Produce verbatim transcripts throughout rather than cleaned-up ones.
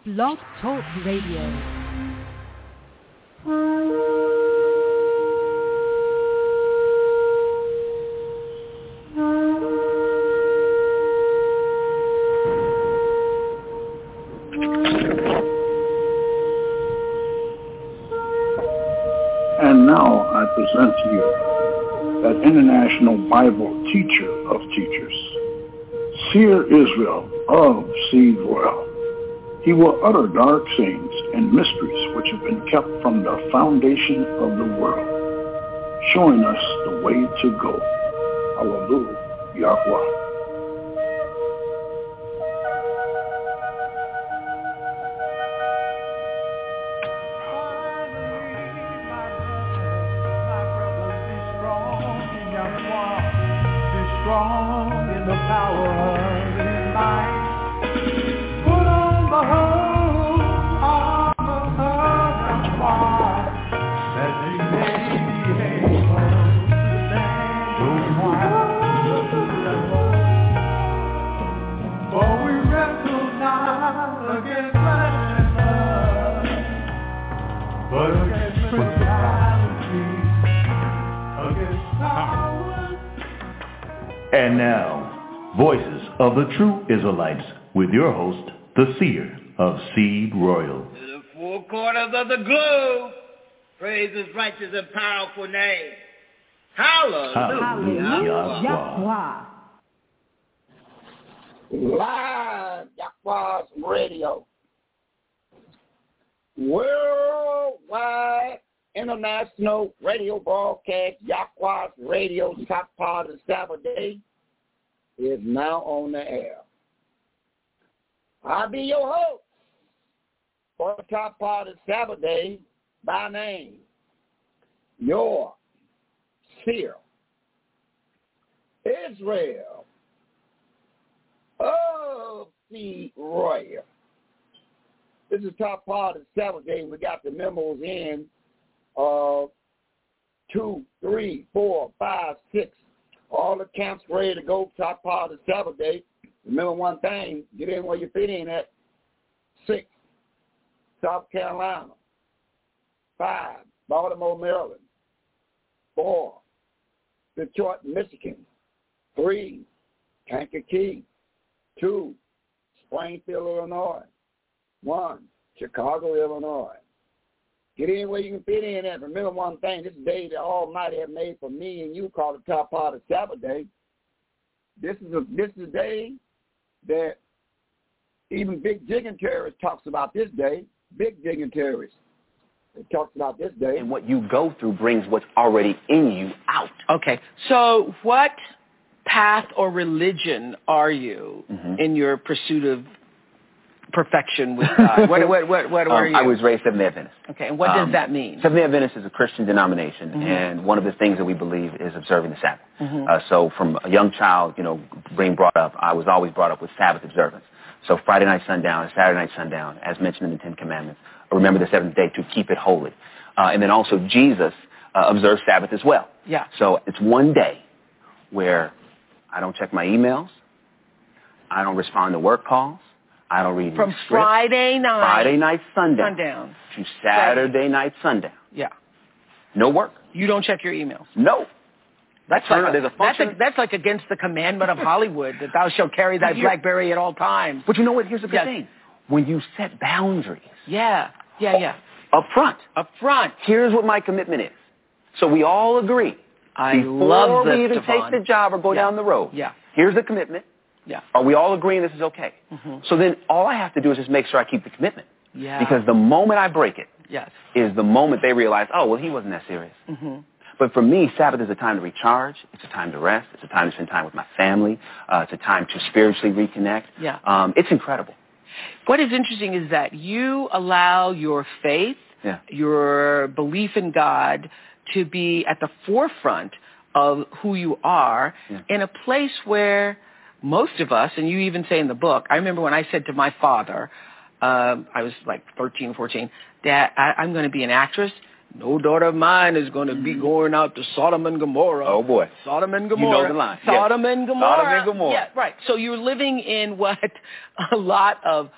Blog Talk Radio. And now I present to you that international Bible teacher of teachers, Seer Israel of Seed Royal. He will utter dark sayings and mysteries which have been kept from the foundation of the world, showing us the way to go. Hallelujah, Yahweh. And now, Voices of the True Israelites, with your host, the Seer of Seed Royal. To the four corners of the globe, praise his righteous and powerful name. Hallelujah. Hallelujah. Live Yahweh's Radio. Worldwide international radio broadcast, Yahweh's Radio, top part of the Sabbath day, is now on the air. I'll be your host for the top part of the Sabbath day by name, your Seer Israel of Seed Royal. This is the top part of the Sabbath day. We got the memos in of two, three, four, five, six. All the camps ready to go, top part of the Sabbath day. Remember one thing, get in where you fit in at. Six, South Carolina. Five, Baltimore, Maryland. Four, Detroit, Michigan. Three, Kankakee. Two, Springfield, Illinois. One, Chicago, Illinois. Get in where you can fit in at. Remember one thing, this is the day the Almighty have made for me and you, called the top part of Sabbath day. This is a this is a day that even big dignitaries talks about this day. Big dignitaries. It talks about this day. And what you go through brings what's already in you out. Okay. So what path or religion are you mm-hmm. in your pursuit of perfection with God? What, what, what, what are um, you? I was raised Seventh-day Adventist. Okay, and what um, does that mean? Seventh-day Adventist is a Christian denomination, Mm-hmm. and one of the things that we believe is observing the Sabbath. Mm-hmm. Uh, so from a young child, you know, being brought up, I was always brought up with Sabbath observance. So Friday night sundown and Saturday night sundown, as mentioned in the Ten Commandments, remember the seventh day to keep it holy. Uh, and then also Jesus uh, observed Sabbath as well. Yeah. So it's one day where I don't check my emails, I don't respond to work calls, I don't read From script. Friday night. Friday night sundown. Sundown. To Saturday Friday. night sundown. Yeah. No work. You don't check your emails. No. That's Turn, like, there's a that's, function. a, that's like against the commandment of Hollywood, that thou shalt carry thy BlackBerry at all times. But you know what? Here's the good yes. thing. When you set boundaries. Yeah. Yeah, yeah. Up front. Up front. Here's what my commitment is. So we all agree. I before love this, we even Devon. take the job or go yeah. down the road. Yeah. Here's the commitment. Yeah. Are we all agreeing this is okay? Mm-hmm. So then all I have to do is just make sure I keep the commitment. Yeah. Because the moment I break it yes. is the moment they realize, oh, well, he wasn't that serious. Mm-hmm. But for me, Sabbath is a time to recharge. It's a time to rest. It's a time to spend time with my family. Uh, it's a time to spiritually reconnect. Yeah. Um, it's incredible. What is interesting is that you allow your faith, yeah. your belief in God, to be at the forefront of who you are yeah. in a place where most of us, and you even say in the book, I remember when I said to my father, um, I was like thirteen, fourteen, Dad, I, I'm going to be an actress. No daughter of mine is going to be going out to Sodom and Gomorrah. Oh, boy. Sodom and Gomorrah. You know the line. Sodom yes. and Gomorrah. Sodom and Gomorrah. Yeah, right. So you're living in what a lot of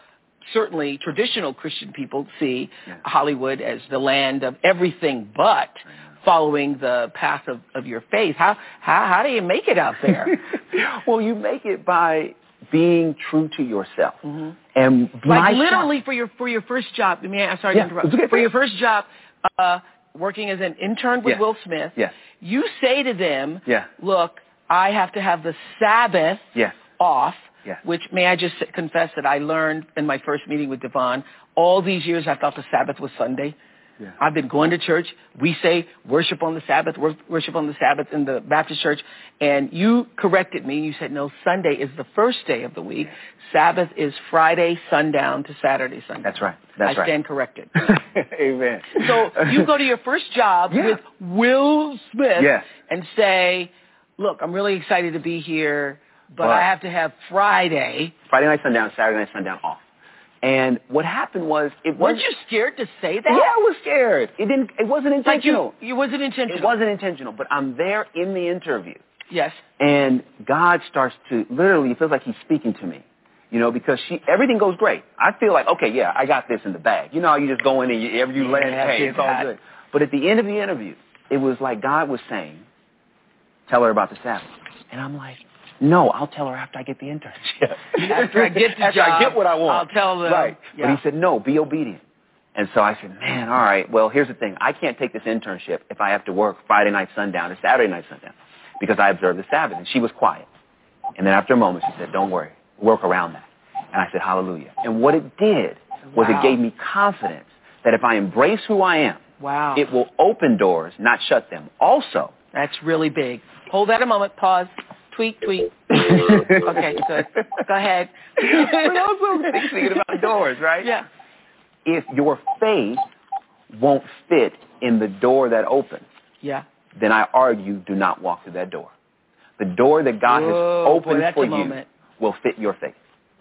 certainly traditional Christian people see yeah. Hollywood as the land of everything but following the path of, of your faith. How, how how do you make it out there? Well, you make it by being true to yourself. Mm-hmm. And like literally for your for your first job, I mean, I'm sorry yeah, to interrupt. Okay. For your first job, uh, working as an intern with yeah. Will Smith, yes. you say to them, yeah. look, I have to have the Sabbath yes. off, yes. which may I just confess that I learned in my first meeting with Devon. All these years I thought the Sabbath was Sunday. Yeah. I've been going to church. We say worship on the Sabbath, worship on the Sabbath in the Baptist church. And you corrected me. You said, no, Sunday is the first day of the week. Sabbath is Friday sundown to Saturday sundown. That's right. That's I right. stand corrected. Amen. So you go to your first job yeah. with Will Smith yes. and say, look, I'm really excited to be here, but, but I have to have Friday. Friday night sundown, Saturday night sundown off. And what happened was, it was. Weren't you scared to say that? Yeah, I was scared. It didn't. It wasn't intentional. Like you, it wasn't intentional. It wasn't intentional. But I'm there in the interview. Yes. And God starts to literally. It feels like He's speaking to me. You know, because she everything goes great. I feel like, okay, yeah, I got this in the bag. You know how you just go in and you, ever you yeah, land, hey, it's all good. But at the end of the interview, it was like God was saying, "Tell her about the Sabbath," and I'm like. No, I'll tell her after I get the internship. After I get the after job, I get what I want. I'll tell them. Right. Yeah. But he said, no, be obedient. And so I said, man, all right, well, here's the thing. I can't take this internship if I have to work Friday night sundown to Saturday night sundown because I observe the Sabbath. And she was quiet. And then after a moment, she said, don't worry, work around that. And I said, hallelujah. And what it did was wow. it gave me confidence that if I embrace who I am, wow. it will open doors, not shut them. Also, that's really big. Hold that a moment. Pause. Tweet, tweet. Okay, good. Go ahead. But also thinking about doors, right? Yeah. If your faith won't fit in the door that opens, yeah. then I argue do not walk through that door. The door that God Whoa, has opened boy, for you moment. will fit your faith.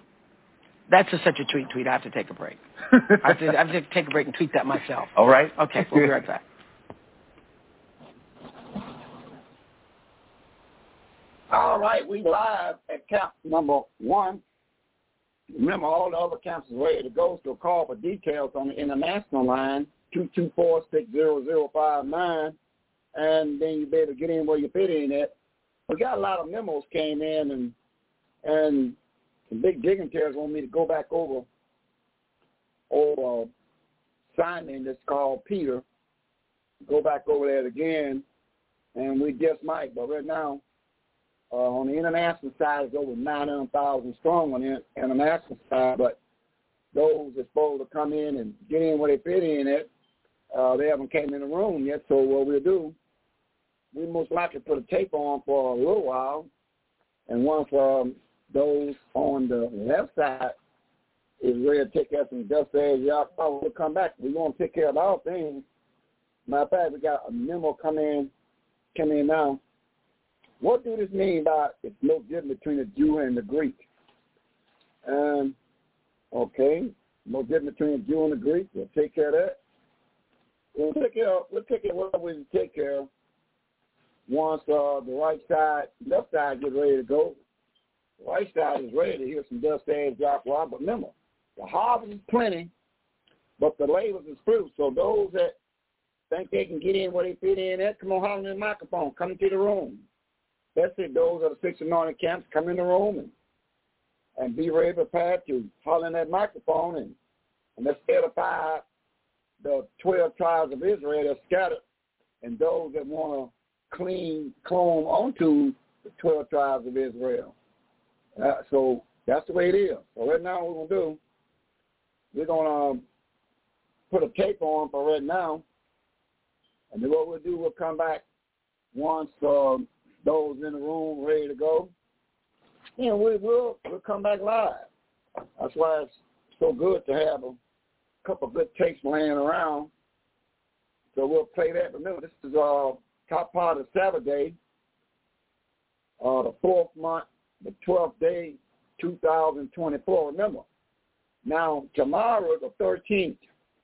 That's a, such a tweet, tweet. I have to take a break. I, have to, I have to take a break and tweet that myself. All right. Okay, we'll be right back. All right, we live at camp number one. Remember, all the other camps is ready to go, so call for details on the international line, two two four, six zero zero five nine, and then you'll be able to get in where you fit in at. We got a lot of memos came in, and and some big dignitaries want me to go back over over Simon that's called Peter, go back over that again, and we just might, but right now, Uh, on the international side, it's over nine hundred thousand strong on the international side, but those that's supposed to come in and get in where they fit in at, uh, they haven't came in the room yet. So what we'll do, we most likely put a tape on for a little while, and one for um, those on the left side is ready to take care of some dust as y'all thought we'll come back. We want to take care of all things. Matter of fact, we got a memo come in, come in now. What do this mean by it's no difference between the Jew and the Greek? Um, okay, no difference between the Jew and the Greek. We'll take care of that. We'll take care of, we'll take care of what we take care of once uh, the right side, left side get ready to go. The right side is ready to hear some dust as Joshua. But remember, the harvest is plenty, but the labors is few. So those that think they can get in where they fit in at, come on, holler in the microphone, come into the room. That's it. Those are the six anointed camps. Come in the room and, and be ready prepared to holler in that microphone and, and let's edify the twelve tribes of Israel that are scattered and those that want to clean, clone onto the twelve tribes of Israel. Uh, so that's the way it is. So right now what we're going to do, we're going to um, put a tape on for right now. And then what we'll do, we'll come back once um, those in the room ready to go, and we will we'll come back live. That's why it's so good to have a couple of good tapes laying around. So we'll play that. Remember, this is uh top part of Saturday, uh, the fourth month, the twelfth day, two thousand twenty-four. Remember, now tomorrow the thirteenth.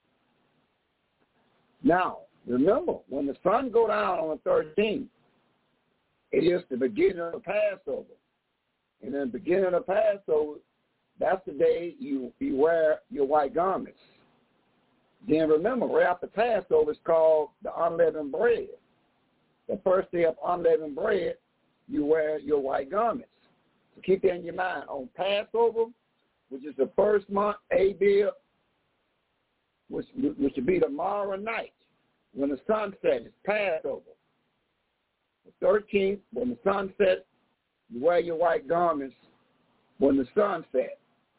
Now remember, when the sun go down on the thirteenth. It is the beginning of the Passover. And in the beginning of the Passover, that's the day you, you wear your white garments. Then remember, right after Passover, it's called the unleavened bread. The first day of unleavened bread, you wear your white garments. So keep that in your mind. On Passover, which is the first month, Abib, which, which would be tomorrow night, when the sun sets, it's Passover. The thirteenth, when the sun sets, you wear your white garments when the sun sets.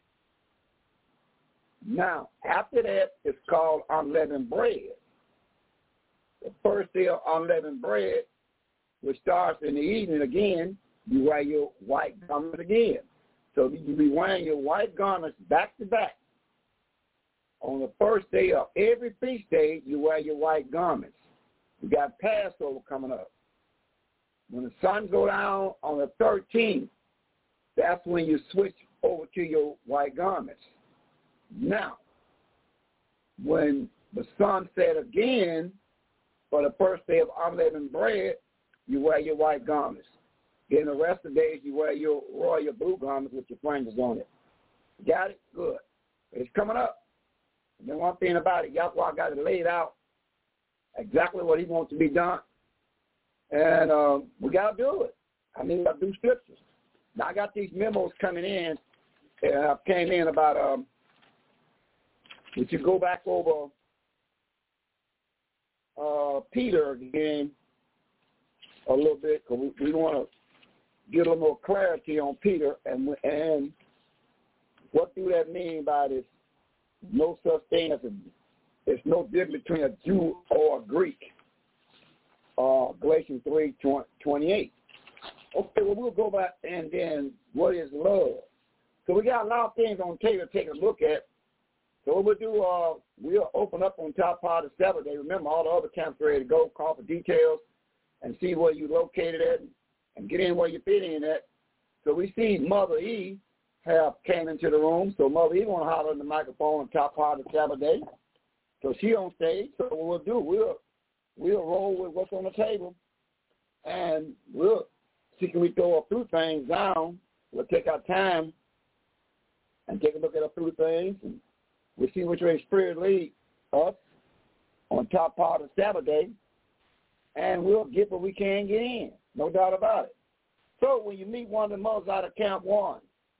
Now, after that, it's called unleavened bread. The first day of unleavened bread, which starts in the evening again, you wear your white garments again. So you be wearing your white garments back to back. On the first day of every feast day, you wear your white garments. You got Passover coming up. When the sun go down on the thirteenth, that's when you switch over to your white garments. Now, when the sun set again for the first day of unleavened bread, you wear your white garments. Then the rest of the days, you wear your royal blue garments with your fringes on it. Got it? Good. It's coming up. And then one thing about it, Yahweh got it laid out exactly what he wants to be done. And um, we got to do it. I mean, we got to do scriptures. Now, I got these memos coming in. And I came in about, um, we should go back over uh, Peter again a little bit, because we, we want to get a little more clarity on Peter and and what do that mean by this no such thing as a, there's no difference between a Jew or a Greek. Uh, Galatians three twenty-eight. Okay, well, we'll go back and then what is love? So we got a lot of things on the table to take a look at. So what we'll do, uh, we'll open up on top part of Sabbath day. Remember, all the other camps are ready to go, call for details, and see where you're located at and get in where you fit in at. So we see Mother E have came into the room. So Mother E want to holler in the microphone on top part of Sabbath day. So she on stage. So what we'll do, we'll, we'll roll with what's on the table, and we'll see can we throw a few things down. We'll take our time and take a look at a few things, and we'll see which way Spirit leads us on top part of Sabbath day, and we'll get what we can get in, no doubt about it. So when you meet one of the mothers out of Camp One,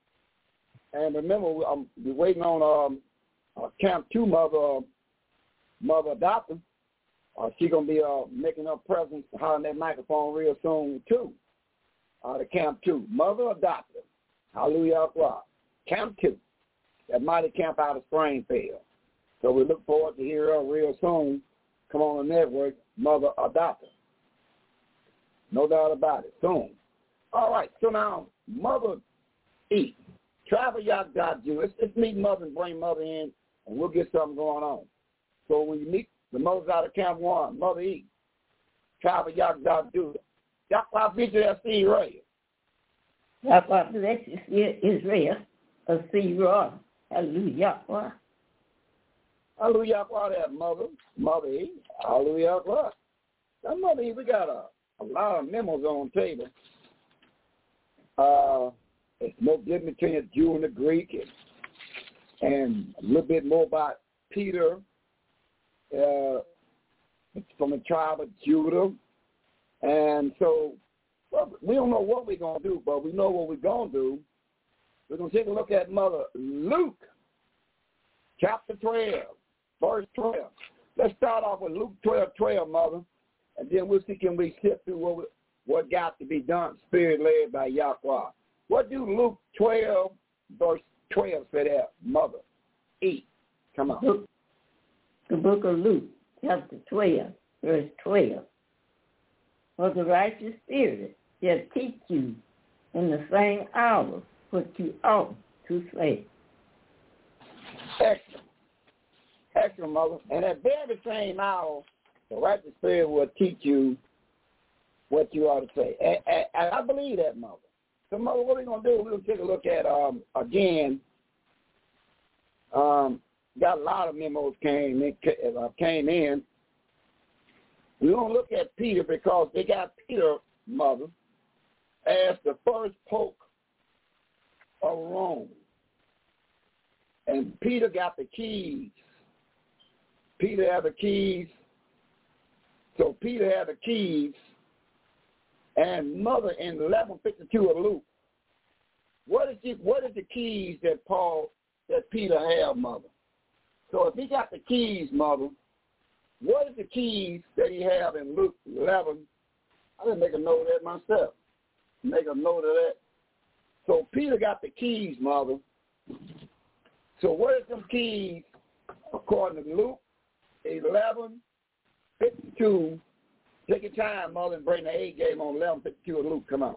and remember, I'm we're waiting on um, uh, Camp Two mother, uh, mother adopted. Uh, she's gonna be uh, making her presence on that microphone real soon too. Uh, the Camp Two mother adopted. Hallelujah, Camp Two, that mighty camp out of Springfield. So we look forward to hear her real soon. Come on the network, mother adopted. No doubt about it. Soon. All right. So now, Mother E. Travel Yak dot Jew. Let's, let's meet Mother and bring Mother in, and we'll get something going on. So when you meet the mothers out of Camp One, Mother E. Travel Yak dot Jew. Yahweh feature that see right. Yahweh bless you, Israel. A see raw. Hallelujah. Hallelujah, that Mother. Mother E. Hallelujah. Now, Mother E, we got a, a lot of memos on the table. Uh, it's no difference between a Jew and a Greek, and, and a little bit more about Peter. Uh, it's from the tribe of Judah. And so, well, we don't know what we're going to do, but we know what we're going to do. We're going to take a look at Mother Luke, chapter twelve, verse twelve. Let's start off with Luke twelve, twelve, Mother, and then we'll see can we sift through what, we, what got to be done, Spirit led by Yahweh. What do Luke twelve, verse twelve say there, Mother? E. Come on. Luke, the book of Luke, chapter twelve, verse twelve. For the righteous spirit shall teach you in the same hour what you ought to say. Excellent. Excellent, Mother. And at very same hour, the righteous spirit will teach you what you ought to say. And, and, and I believe that, Mother. So, Mother, what we're going to do, we're going to take a look at, um, again, um, got a lot of memos came in, uh, came in. We're going to look at Peter because they got Peter, Mother, as the first pope of Rome. And Peter got the keys. Peter had the keys. So Peter had the keys. And Mother, in eleven fifty-two of Luke, what is the, what is the keys that Paul, that Peter had, Mother? So if he got the keys, Mother, what is the keys that he have in Luke eleven? I didn't make a note of that myself. Make a note of that. So Peter got the keys, Mother. So what is them keys according to Luke eleven fifty-two? Take your time, Mother, and bring the A game on eleven fifty-two of Luke. Come on.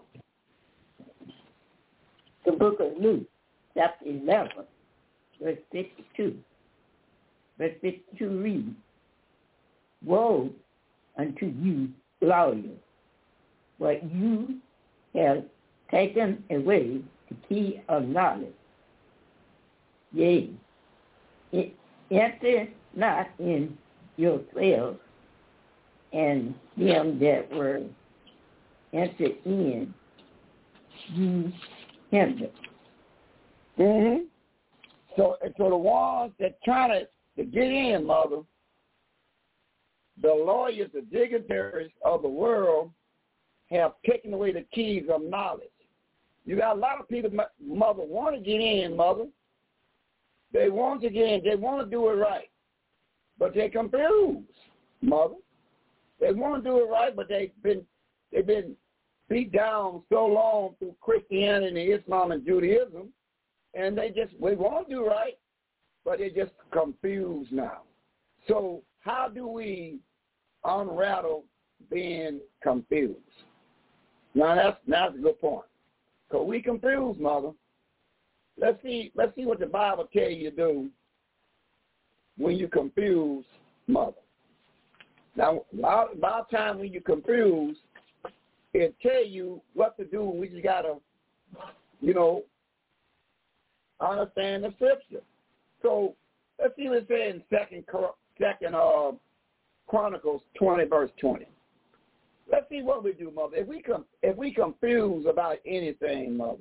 The book of Luke, chapter eleven, verse fifty-two. Verse fifty-two reads, "Woe unto you, lawyers, but you have taken away the key of knowledge. Yea, it enter not in yourselves, and them that were entered in, you hindered." Mm-hmm. So, so the ones that trying to, to get in, Mother, the lawyers, the dignitaries of the world have taken away the keys of knowledge. You got a lot of people, Mother, want to get in, Mother. They want to get in. They want to do it right. But they're confused, Mother. They want to do it right, but they've been they've been beat down so long through Christianity, Islam, and Judaism, and they just they want to do right, but they're just confused now. So how do we unravel being confused? Now that's that's a good point. Cause we confused, Mother. Let's see let's see what the Bible tell you to do when you confuse, Mother. Now, about time when you're confused, it tell you what to do. We just got to, you know, understand the scripture. So let's see what it says in Second, second uh, Chronicles twenty, verse twenty. Let's see what we do, Mother. If we com- if we confuse about anything, Mother,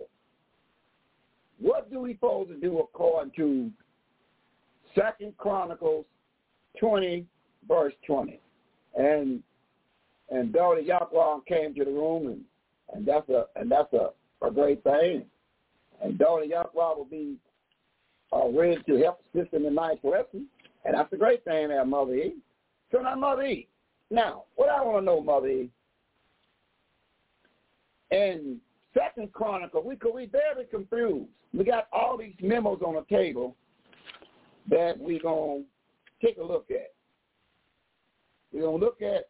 what do we supposed to do according to Second Chronicles twenty, verse twenty? And and Daughter Yahweh came to the room, and, and that's a and that's a, a great thing. And Daughter Yahweh will be uh, ready to help assist in the ninth lesson, and that's a great thing there, Mother E. So now, Mother E. Now, what I want to know, Mother E. In Second Chronicle, we could we very confused. We got all these memos on the table that we're gonna take a look at. We're going to look at,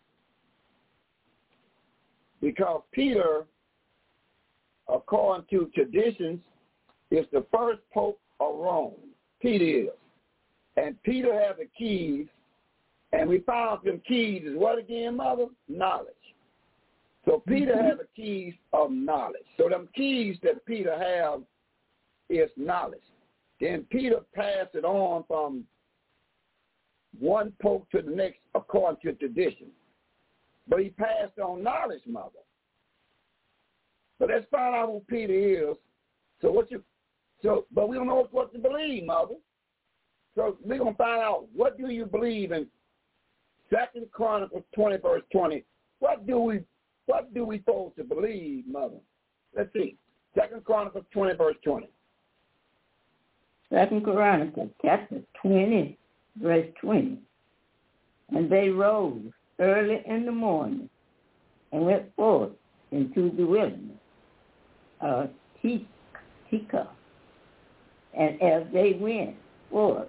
because Peter, according to traditions, is the first pope of Rome. Peter is. And Peter has the keys, and we found them keys is what again, Mother? Knowledge. So Peter mm-hmm. has the keys of knowledge. So them keys that Peter has is knowledge. Then Peter passed it on from one pope to the next according to tradition. But he passed on knowledge, Mother. But let's find out who Peter is. So what you so but we don't know what to believe, Mother. So we're gonna find out what do you believe in Second Chronicles twenty, verse twenty. What do we what do we supposed to believe, Mother? Let's see. Second Chronicles twenty, verse twenty. Second Chronicles chapter twenty. Verse twenty, and they rose early in the morning and went forth into the wilderness of Tekoa. And as they went forth,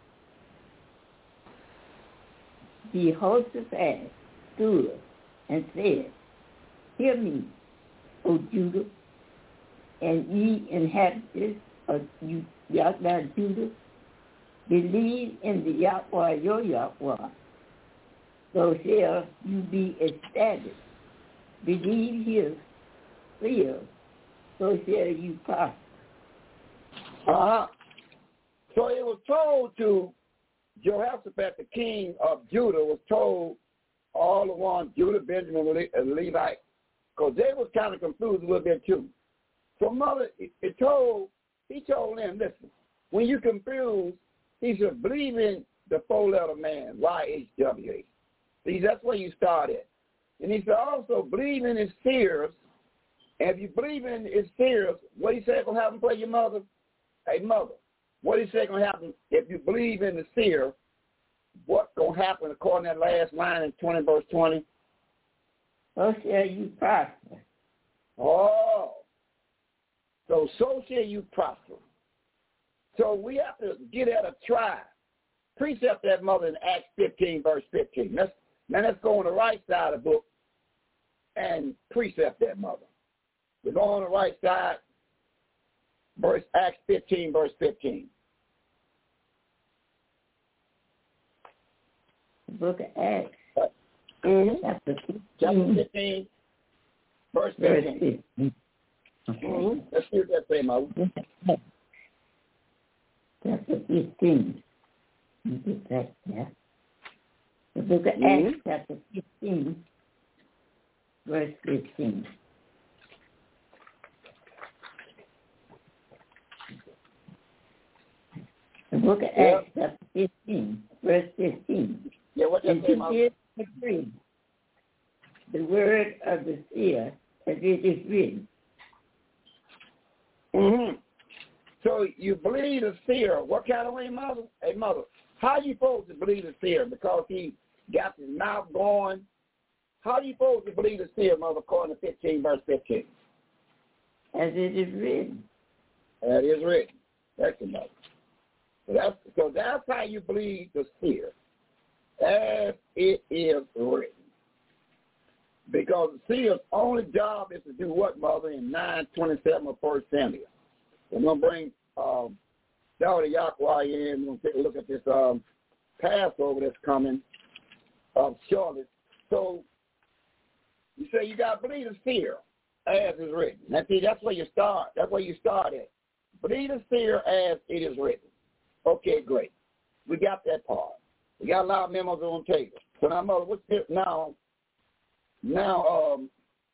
Jehoshaphat stood and said, "Hear me, O Judah, and ye inhabitants of Judah, believe in the Yahweh, your Yahweh, so shall you be established. Believe his fear, so shall you prosper." Uh-huh. So it was told to Jehoshaphat, the king of Judah, was told all the ones, Judah, Benjamin, and Levite, because they was kind of confused a little bit too. So Mother, it, it told, he told them, listen, when you're confused, he said, believe in the four-letter man, Y H W H. See, that's where you start at. And he said, also, believe in his fears. And if you believe in his fears, what he said going to happen for your mother? Hey, mother, what he said going to happen if you believe in the fear, what's going to happen according to that last line in twenty, verse twenty? So shall you prosper. Oh. So, so shall you prosper. So we have to get at a try. Precept that mother in Acts fifteen, verse fifteen. Let's, now let's go on the right side of the book and precept that mother. We go on the right side, verse Acts fifteen, verse fifteen. The book of Acts. Mm-hmm. Chapter fifteen. Chapter fifteen, verse fifteen. Verse okay. Mm-hmm. Let's see what that say, mother. Chapter fifteen. Let me get back there. The book of mm-hmm. Acts, chapter fifteen, verse fifteen. The book of yep. Acts, chapter fifteen, verse fifteen. Yeah, what that and say, mother? Agree. The word of the seer, as it is written. Mm-hmm. So you believe the seer. What kind of way, mother? Hey, mother, how you supposed to believe the seer? Because he got his mouth going. How you supposed to believe the seer, mother, according to fifteen, verse fifteen? As it is written. That is written. That's the mother. So that's, so that's how you believe the seer. As it is written. Because the seer's only job is to do what, mother, in nine twenty-seven of First Samuel. We're going to bring um, Daughter Yahweh in. We're going to take a look at this um, Passover that's coming um, shortly. So you say you got to believe the seer as is written. Now, see, that's where you start. That's where you start at. Believe the seer as it is written. Okay, great. We got that part. We got a lot of memos on the table. So now, mother, what's this now? Now, um,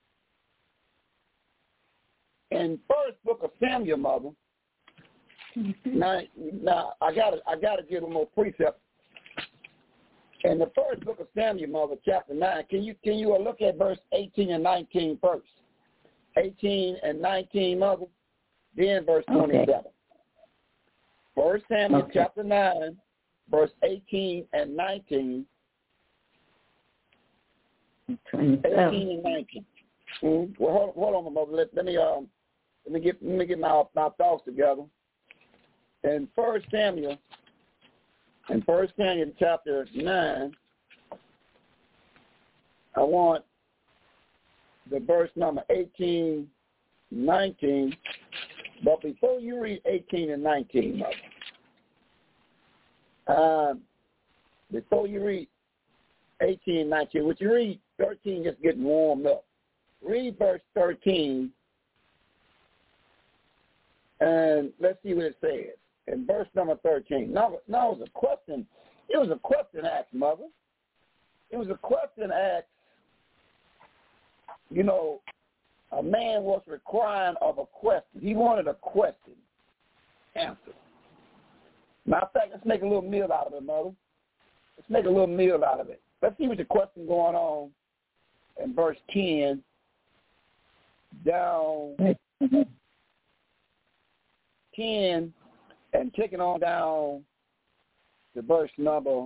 in first book of Samuel, mother. now, now I got to, I got to give them more precept. In the first book of Samuel, mother, chapter nine, can you can you look at verse eighteen and nineteen first? Eighteen and nineteen, mother. Then verse twenty-seven. Okay. First Samuel, okay. chapter nine, verse eighteen and nineteen. Eighteen and nineteen. Mm-hmm. Well, hold, hold on, mother. Let, let me um, let me get let me get my my thoughts together. In First Samuel, in First Samuel chapter nine, I want the verse number eighteen, nineteen. But before you read eighteen and nineteen, mother, uh, before you read eighteen and nineteen, would you read thirteen? Just getting warmed up. Read verse thirteen, and let's see what it says. In verse number thirteen. No, no, it was a question. It was a question asked, mother. It was a question asked. You know, a man was requiring of a question. He wanted a question answered. Matter of fact, let's make a little meal out of it, mother. Let's make a little meal out of it. Let's see what the question going on in verse ten down ten and taking on down to verse number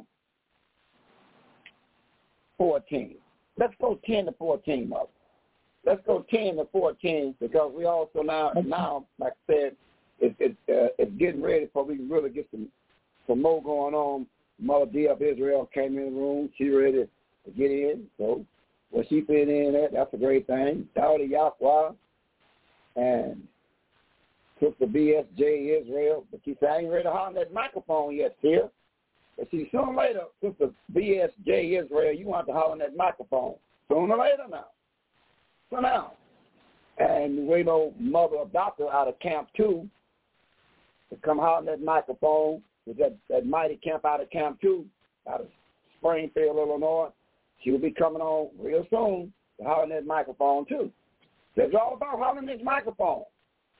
fourteen. Let's go ten to fourteen, mother. Let's go ten to fourteen because we also now, now like I said, it, it, uh, it's getting ready for we can really get some, some more going on. Mother D of Israel came in the room. She ready to get in. So what she fit in at, that's a great thing. Daughter Yahweh and Sister B S J Israel. But she said, I ain't ready to hold that microphone yet, Sia. But see, sooner or later, Sister B S J Israel, you want to hold on that microphone. Sooner or later now. So now, and we know Mother adopted out of Camp two to come out on that microphone with that, that mighty camp out of Camp two, out of Springfield, Illinois. She will be coming on real soon to holler that microphone too. So it's all about hollering this microphone.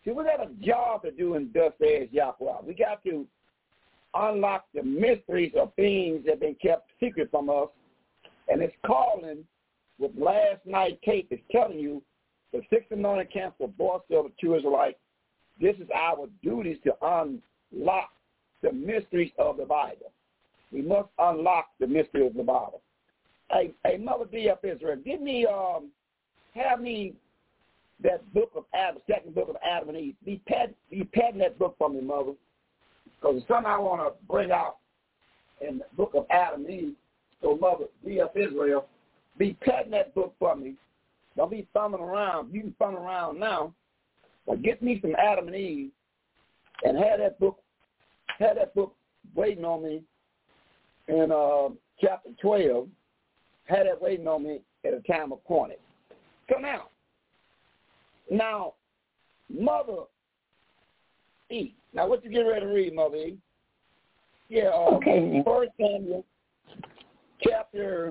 See, we got a job to do in Thus Says Yahweh. We got to unlock the mysteries of things that have been kept secret from us. And it's calling, with last night tape, is telling you, the Sixth Anointed Camp for Boss of the True Israelite, this is our duties to unlock the mysteries of the Bible. We must unlock the mystery of the Bible. Hey, hey Mother D of Israel, give me, um, have me that book of Adam, second book of Adam and Eve. Be pad, be padding that book for me, Mother, because it's something I want to bring out in the book of Adam and Eve. So, Mother D of Israel, be padding that book for me. Don't be thumbing around. You can thumb around now, but get me some Adam and Eve, and have that book, have that book waiting on me in uh, chapter twelve. Have that waiting on me at a time appointed. So now, now, Mother E. Now, what you get ready to read, Mother E? Yeah, uh, okay. First Samuel, chapter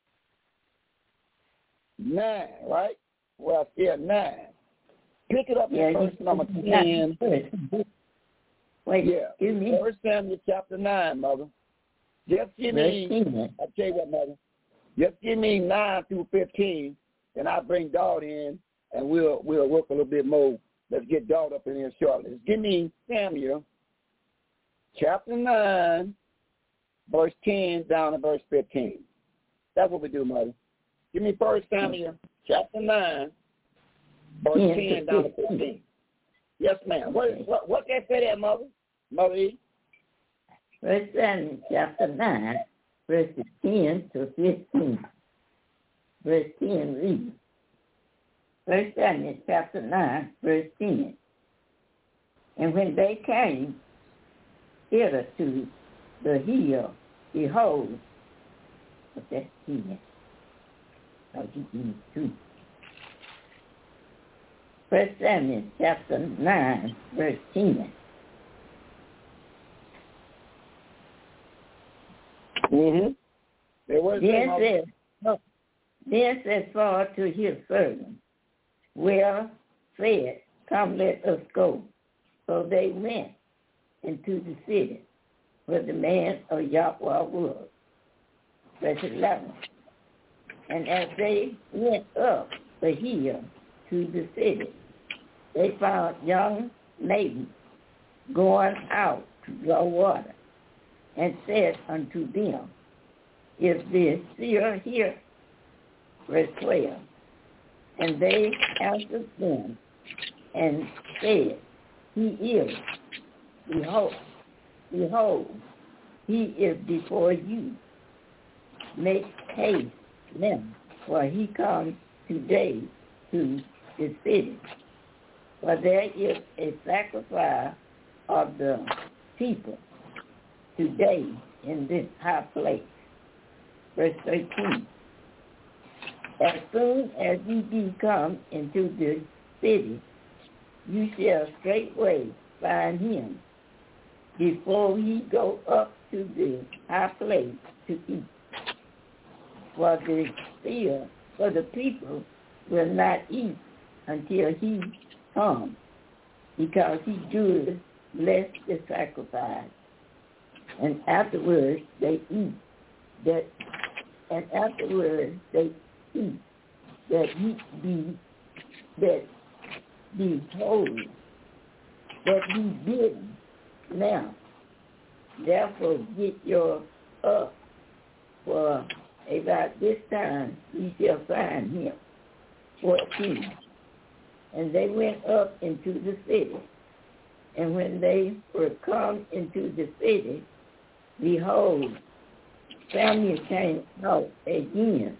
nine, right? Well, yeah, nine. Pick it up in yeah, verse number ten. Wait, yeah, excuse me. First Samuel, chapter nine, Mother. Just give me, I'll tell you what, Mother. Just give me nine through fifteen, and I'll bring Dog in, and we'll we'll work a little bit more. Let's get Dog up in here shortly. Just give me Samuel, chapter nine, verse ten down to verse fifteen. That's what we do, Mother. Give me First Samuel, chapter nine, verse yeah, ten down to fifteen. Yes, ma'am. What what what that say there, Mother? Mother E? First Samuel, chapter nine, verses ten to fifteen. Verse ten reads, First Samuel, chapter nine, verse ten. And when they came hither to the hill, behold, what's that ten? Oh, you give me two. First Samuel, chapter nine, verse ten. Mm-hmm. Then said, no, then said Saul to his servant, well said, come let us go. So they went into the city where the man of Yahweh was. Verse eleven. And as they went up the hill to the city, they found young maidens going out to draw water, and said unto them, is the seer here? Verse twelve. And they answered them and said, he is. Behold, behold, he is before you. Make haste now, for he comes today to the city. For there is a sacrifice of the people today in this high place. Verse thirteen. As soon as ye be come into the city, you shall straightway find him before he go up to the high place to eat. For the seer, for the people will not eat until he come, because he doeth bless the sacrifice. And afterwards they eat that, and afterwards they eat that he be that be holy, that he did now. Therefore get your up, for about this time ye shall find him. fourteen. And they went up into the city, and when they were come into the city, behold, Samuel came out again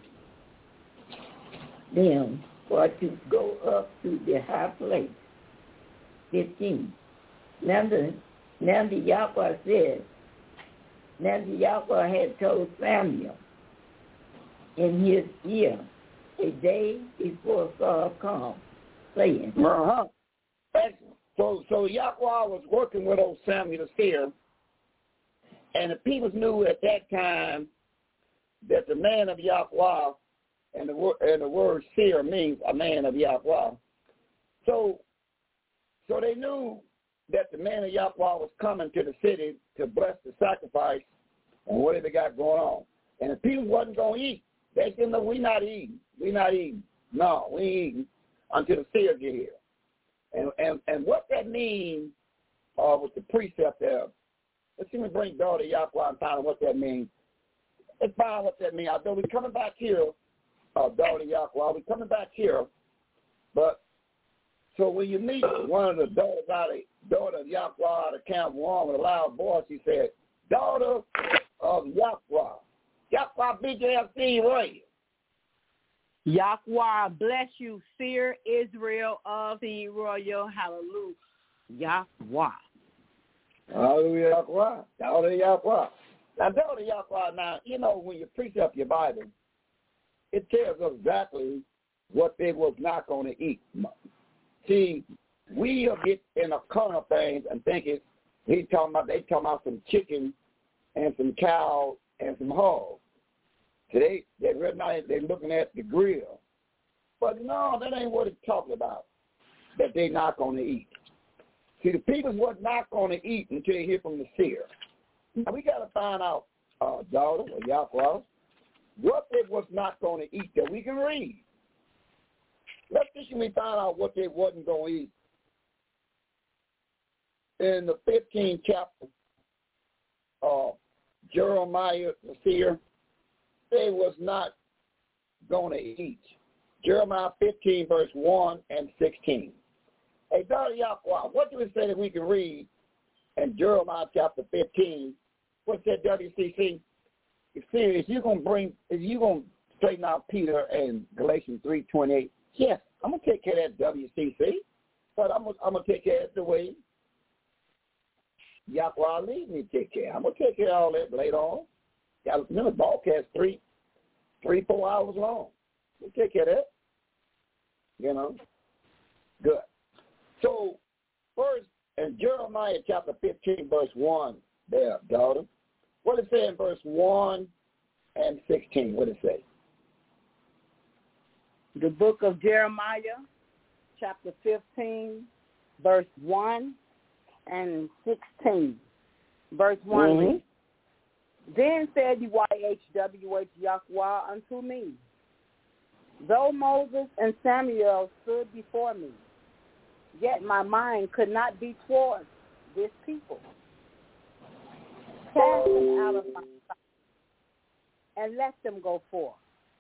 them for to go up to the high place. fifteen. Now the, now the Yahweh said, now the Yahweh had told Samuel in his ear a day before Saul come, saying, uh-huh. So, so Yahweh was working with old Samuel the seer, and the people knew at that time that the man of Yahweh, and the word and the word seer means a man of Yahweh. So So they knew that the man of Yahweh was coming to the city to bless the sacrifice and whatever they got going on. And the people wasn't going to eat. They said, no, we not eating. We not eating. No, we ain't eating until the seer get here. And and, and what that means uh, with the precept there, let's see me bring daughter Yahweh and find out what that means. Let's find out what that means. Although we're coming back here, uh, daughter Yahweh, we're coming back here, but so when you meet one of the daughters out of daughter of Yahweh out of Camp One with a loud voice, he said, daughter of Yahweh. Yahweh B J F C right. Yahweh bless you, Seer Israel of the Royal. Hallelujah. Yahweh. Hallelujah, Yahweh. Daughter Yahweh. Now, daughter Yahweh, now, you know, when you precept your Bible, it tells us exactly what they was not going to eat. See, we'll get in a corner of things and think it, he's talking about, they talking about some chicken and some cows and some hogs. Today, they, right now, they're looking at the grill. But no, that ain't what it's talking about, that they're not going to eat. See, the people was not going to eat until they hear from the seer. Now, we got to find out, uh, daughter or Yahweh, what they was not going to eat that we can read. Let's see if we find out what they wasn't going to eat. In the fifteenth chapter of Jeremiah the seer, they was not going to eat. Jeremiah fifteen, verse one and sixteen. Hey, daughter Yahweh, what do it say that we can read in Jeremiah chapter fifteen? What's that, W C C? You see, if you're going to bring, if you're going to straighten out Peter and Galatians three twenty-eight, yes, I'm going to take care of that, W C C, but I'm going I'm to take care of it the way Yahweh leads me to take care. I'm going to take care of all that later on. Got to remember, broadcast three, three, four hours long. We'll take care of that. You know? Good. So, first, in Jeremiah chapter fifteen, verse one, there, daughter, what does it say in verse one and sixteen? What does it say? The book of Jeremiah, chapter fifteen, verse one and sixteen. Verse one Mm-hmm. reads, Then said Y H W H Yahweh unto me, Though Moses and Samuel stood before me, yet my mind could not be towards this people. Cast them out of my sight, and let them go forth.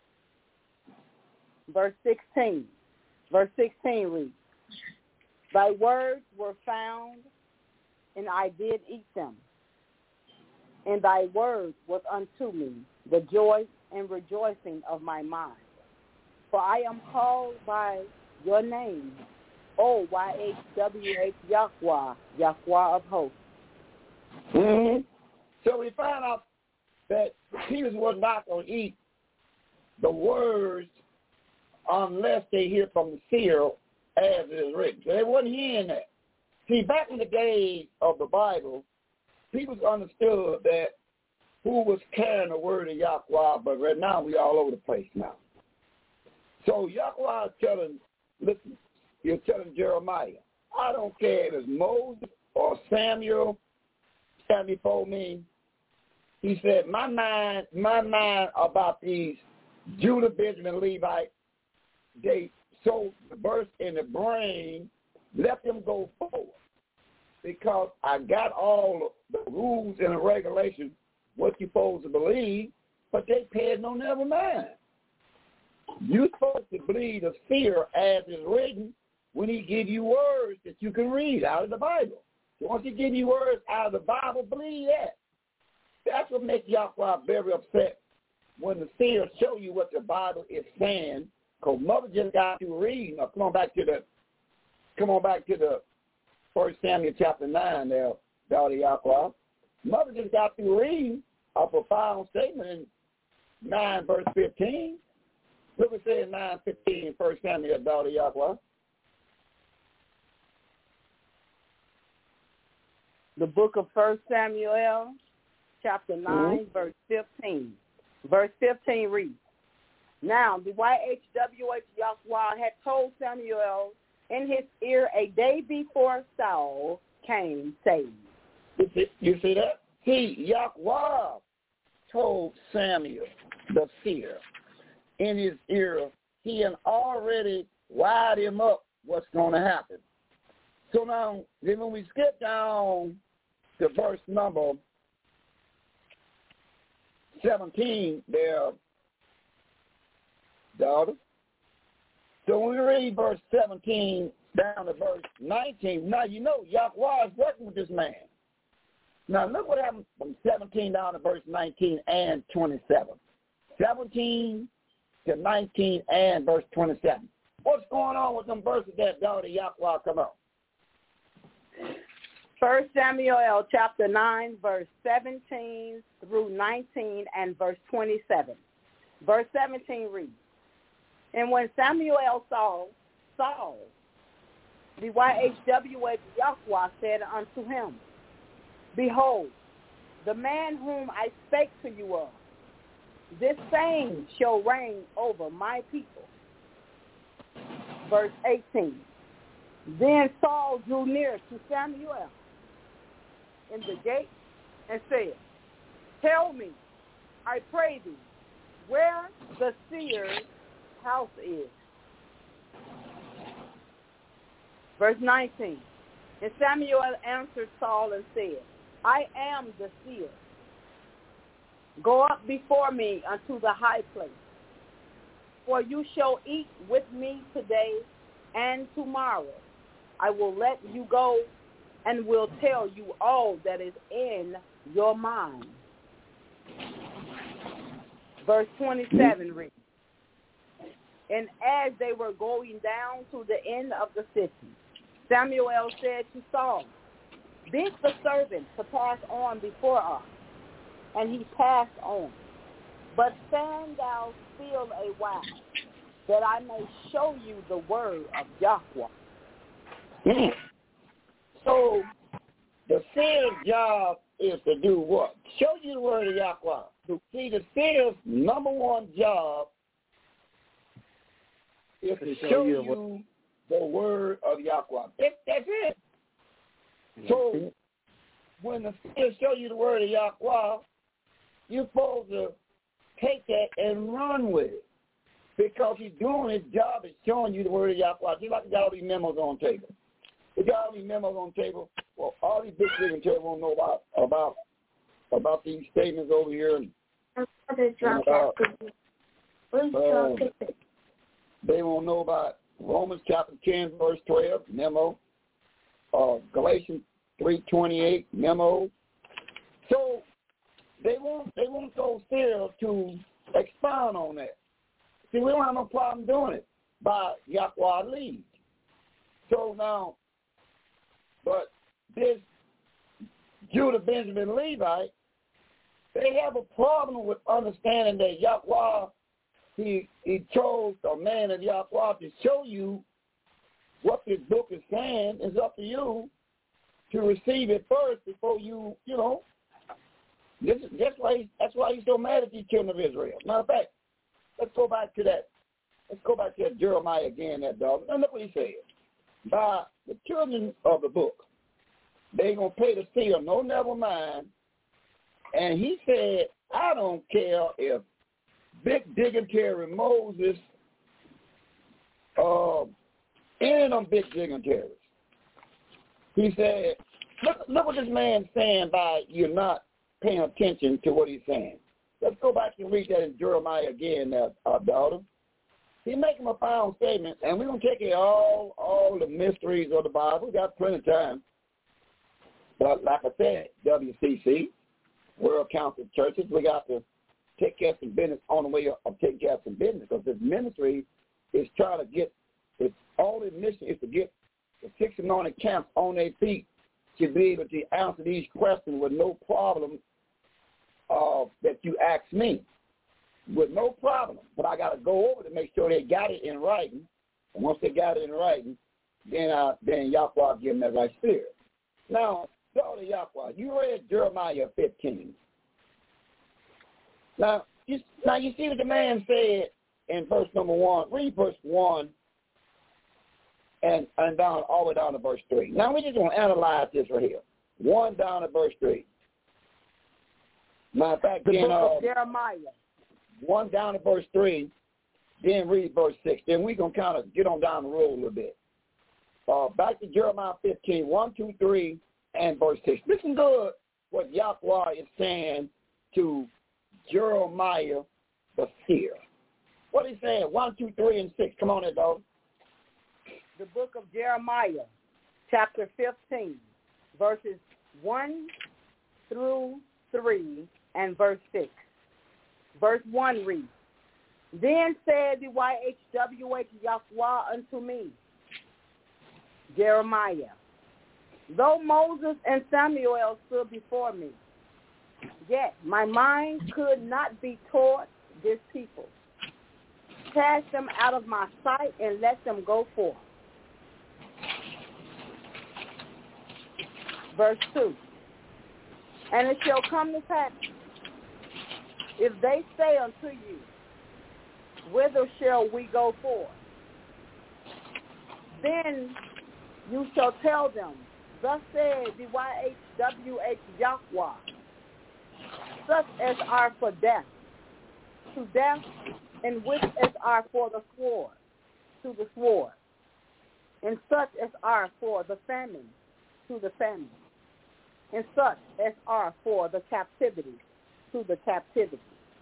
Verse sixteen. Verse sixteen reads, Thy words were found, and I did eat them. And thy word was unto me the joy and rejoicing of my mind. For I am called by your name, O Y H W H Yahweh, Yahweh of hosts. Mm-hmm. So we find out that the people was not going to eat the words unless they hear from the seer as it is written. So they wasn't hearing that. See, back in the days of the Bible, people understood that who was carrying the word of Yahweh, but right now we all over the place now. So Yahweh is telling, listen, you're telling Jeremiah, I don't care if it's Moses or Samuel stand before me. He said, my mind, my mind about these Judah, Benjamin, Levite, they so burst in the brain, let them go forward. Because I got all the rules and the regulations, what you're supposed to believe, but they paid no never mind. You're supposed to believe the seer as is written when he give you words that you can read out of the Bible. So once he give you words out of the Bible, believe that. That's what makes Yahweh very upset when the seer show you what the Bible is saying, because mother just got to read. Now come on back to the, come on back to the First Samuel chapter nine there, daughter Yahweh. Mother just got to read a profound statement in nine verse fifteen. Look what it says in nine fifteen, First Samuel, daughter Yahweh. The book of First Samuel, chapter nine, mm-hmm. verse fifteen. Verse fifteen reads, Now the Y H W H Yahweh had told Samuel in his ear a day before Saul came, saying. You see, you see that? See, Yahweh told Samuel, the seer, in his ear, he had already wired him up what's going to happen. So now, then when we skip down to verse number seventeen there, daughter. So when we read verse seventeen down to verse nineteen, now you know Yahweh is working with this man. Now look what happened from seventeen down to verse nineteen and twenty-seven. seventeen to nineteen and verse twenty-seven. What's going on with them verses that daughter Yahweh come out? First Samuel chapter nine, verse seventeen through nineteen and verse twenty-seven. Verse seventeen reads, and when Samuel saw Saul, the Y H W H Yahweh said unto him, behold, the man whom I spake to you of, this same shall reign over my people. Verse eighteen, then Saul drew near to Samuel in the gate and said, tell me, I pray thee, where the seer's house is. Verse nineteen, and Samuel answered Saul and said, I am the seer. Go up before me unto the high place, for you shall eat with me today and tomorrow. I will let you go and will tell you all that is in your mind. Verse twenty-seven reads, and as they were going down to the end of the city, Samuel said to Saul, bid the servant to pass on before us. And he passed on. But stand thou still a while, that I may show you the word of Yahweh. Mm. So the seer's job is to do what? Show you the word of Yahweh. To see, the seer's number one job is to show you the word of Yahweh. That, that's it. So when the seer show you the word of Yahweh, you're supposed to take that and run with it. Because he's doing his job is showing you the word of Yahweh. Just like he got all these memos on the table. He got all these memos on the table. Well, all these big dignitaries won't know about about about these statements over here. And, and, uh, uh, they won't know about Romans chapter ten, verse twelve, memo. Uh, Galatians three twenty-eight, memo. So they want they want those seers to expound on that. See, we don't have no problem doing it by Yahweh lead. So now, but this Judah, Benjamin, Levite, they have a problem with understanding that Yahweh, he, he chose a man of Yahweh to show you what this book is saying. It's up to you to receive it first before you, you know. This, that's why he, that's why he's so mad at these children of Israel. Matter of fact, let's go back to that. Let's go back to that Jeremiah again, that dog. And look what he said. By the children of the book, they going to pay the seer no never mind. And he said, I don't care if big dignitary Moses, uh, any of them big dignitaries. He said, look, look what this man's saying by you're not paying attention to what he's saying. Let's go back and read that in Jeremiah again, uh, uh, daughter. He's making a final statement, and we're going to take care of all, all the mysteries of the Bible. We got plenty of time. But like I said, W C C, World Council of Churches, we got to take care of some business on the way of taking care of some business, because this ministry is trying to get, its only mission is to get the six anointed camps on their feet to be able to answer these questions with no problem uh, that you ask me. With no problem. But I got to go over to make sure they got it in writing. And once they got it in writing, then uh, then Yahweh give them that right spirit. Now, daughter Yahweh, you read Jeremiah fifteen. Now you, now, you see what the man said in verse number one. Read verse one and, and down all the way down to verse three. Now we just want to analyze this right here. One down to verse three. Matter of fact, the then, book of uh, Jeremiah. One down to verse three, then read verse six. Then we're going to kind of get on down the road a little bit. Uh, back to Jeremiah fifteen, one, two, three, and verse six. Listen good what Yahweh is saying to Jeremiah the seer. What he saying? One, two, three, and six. Come on in, dog. The book of Jeremiah, chapter fifteen, verses one through three, and verse six. Verse one reads, Then said the Y H W H Yahweh unto me, Jeremiah, though Moses and Samuel stood before me, yet my mind could not be toward this people. Cast them out of my sight and let them go forth. Verse two, And it shall come to pass, if they say unto you, Whither shall we go forth? Then you shall tell them, Thus said the Y H W H Yahweh, such as are for death, to death, and which as are for the sword, to the sword, and such as are for the famine, to the famine, and such as are for the captivity, to the captivity.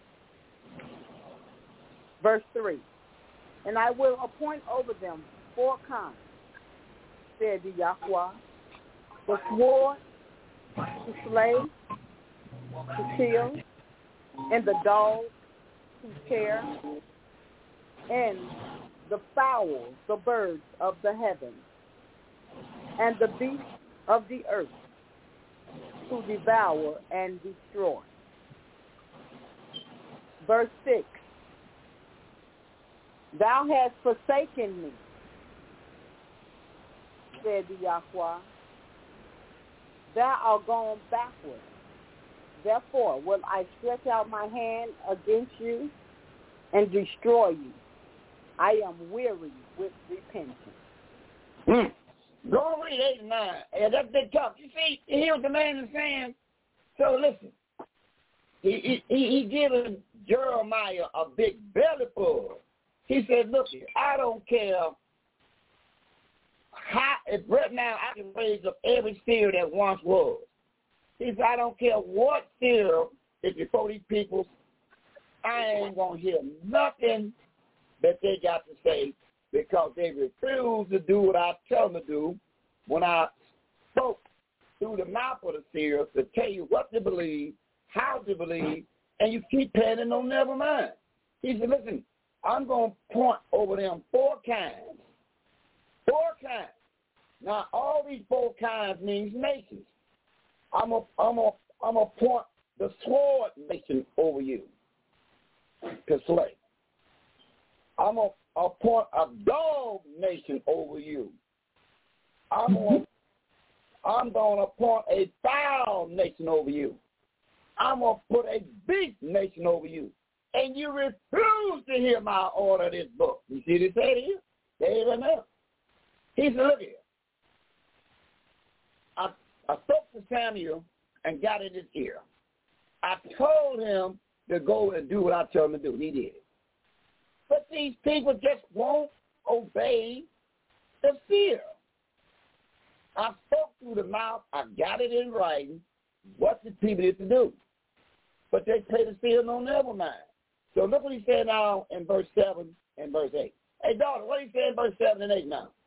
Verse three, And I will appoint over them four kinds, said the Yahweh, the sword, to slay, to kill, and the dog, to tear, and the fowls, the birds of the heavens, and the beasts of the earth, to devour and destroy. Verse six, Thou hast forsaken me, said the Yahweh. Thou art gone backward. Therefore will I stretch out my hand against you and destroy you. I am weary with repentance. Mm. Go and read eight and nine. Yeah, that's big talk. You see, you hear what the man is saying? So listen. He he, he giving Jeremiah a big belly full. He said, look here, I don't care how, if right now I can raise up every fear that once was. He said, I don't care what fear is before these people, I ain't going to hear nothing that they got to say because they refuse to do what I tell them to do when I spoke through the mouth of the seers to tell you what to believe, how to believe, and you keep panning on never mind. He said, listen, I'm going to point over them four kinds. Four kinds. Now, all these four kinds means nations. I'm a, I'm a, I'm a point the sword nation over you to slay. I'm a, a point a dog nation over you. I'm a, I'm going to appoint a foul nation over you. I'm going to put a beast nation over you. And you refuse to hear my order of this book. You see what he said here? There it is. He said, look here. I, I spoke to Samuel and got in his ear. I told him to go and do what I told him to do. He did it. But these people just won't obey the fear. I spoke through the mouth. I got it in writing what the people need to do. But they pay the fear no never mind. So look what he said now in verse seven and verse eight. Hey, daughter, what do you say in verse seven and eight now?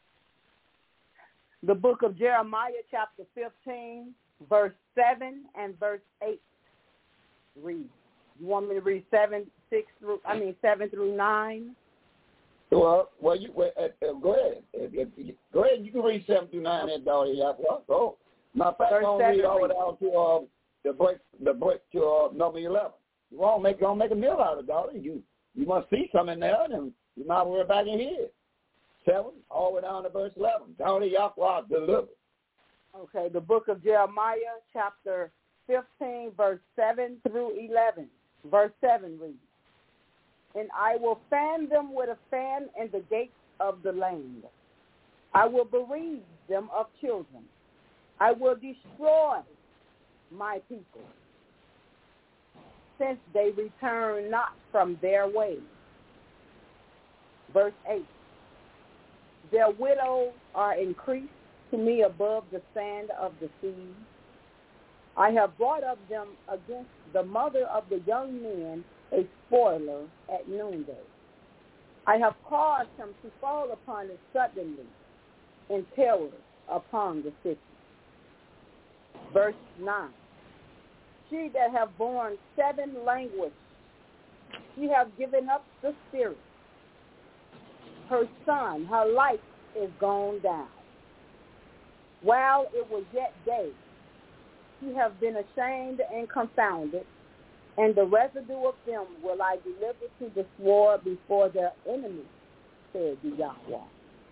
The book of Jeremiah, chapter fifteen, verse seven and verse eight. Read. You want me to read seven, six through? I mean seven through nine. Well, well, you well, uh, uh, go ahead. Uh, uh, go ahead. You can read seven through nine. That daughter, yeah. Well, go. My fact, I'm gonna read all the way down to uh, the break, the break to uh, number eleven. You won't make, don't make a meal out of it, daughter. You you must see something in there, and you might worry back in here. Seven, all the way down to verse eleven. Daughter, Yahweh delivered. Okay, the book of Jeremiah, chapter fifteen, verse seven through eleven. Verse seven reads, And I will fan them with a fan in the gates of the land, I will bereave them of children. I will destroy my people, since they return not from their ways. Verse eight. Their widows are increased to me above the sand of the sea. I have brought up them against the mother of the young men, a spoiler at noonday. I have caused him to fall upon it suddenly, in terror upon the city. Verse nine. She that have borne seven languages, she have given up the spirit. Her son, her light is gone down. While it was yet day, she have been ashamed and confounded, and the residue of them will I deliver to the sword before their enemies, said the Yahweh.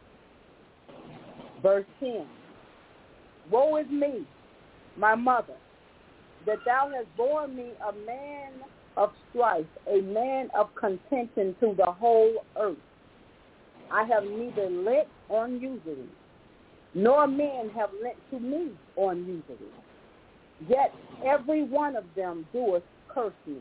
Verse ten. Woe is me, my mother, that thou hast borne me a man of strife, a man of contention to the whole earth. I have neither lent on usury, nor men have lent to me on usury. Yet every one of them doeth curse me.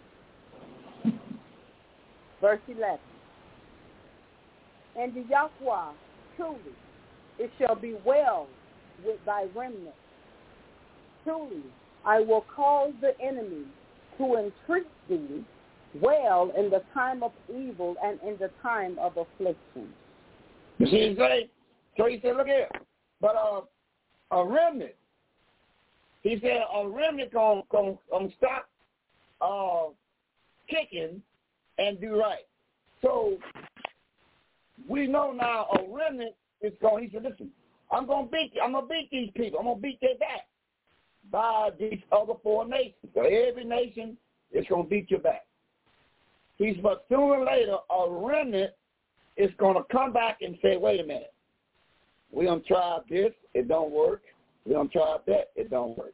Verse eleven. And the Yahweh, truly, it shall be well with thy remnant. Truly, I will cause the enemy to entreat thee well in the time of evil and in the time of affliction. You see what he say? So he said, look here, but uh, a remnant, he said a remnant going to gonna stop uh, kicking and do right. So we know now a remnant is going, he said, listen, I'm going to beat I'm going to beat these people. I'm going to beat their back by these other four nations. So every nation is going to beat your back. He's, but sooner or later, a remnant is going to come back and say, wait a minute, we done tried this, it don't work. We done tried that, it don't work.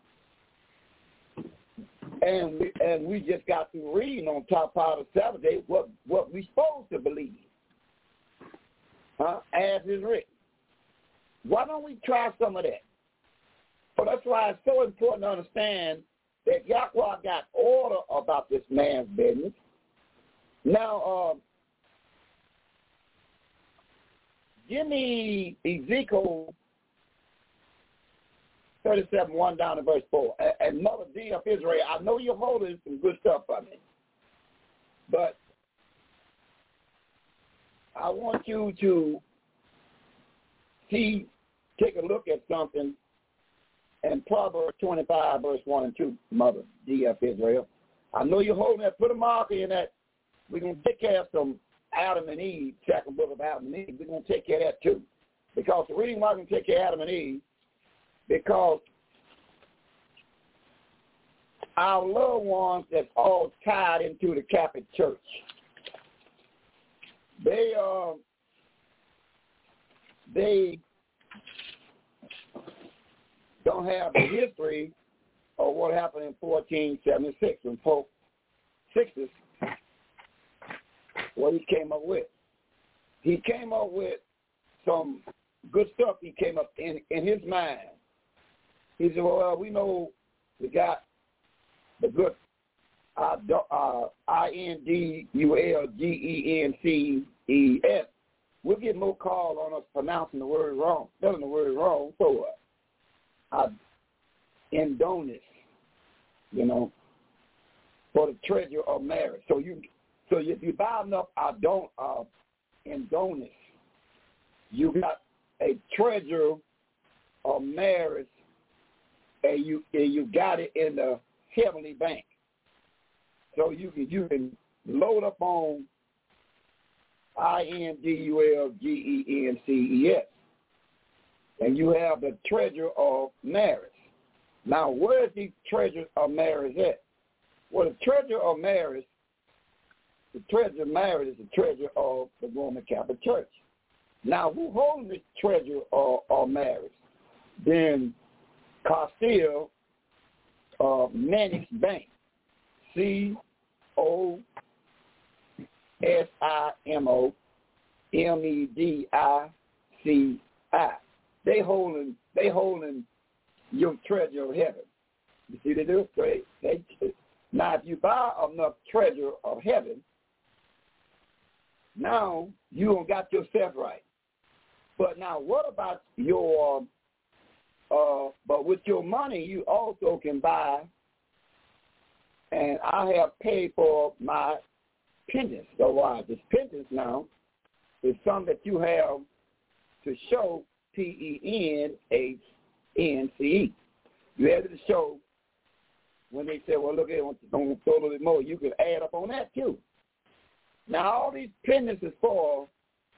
And we, and we just got through reading on top part of Saturday what, what we supposed to believe, huh? As is written. Why don't we try some of that? Well, that's why it's so important to understand that Yahweh got order about this man's business. Now, uh, give me Ezekiel thirty-seven, one down to verse four. And, and Mother D of Israel, I know you're holding some good stuff for me, but I want you to see, take a look at something in Proverbs twenty-five, verse one and two, Mother D of Israel. I know you're holding that. Put a marker in that. We're going to take care of some Adam and Eve, second book of Adam and Eve. We're going to take care of that too. Because the reason why we're going to take care of Adam and Eve, because our loved ones that's all tied into the Catholic Church, they uh, they don't have the history of what happened in fourteen seventy-six when Pope Sixtus, what he came up with. He came up with some good stuff he came up in, in his mind. He said, well, we know we got the good uh, uh, I N D U L G E N C E S. We'll get more call on us pronouncing the word wrong, spelling the word wrong. So what? Uh, Indonis, you know, for the treasure of marriage. So you So if you buy enough Adon, uh, Indonis, you got a treasure of marriage, and you and you got it in the heavenly bank. So you can you can load up on I N D U L G E N C E S, and you have the treasure of marriage. Now, where is the treasure of marriage at? Well, the treasure of marriage. The treasure of marriage is the treasure of the Roman Catholic Church. Now, who holds the treasure of, of marriage? Then Castile uh, Manix Bank, C O S I M O M E D I C I. They holding, they holding your treasure of heaven. You see, they do it. They, now, if you buy enough treasure of heaven, now you don't got yourself right. But now, what about your? Uh, but with your money, you also can buy. And I have paid for my penance. So why? This penance now is something that you have to show P E N H N C E. You have to show when they say, well, look at it, on throw a little bit more, you can add up on that too. Now, all these penances for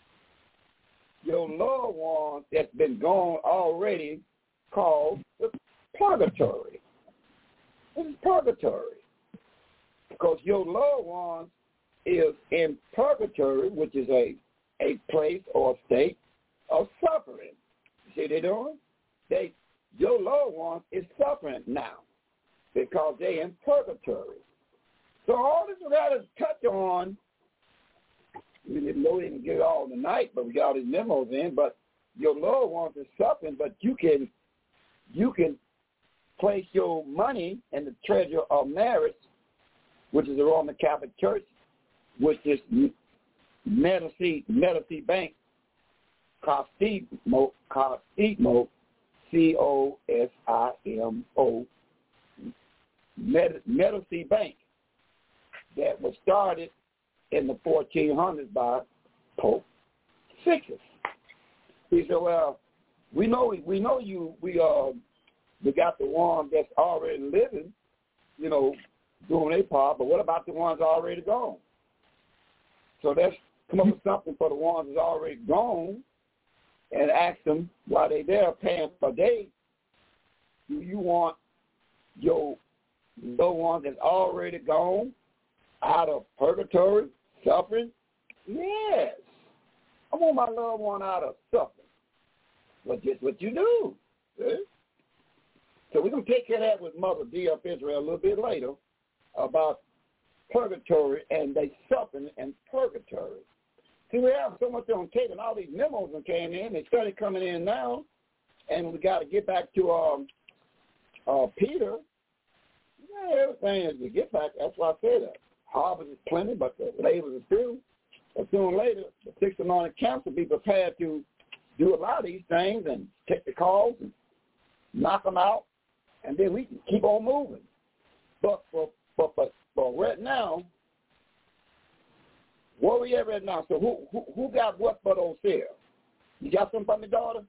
your loved ones that's been gone already called the purgatory. This is purgatory. Because your loved ones is in purgatory, which is a, a place or a state of suffering. See what they're doing? They, your loved ones is suffering now because they're in purgatory. So all this we got to touch on, we didn't know we didn't get it all tonight, but we got all these memos in, but your loved ones is suffering, but you can you can place your money in the treasure of marriage, which is the Roman Catholic Church, which is Medici, Medici Bank, Cosimo, Cosimo, C O S I M O, Med, Medici Bank, that was started in the fourteen hundreds by Pope Sixtus. He said, well, we know we know you, we uh, we got the one that's already living, you know, doing their part, but what about the ones already gone? So let's come up with something for the ones that's already gone and ask them while they're there paying per day, do you want your loved one that's already gone out of purgatory, suffering? Yes. I want my loved one out of suffering. But just what you do. See? So we're going to take care of that with Mother D of Israel a little bit later about purgatory and they suffering in purgatory. See, we have so much on tape and all these memos that came in. They started coming in now, and we got to get back to um, uh, Peter. Yeah, everything is to get back. That's why I said that. Harvest is plenty, but the labor is few. But sooner or later, the six anointed camps will be prepared to do a lot of these things and take the calls and knock them out, and then we can keep on moving. But for but but, but right now, where we at right now? So who who, who got what for those here? You got something from your daughter?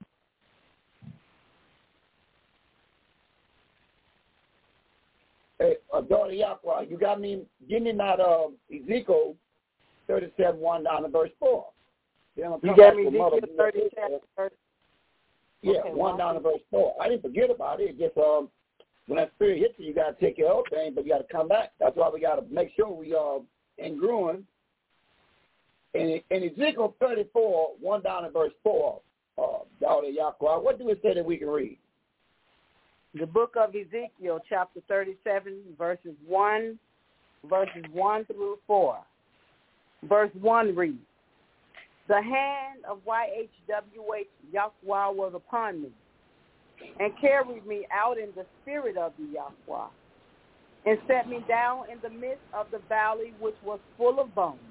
Hey, uh, daughter Yahweh, you got me? Give me that uh, Ezekiel thirty-seven one down to verse four. Then You got me Ezekiel thirty-seven. Yeah, okay, one down to verse four. I didn't forget about it. It's just um, when that spirit hits you, you got to take care of things, but you got to come back. That's why we got to make sure we are uh, ingruing. In, in Ezekiel thirty-four, one down to verse four, uh, daughter Yahweh, what do it say that we can read? The book of Ezekiel, chapter thirty-seven, verses one, verses one through four. Verse one reads, the hand of Y H W H Yahweh was upon me, and carried me out in the spirit of the Yahweh, and set me down in the midst of the valley which was full of bones.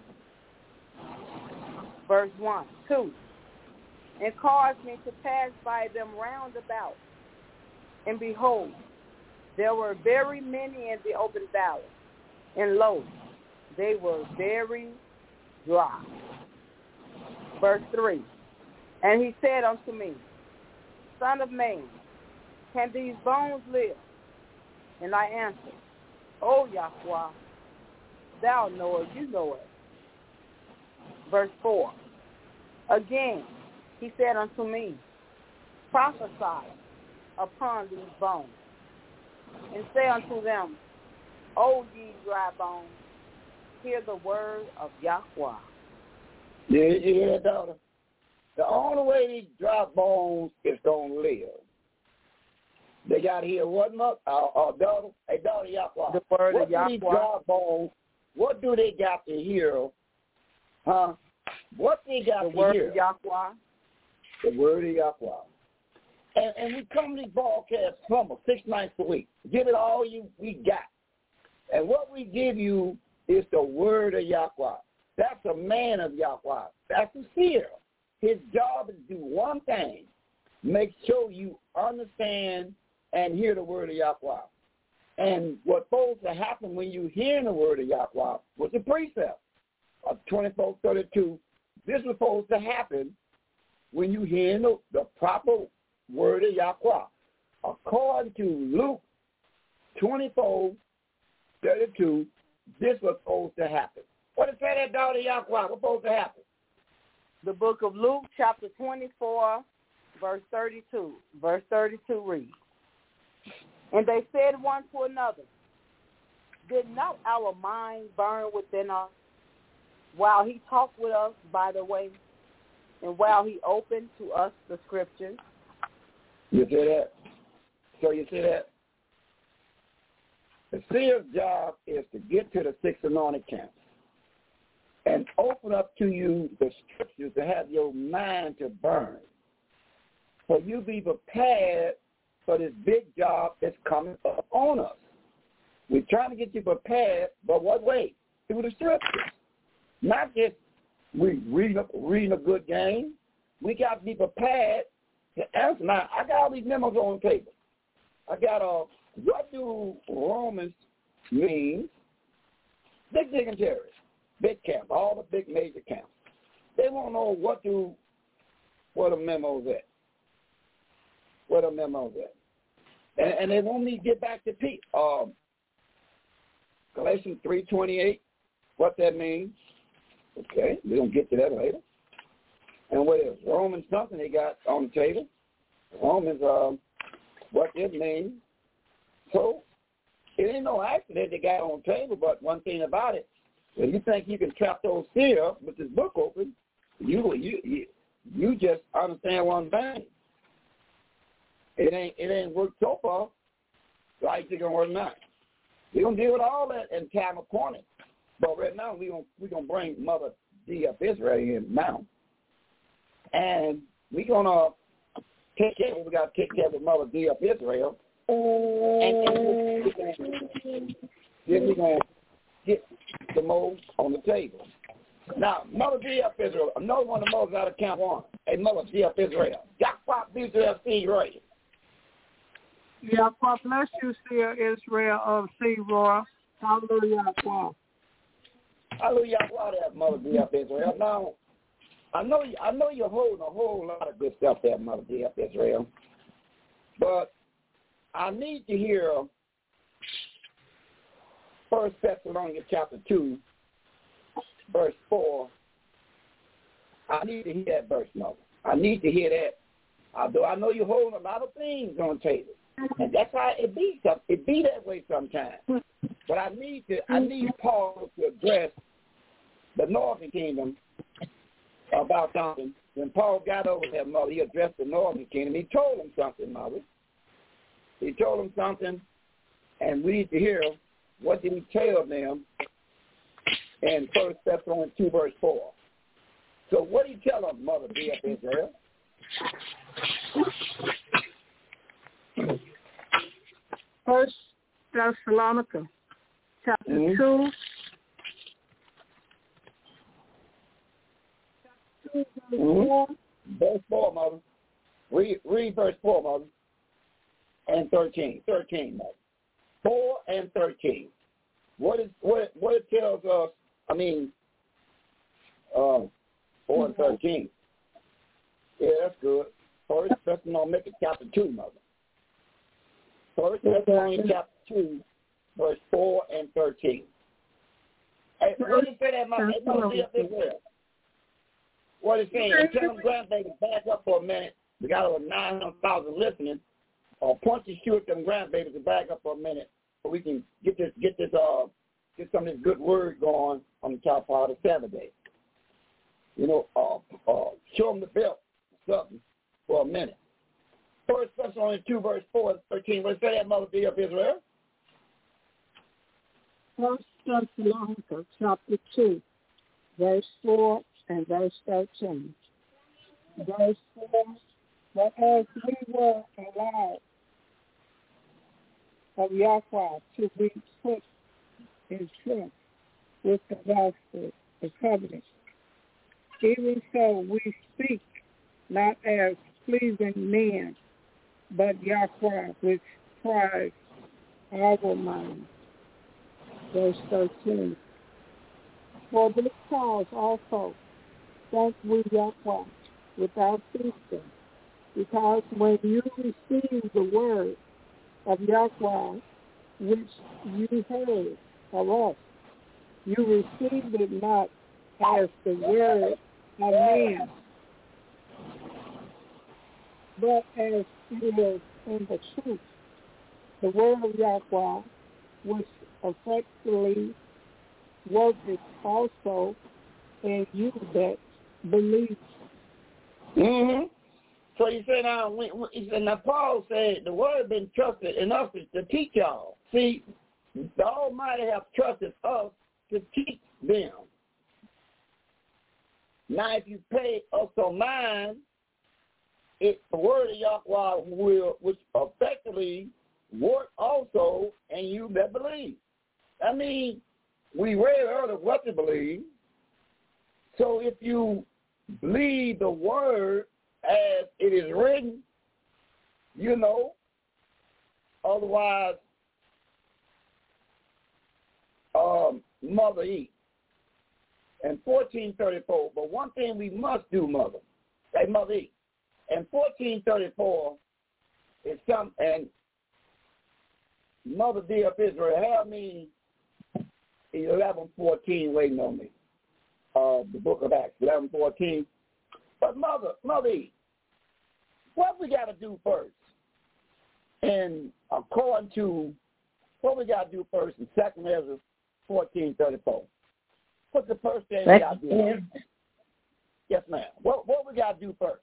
Verse one, two, and caused me to pass by them round about. And behold, there were very many in the open valley, and lo, they were very dry. Verse three, and he said unto me, Son of man, can these bones live? And I answered, O Yahweh, thou knowest, you know it. Verse four, again he said unto me, prophesy upon these bones, and say unto them, O ye dry bones, hear the word of Yahweh. Yeah, you hear that, daughter? The only way these dry bones is going to live, they got to hear what, mother? Our, our daughter? Hey, daughter Yahweh. The word what of Yahweh. These dry bones, what do they got to hear? Huh? What they got the to word hear? Of Yahweh. The word of Yahweh. And, and we come to these broadcasts from six nights a week. Give it all you we got. And what we give you is the word of Yahweh. That's a man of Yahweh. That's a seer. His job is to do one thing. Make sure you understand and hear the word of Yahweh. And what's supposed to happen when you hear the word of Yahweh was the precept of twenty-four thirty-two. This was supposed to happen when you hear the, the proper word of Yahweh. According to Luke twenty-four thirty-two, this was supposed to happen. What is that, daughter of Yahweh? What's supposed to happen? The book of Luke, chapter twenty-four, verse thirty-two. Verse thirty-two reads, "And they said one to another, Did not our mind burn within us while he talked with us by the way, and while he opened to us the scriptures?" You see that? So you see that? The seer's job is to get to the six anointed camps and open up to you the scriptures to have your mind to burn. So you be prepared for this big job that's coming up on us. We're trying to get you prepared, but what way? Through the scriptures. Not just we reading a, reading a good game. We got to be prepared to answer. Now, I got all these memos on the table. I got a, what do Romans mean? Big dignitaries, big camp, all the big major camps. They want to know what do, what a memo's at. What a memo's at. And, and they want me to get back to Pete. Um, Galatians three twenty-eight, what that means. Okay, we're going to get to that later. And what is Romans something they got on the table? Romans, um, what it means. So it ain't no accident they got on the table, but one thing about it, if you think you can trap those seer with this book open, you you you, you just understand one thing. It ain't it ain't worked so far, like it's gonna work now. We're gonna deal with all that in time appointed. But right now we gonna we gonna bring Mother D of Israel in now. And we're gonna take care of we gotta take care of Mother D of Israel. And then we're gonna get the mold on the table. Now, Mother D of Israel, another one of the modes out of Camp One. Hey, Mother D of Israel. Yahweh Israel see right. Yahweh bless you, Seer Israel of Searoy. Hallelujah. Hallelujah, that Mother D of Israel. Now, I know I know you're holding a whole lot of good stuff there, Mother D of Israel. But I need to hear First Thessalonians chapter two, verse four. I need to hear that verse, Mother. I need to hear that. Although I know you're holding a lot of things on the table. And that's how it be. It be that way sometimes. But I need to. I need Paul to address the northern kingdom about something. When Paul got over there, Mother, he addressed the northern kingdom. He told them something, Mother. He told them something, and we need to hear what did he tell them in First Thessalonians two, verse four. So what did he tell them, Mother D of Israel? First Thessalonica, chapter mm-hmm. two. Mm-hmm. Verse four, Mother. Read, read verse four, Mother. And thirteen. Thirteen, Mother. Four and thirteen. What is what what it tells us, I mean, um, four and thirteen. Yeah, that's good. First Thessalonians chapter two, Mother. First Thessalonians chapter two, verse four and thirteen. Hey, what did it say that, Mother? Hey, Mother, see up this way. What is saying? Tell them grandbabies back up for a minute. We got over nine hundred thousand listening. Or uh, point your shoe at them grandbabies to back up for a minute so we can get this, get this, uh, get some of this good word going on the top part of Saturday. You know, uh, uh, show them the belt or something for a minute. First Thessalonians two, verse four and thirteen. Let's say that, Mother D of Israel. First Thessalonians chapter two, verse four and verse thirteen. Verse four, but as we were allowed of Yahweh to be put in trust with the gospel, the covenant, even so we speak not as pleasing men, but Yahweh which tries our minds. Verse thirteen. For this cause also thank we Yahweh without ceasing, because when you received the word of Yahweh, which you heard of us, you received it not as the word of man, but as it is in the truth, the word of Yahweh, which effectively worketh also in you that believe. Mm-hmm. So you say now, we, we, he said, now Paul said the word has been trusted in us to teach y'all. See, the Almighty have trusted us to teach them. Now, if you pay us on mind, it the word of Yahweh will, which effectively work also in you that believe. I mean, we read earlier what to believe. So if you believe the word as it is written, you know, otherwise, um, Mother eat. And fourteen thirty-four, but one thing we must do, Mother, say Mother eat. And fourteen thirty-four is some, and Mother dear of Israel, have me eleven fourteen waiting on me. Uh, the book of Acts, eleven fourteen. But Mother, Mother eat. What we got to do first? And according to what we got to do first in Second Ezra fourteen thirty-four. What's the first thing we got to do? Yes, ma'am. What what we got to do first?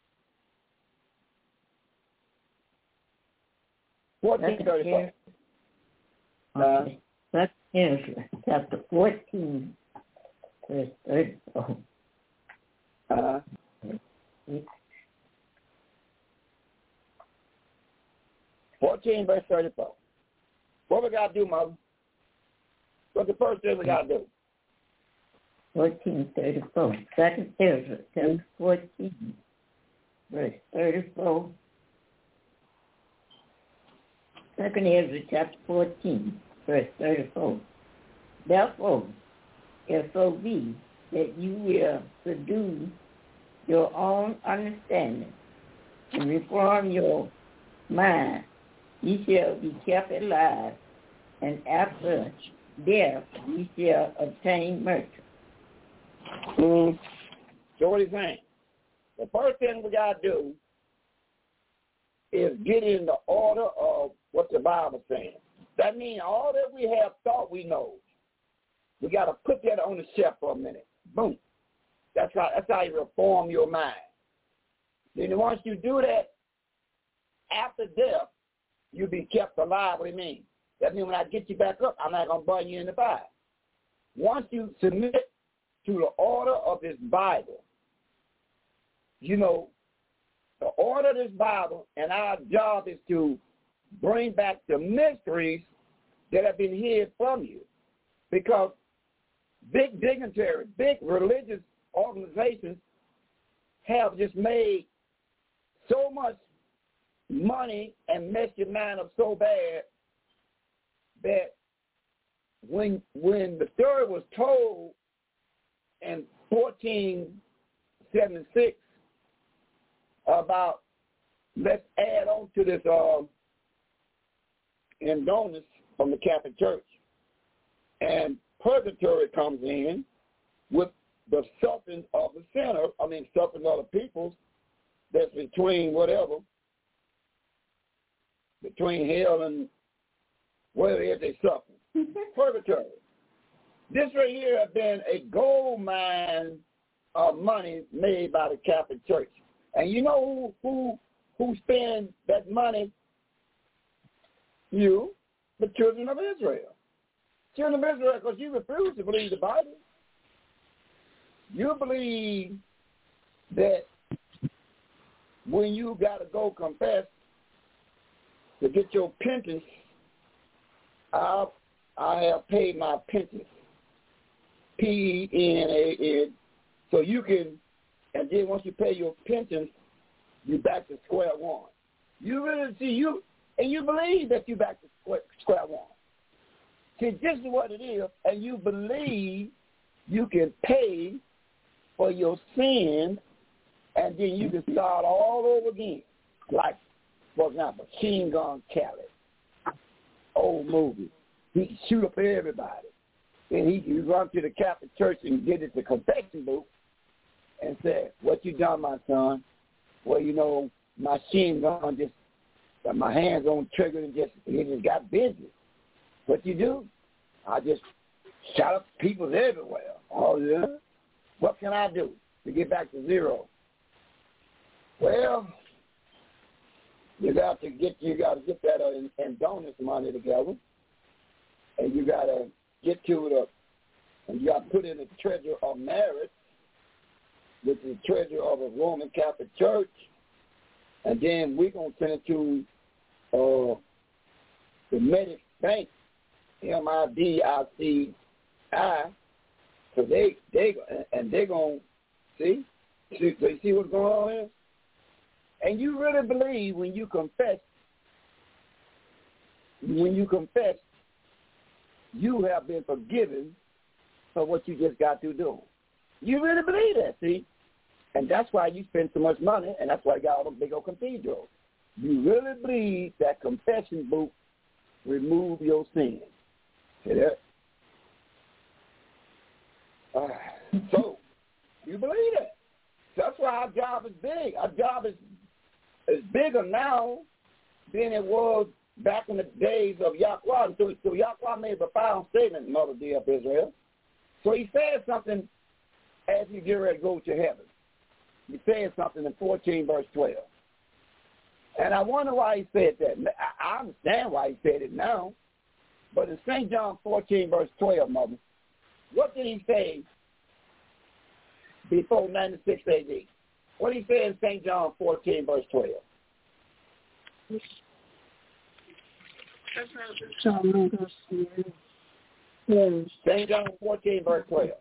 Fourteen thirty-four. Okay. That's Ezra, chapter fourteen, verse thirty-four. Uh-huh. Fourteen verse thirty-four. What we got to do, Mother? What's the first thing we got to do? Fourteen thirty-four. Second Ezra, chapter fourteen, verse thirty-four. Second Ezra, chapter fourteen, verse thirty-four. Therefore, if so be that you will subdue your own understanding and reform your mind, ye shall be kept alive, and after death ye shall obtain mercy. Mm. So what he's saying, the first thing we got to do is get in the order of what the Bible's saying. That means all that we have thought we know, we got to put that on the shelf for a minute. Boom. That's how, that's how you reform your mind. Then once you do that, after death, you'll be kept alive. What do you mean? That means when I get you back up, I'm not going to burn you in the fire. Once you submit to the order of this Bible, you know, the order of this Bible, and our job is to bring back the mysteries that have been hid from you. Because big dignitaries, big religious organizations have just made so much money and messed your mind up so bad that when when the story was told in fourteen seventy-six about let's add on to this uh, indulgence from the Catholic Church, and purgatory comes in with the suffering of the sinner, I mean suffering of the people that's between whatever, between hell and whatever it is they suffer. Purgatory. This right here has been a gold mine of money made by the Catholic Church. And you know who who who spends that money? You, the children of Israel. Children of Israel, because you refuse to believe the Bible. You believe that when you got to go confess to get your penance, I, I have paid my penance, P E N A N, so you can, and then once you pay your penance, you're back to square one. You really see, you, and you believe that you're back to square, square one. See, this is what it is, and you believe you can pay for your sins, and then you can start all over again. Like, for example, Machine Gun Kelly, old movie. He can shoot up everybody. Then he can run to the Catholic Church and get it the confession book and say, what you done, my son? Well, you know, my machine gun just, my hands on the trigger and just, he just got busy. What you do? I just shot up people everywhere. Oh, yeah? What can I do to get back to zero? Well, you got to get you got to get that uh, endowment money together, and you got to get to the, and you got to put in the treasure of marriage, which is the treasure of a Roman Catholic Church, and then we're gonna send it to uh, the Medic Bank, M I D I C I, so they they and they're gonna see, see, so you see what's going on here. And you really believe when you confess, when you confess, you have been forgiven for what you just got through doing. You really believe that, see? And that's why you spend so much money, and that's why you got all those big old cathedrals. You really believe that confession book remove your sins. See that? Uh, so, you believe that. That's why our job is big. Our job is It's bigger now than it was back in the days of Yahweh. So, so Yahweh made a profound statement, Mother dear of Israel. So he said something as you get ready to go to heaven. He said something in fourteen, verse twelve. And I wonder why he said that. I understand why he said it now. But in Saint John fourteen, verse twelve, Mother, what did he say before ninety-six A D? What did he say in Saint John fourteen, verse twelve? Saint John fourteen, verse twelve.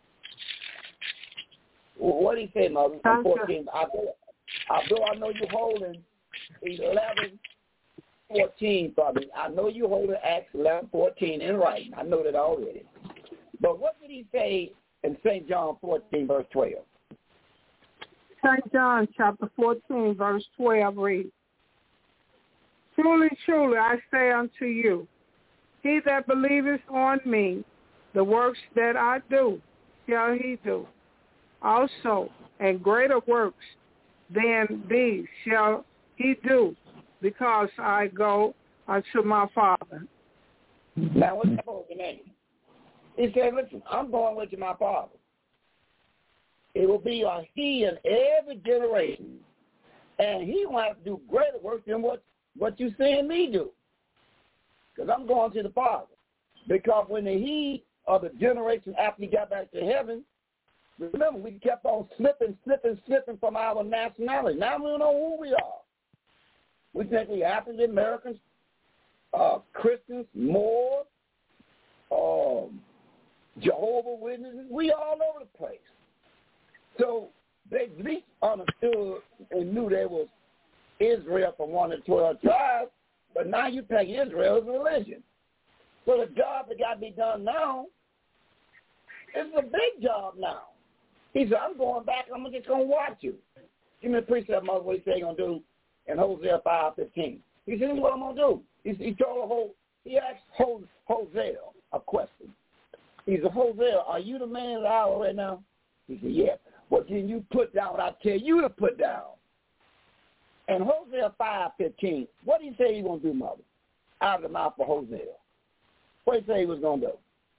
What did he say, Mother? In fourteen, although I know you're holding eleven, fourteen for me. I know you're holding Acts eleven, fourteen in writing. I know that already. But what did he say in Saint John fourteen, verse twelve? Saint John chapter fourteen, verse twelve reads, Truly, truly, I say unto you, he that believeth on me, the works that I do, shall he do. Also, and greater works than these shall he do, because I go unto my Father. Now, what's that supposed to mean? He said, listen, I'm going with my Father. It will be a he in every generation. And he will have to do greater work than what, what you seeing me do. Because I'm going to the Father. Because when the he of the generation after he got back to heaven, remember, we kept on slipping, slipping, slipping from our nationality. Now we don't know who we are. We think we're African Americans, uh, Christians, Moors, um, Jehovah's Witnesses. We all over the place. So they at least understood and knew there was Israel from one of the twelve tribes, but now you take Israel as a religion. So the job that got to be done now is a big job now. He said, I'm going back, I'm just going to watch you. Give me a precept, Mother, what he said he's going to do in Hosea five fifteen. He said, this is what I'm going to do. He, he told the whole, he asked Hosea a question. He said, Hosea, are you the man of the hour right now? He said, yeah. Well, can you put down what I tell you to put down? And Hosea five fifteen, what did he say he was going to do, Mother? Out of the mouth of Hosea. What did he say he was going to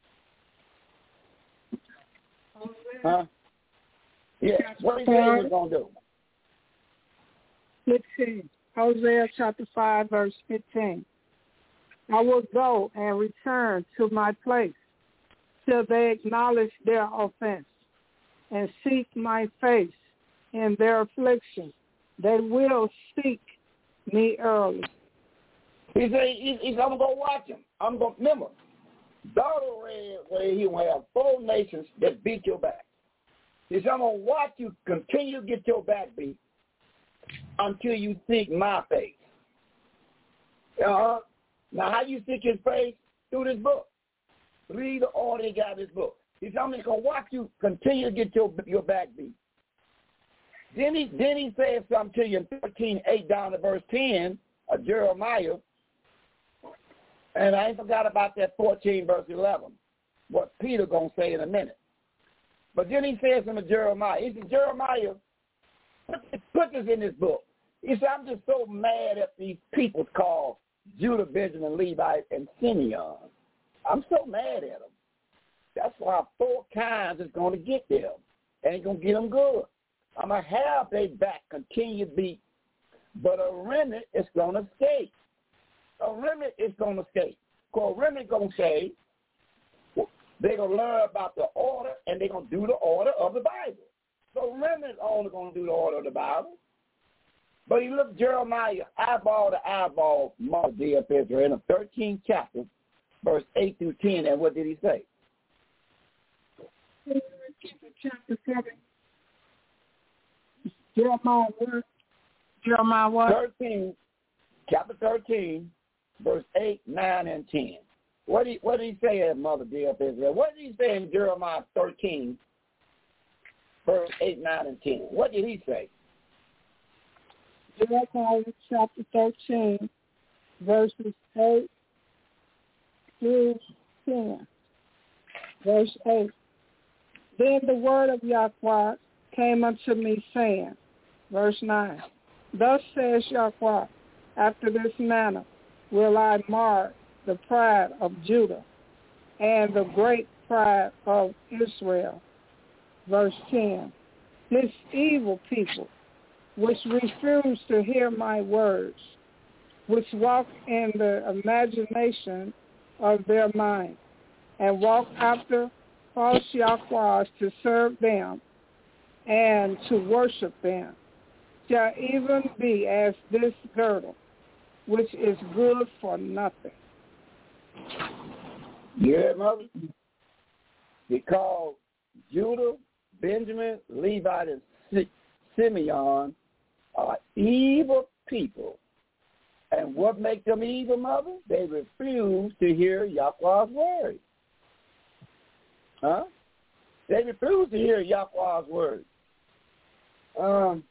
do? Huh? Yeah, what did he say he was going to do? fifteen. Hosea chapter five, verse fifteen. I will go and return to my place till they acknowledge their offense and seek my face in their affliction. They will seek me early. He said, he, he said, I'm going to watch him. I'm going to remember. Daughter read where he will have four nations that beat your back. He said, I'm going to watch you continue to get your back beat until you seek my face. Uh-huh. Now, how you seek his face? Through this book. Read the order he got this book. He said, I'm just going to watch you continue to get your, your back beat. Then he, then he said something to you in thirteen eight down to verse ten of Jeremiah. And I ain't forgot about that fourteen verse eleven, what Peter going to say in a minute. But then he says in the Jeremiah, he said, Jeremiah, put, put this in this book. He said, I'm just so mad at these people called Judah, Benjamin, Levi, and Simeon. I'm so mad at them. That's why four kinds is going to get them. And it's going to get them good. I'm going to have their back continue to beat, but a remnant is going to escape. A remnant is going to escape. Because a remnant going to say, they're going to learn about the order, and they're going to do the order of the Bible. So remnant is only going to do the order of the Bible. But he looked Jeremiah eyeball to eyeball, Mother dear of Israel, in the thirteenth chapter, verse eight through ten, and what did he say? Chapter seven. Jeremiah what? Jeremiah what? thirteen, chapter thirteen, verse eight, nine, and ten. What did he, what did he say, Mother dear of Israel? What did he say in Jeremiah thirteen, verse eight, nine, and ten? What did he say? Jeremiah chapter thirteen, verses eight through ten. Verse eight. Then the word of Yahweh came unto me, saying, verse nine, Thus says Yahweh, after this manner will I mar the pride of Judah and the great pride of Israel. Verse ten, this evil people, which refuse to hear my words, which walk in the imagination of their mind, and walk after false Yahwehs to serve them and to worship them, shall even be as this girdle, which is good for nothing. Yeah, Mother? Because Judah, Benjamin, Levi, and Simeon are evil people. And what makes them evil, Mother? They refuse to hear Yahweh's word. Huh? They refuse to hear Yahweh's word. Um,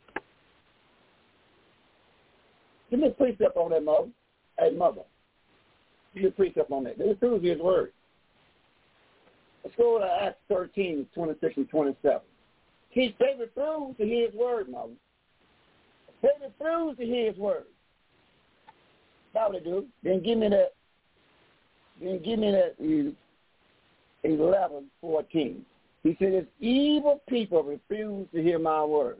give me a precept on that, Mother. Hey, Mother. Give me a precept on that. They refuse to hear his word. Let's go to Acts thirteen, twenty-six and twenty-seven. He, they refuse to hear his word, Mother. They refuse to hear his word. That's what they do. Then give me that. Then give me that eleven, fourteen. He said, "If evil people refuse to hear my word,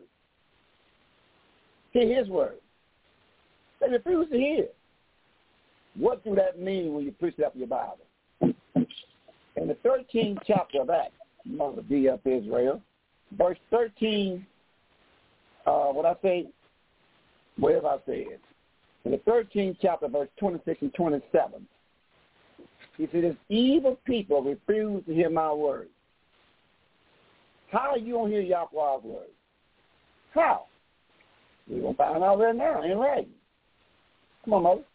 hear his word. They refuse to hear. What do that mean when you precept your Bible? In the thirteenth chapter of Acts, Mother D of Israel, verse thirteen, uh, what I say, where have I said? In the thirteenth chapter, verse twenty-six and twenty-seven, he said, if evil people refuse to hear my word, how are you going to hear Yahweh's word? How? We're going to find out right now, ain't right? Come on, Mother.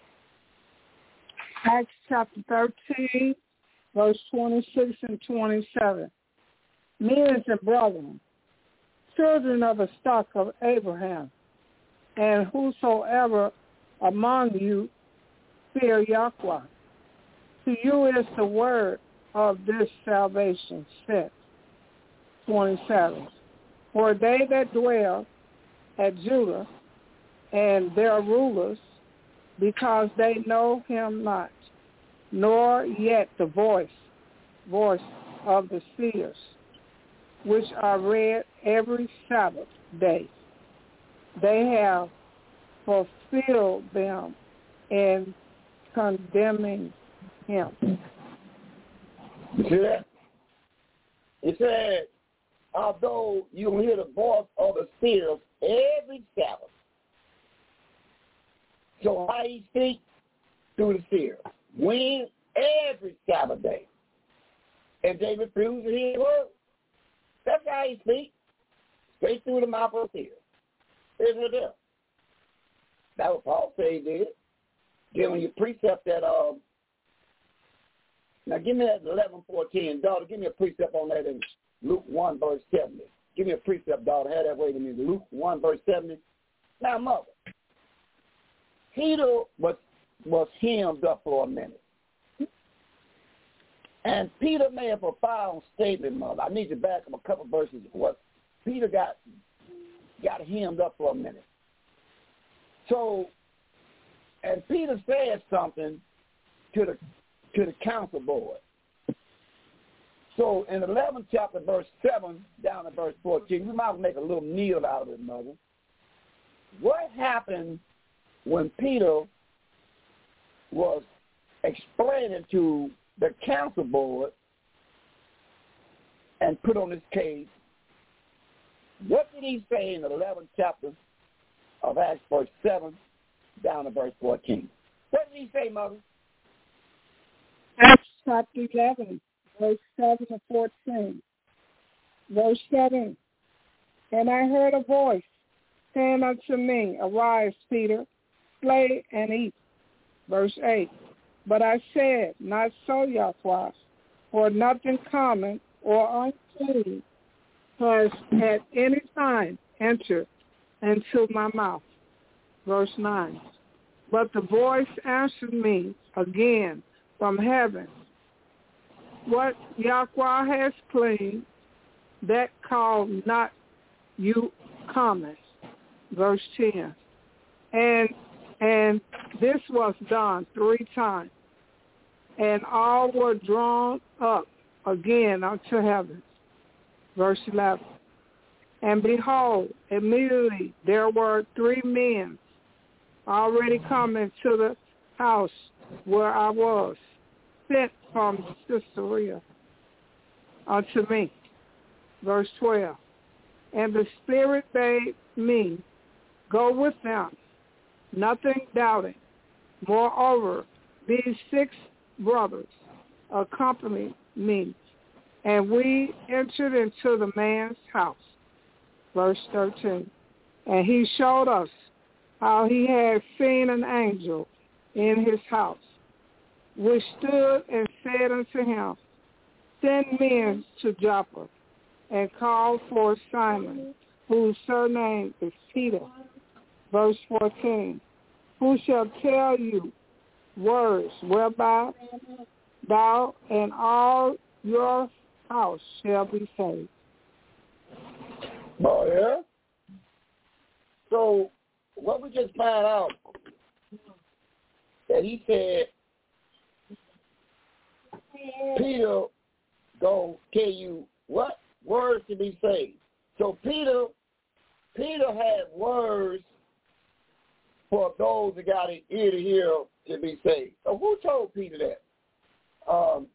Acts chapter thirteen, verse twenty-six and twenty-seven. Men and brethren, children of the stock of Abraham, and whosoever among you fear Yahweh, to you is the word of this salvation sent. twenty-seven. For they that dwell at Judah and their rulers, because they know him not, nor yet the voice, voice of the seers, which are read every Sabbath day. They have fulfilled them in condemning him. You see that? It said, although you'll hear the voice of the seers every Sabbath. So how he speaks? Through the seers. When? Every Sabbath day. And they refuse to hear the word. That's how he speaks. Straight through the mouth of the seers. Here's what it is. That's what Paul said he did. Giving you precept that, um, now give me that eleven fourteen. Daughter, give me a precept on that in Luke one, verse seventy. Give me a precept, daughter. Have that way to me. Luke one, verse seventy. Now, mother, Peter was, was hemmed up for a minute. And Peter made a profound statement, mother. I need to back up a couple verses. What Peter got got hemmed up for a minute. So, and Peter said something to the to the council board. So in the eleventh chapter, verse seven, down to verse fourteen, we might make a little meal out of it, mother. What happened when Peter was explaining to the council board and put on his case? What did he say in the eleventh chapter of Acts, verse seven, down to verse fourteen? What did he say, mother? Acts chapter eleven, verse seven to fourteen. Verse seven, and I heard a voice saying unto me, Arise, Peter, slay and eat. Verse eight, but I said, Not so, Yahweh, for nothing common or unclean has at any time entered into my mouth. Verse nine, but the voice answered me again from heaven, what Yahweh has clean, that call not you common. Verse ten, and and this was done three times, and all were drawn up again unto heaven. Verse eleven, and behold, immediately there were three men already coming to the house where I was, sent from Caesarea unto me. Verse twelve, and the Spirit bade me go with them, nothing doubting. Moreover, these six brothers accompanied me, and we entered into the man's house. Verse thirteen, and he showed us how he had seen an angel in his house, which stood and said unto him, Send men to Joppa, and call for Simon, whose surname is Peter. Verse fourteen, who shall tell you words whereby thou and all your house shall be saved. Oh, yeah? So what we just found out, that he said, Peter gonna tell you what? Words to be saved. So Peter, Peter had words for those that got an ear to hear to be saved. So who told Peter that? Um,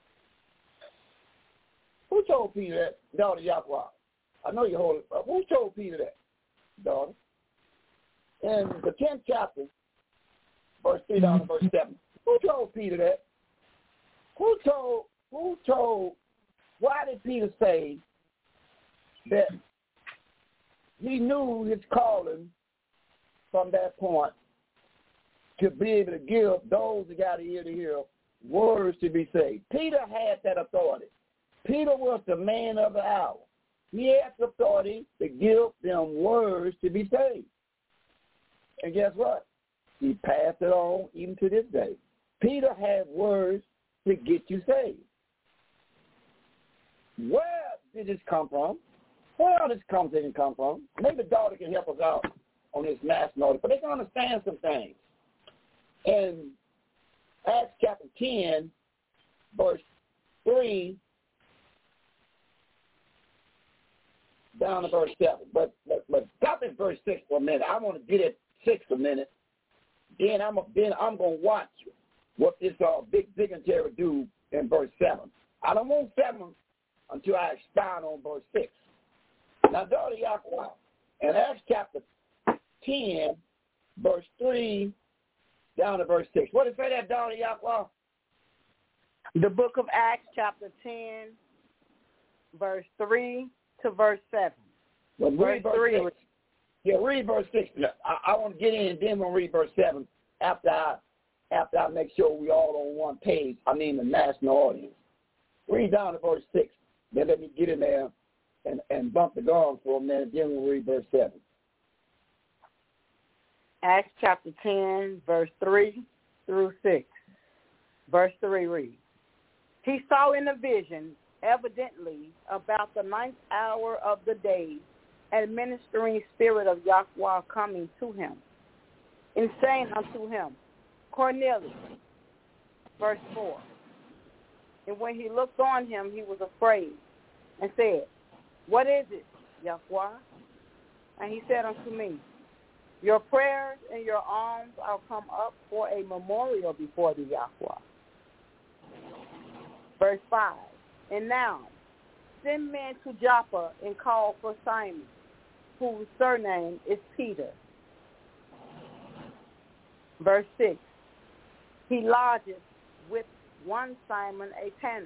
who told Peter that? Daughter Yahweh. I know you hold it. But who told Peter that, daughter? In the tenth chapter, verse three down to verse seven. Who told Peter that? Who told, who told, why did Peter say that he knew his calling from that point to be able to give those that got an ear to hear words to be saved? Peter had that authority. Peter was the man of the hour. He had the authority to give them words to be saved. And guess what? He passed it on even to this day. Peter had words to get you saved. Where did this come from? Where did this conversation come from? Maybe daughter can help us out on this mass notice, but they can understand some things. In Acts chapter ten, verse three, down to verse seven. But, but, but stop at verse six for a minute. I want to get at six a minute. Then I'm, a, then I'm going to watch what this uh, big dignitary do in verse seven. I don't want seven until I expound on verse six. Now, daughter Yahweh, in Acts chapter ten, verse three, down to verse six. What did it say that, daughter Yahweh? The book of Acts chapter ten, verse three to verse seven. Well, verse verse three. six. Yeah, read verse six. I, I want to get in, and then we'll read verse seven after I after I make sure we all on one page. I mean the national audience. Read down to verse six. Then let me get in there and, and bump the gong for a minute. Then we'll read verse seven. Acts chapter ten, verse three through six. Verse three reads, He saw in a vision, evidently about the ninth hour of the day, and ministering spirit of Yahweh coming to him, and saying unto him, Cornelius, verse four. And when he looked on him, he was afraid, and said, What is it, Yahweh? And he said unto me, Your prayers and your alms are come up for a memorial before the Yahweh. Verse five. And now, send men to Joppa and call for Simon, whose surname is Peter. Verse six. He lodges with one Simon a tanner,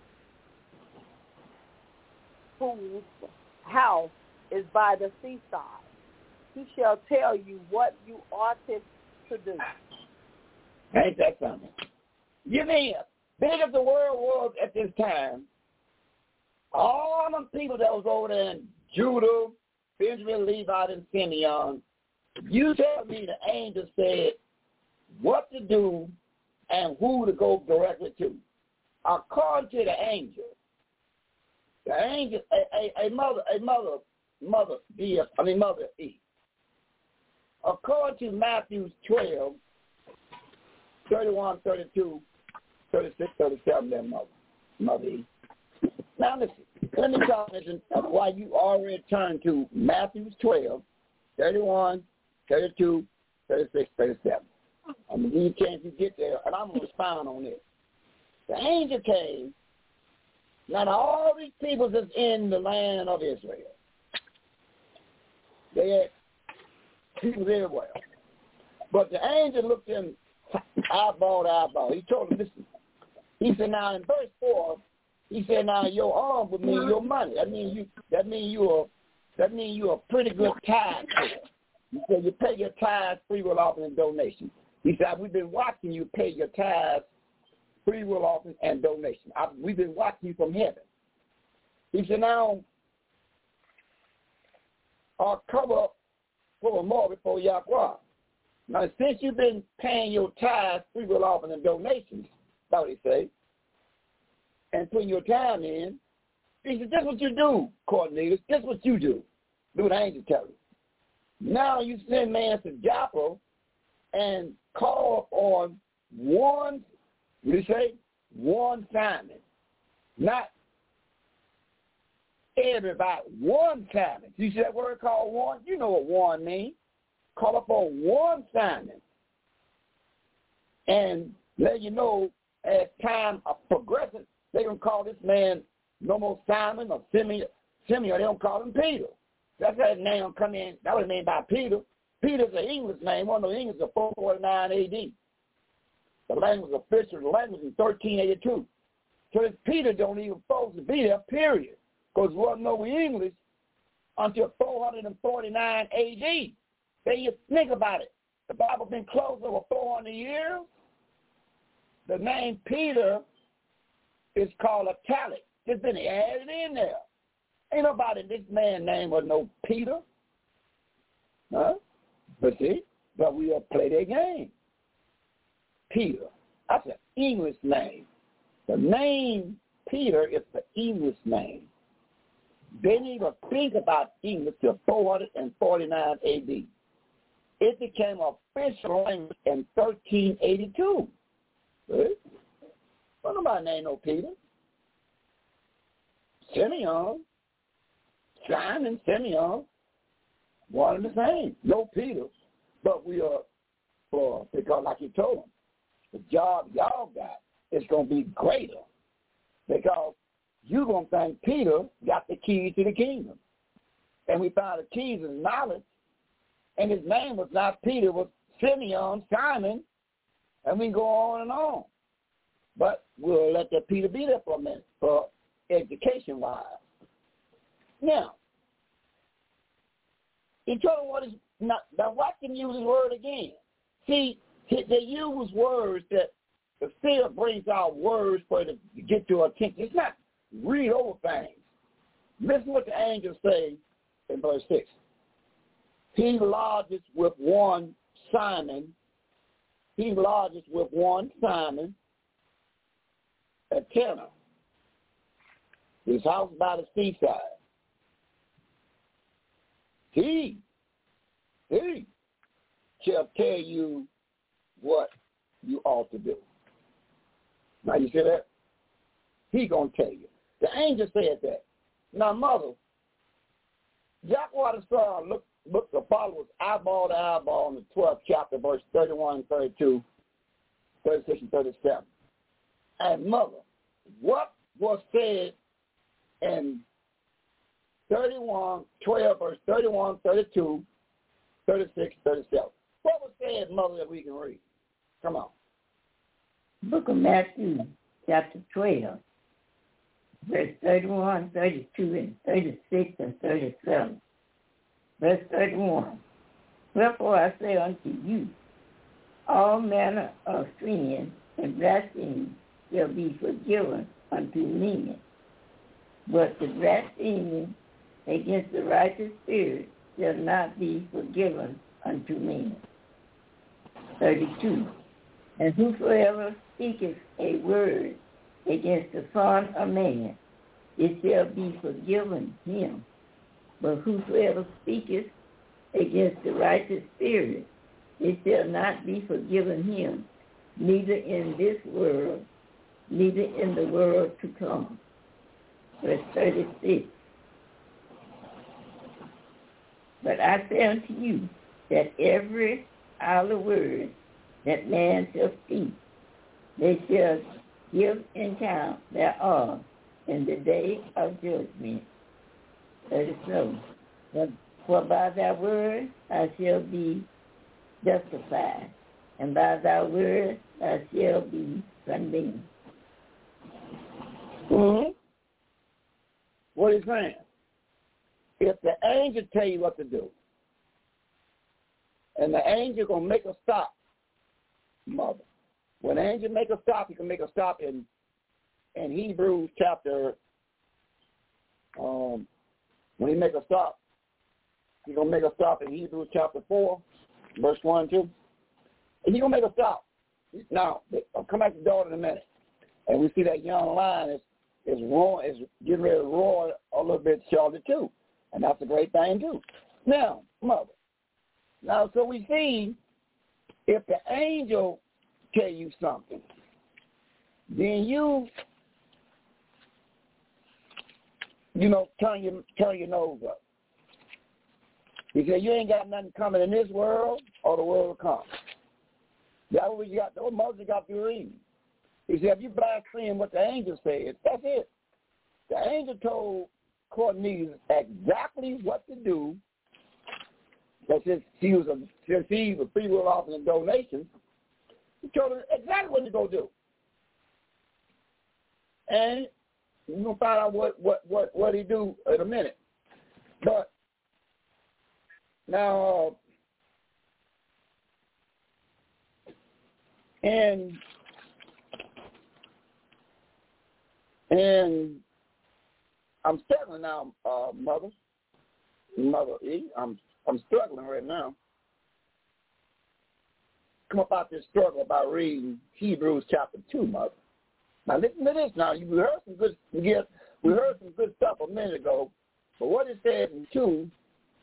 whose house is by the seaside. He shall tell you what you ought to do. Ain't that something? You mean, big as the world was at this time, all them people that was over there in Judah, Benjamin, Levi, and Simeon, you tell me the angel said what to do and who to go directly to. According to the angel, the angel, a, a, a mother, a mother, mother, B, I mean mother E. According to Matthew twelve, thirty-one, thirty-two, thirty-six, thirty-seven, then mother, mother E. Now listen, let me talk this why you already turned to Matthew twelve, thirty-one, thirty-two, thirty-six, thirty-seven. I'm going to give you a chance to get there, and I'm going to expound on this. The angel came. Now, all these people that's in the land of Israel, they had people everywhere. But the angel looked in eyeball to eyeball. He told them, listen. He said, now, in verse four, he said, now, your arm would mean your money. That means you, that means you are, that means you're a pretty good tithe payer. He said, you pay your tithes, free will offering, and donation. He said, we've been watching you pay your tithes, free will offering, and donation. I, we've been watching you from heaven. He said, now, I'll cover up for more before Yahweh. Now, since you've been paying your tithes, free will offering, and donations, that's what he said, and putting your time in, he said, this is what you do, Cornelius. This is what you do. Do what the angel tell you. Now you send man to Joppa and call on one, what do you say? One Simon. Not everybody. One Simon. You see that word called one? You know what one means. Call upon one Simon. And let you know as time progresses, they're going to call this man no more Simon or Simeon. Simeon, they don't call him Peter. That's how his name come in. That was named by Peter. Peter's an English name. One of the English of four forty-nine A D. The language official, the language in thirteen eighty-two. So this Peter don't even supposed to be there, period. Because we wasn't no English until four forty-nine A D. Then you think about it. The Bible been closed over four hundred years. The name Peter is called italic. It's been added in there. Ain't nobody in this man's name was no Peter. Huh? But see, but we'll play their game. Peter. That's an English name. The name Peter is the English name. They didn't even think about English till four forty-nine A D. It became official language in thirteen eighty-two. Right? Well, nobody named no Peter. Simeon, Simon, Simeon, one and the same. No Peter, but we are, for because like he told them, the job y'all got is going to be greater because you're going to think Peter got the key to the kingdom. and we found the keys of knowledge, and his name was not Peter, it was Simeon, Simon, and we go on and on. But we'll let that Peter be there for a minute, for education-wise. Now, he told him what is not. Now, watch him use his word again. See, they use words that the seer brings out words for it to get your attention. It's not read over things. Listen what the angels say in verse six. He lodges with one Simon. He lodges with one Simon at Cana, his house by the seaside. He, he shall tell you what you ought to do. Now you see that? He gonna tell you. The angel said that. Now, mother, Jack Water saw look look the followers eyeball to eyeball in the twelfth chapter, verse thirty-one and thirty-two, thirty-six and thirty-seven. And mother, what was said in thirty-one, twelve, verse thirty-one, thirty-two, thirty-six, thirty-seven? What was said, mother, that we can read? Come on. Book of Matthew, chapter twelve, verse thirty-one, thirty-two, and thirty-six, and thirty-seven. Verse thirty-one. Wherefore I say unto you, all manner of sin and blasphemy shall be forgiven unto men, but the blasphemy against the righteous spirit shall not be forgiven unto men. thirty-two. And whosoever speaketh a word against the Son of Man, it shall be forgiven him. But whosoever speaketh against the righteous spirit, it shall not be forgiven him, neither in this world, neither in the world to come. Verse thirty-six. But I say unto you that every idle word that man shall speak, they shall give account thereof in the day of judgment. thirty-seven. For, for by thy word thou shalt be justified, and by thy word thou shalt be condemned. Mm-hmm. What is saying? If the angel tell you what to do, and the angel gonna make a stop, mother. When the angel make a stop, he can make a stop in in Hebrews chapter. Um, when he make a stop, he gonna make a stop in Hebrews chapter four, verse one and two. And he gonna make a stop. Now, I'll come back to the door in a minute, and we see that young lion is is roaring, is getting ready to roar a little bit shortly too, and that's a great thing too. Now, mother. Now, so we see. If the angel tell you something, then you, you know, turn your turn your nose up. Because you ain't got nothing coming in this world, or the world will come. That's what you got. What Moses got to read. He said, if you blaspheme what the angel said, that's it. The angel told Cornelius exactly what to do. But since he was a since he was a free will offering and donations, he told him exactly what to go do. And we're gonna find out what, what, what, what he do in a minute. But now uh, and and I'm struggling now, uh, mother. Mother E, I'm I'm struggling right now. Come about this struggle about reading Hebrews chapter two, mother. Now listen to this. Now you heard some good. We heard some good stuff a minute ago, but what it says in two,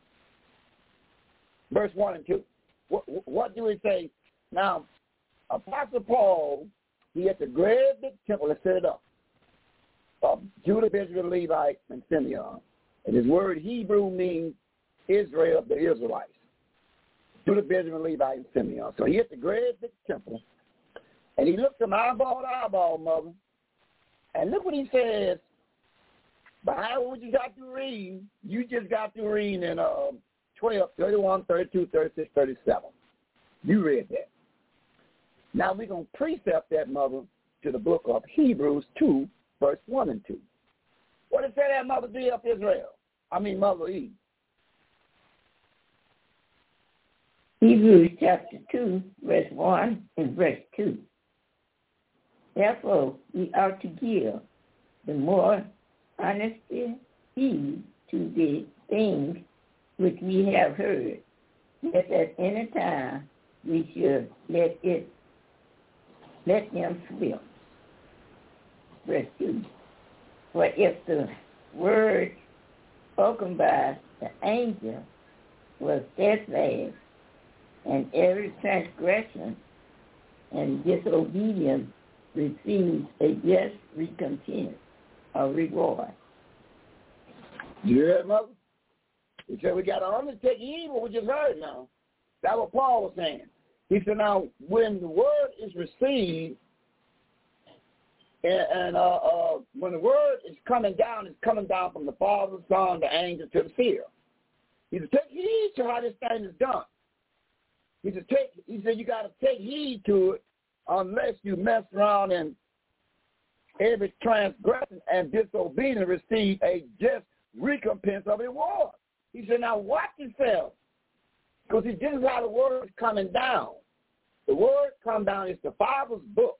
verse one and two. What, what do it say? Now, Apostle Paul, he had the great big temple that set it up of Judah, Benjamin, Levite, and Simeon, and his word Hebrew means Israel, the Israelites. Judah, Benjamin, Levi, and Simeon. So he hit the great big temple, and he looked from eyeball to eyeball, mother, and look what he says But however you got to read, you just got to read in uh, twelve, thirty-one, thirty-two, thirty-six, thirty-seven. You read that. Now we're going to precept that, mother, to the book of Hebrews two, verse one and two. What did it say that mother did up Israel? I mean, Mother Eve. Hebrews chapter two, verse one and verse two. Therefore, we ought to give the more honest heed to the things which we have heard, that at any time we should let it let them slip. Verse two. For if the word spoken by the angel was steadfast, and every transgression and disobedience receives a just recompense or reward. You hear that, Mother? He said we got to undertake evil, we just heard now. That's what Paul was saying. He said now when the word is received, and, and uh, uh, when the word is coming down, it's coming down from the Father, the Son, the angel to the seer. He said take heed to how this thing is done. He said, take, he said you got to take heed to it unless you mess around and every transgression and disobedience receive a just recompense of reward. He said, now watch yourself. Because this is how the word is coming down. The word come down is the Father's book.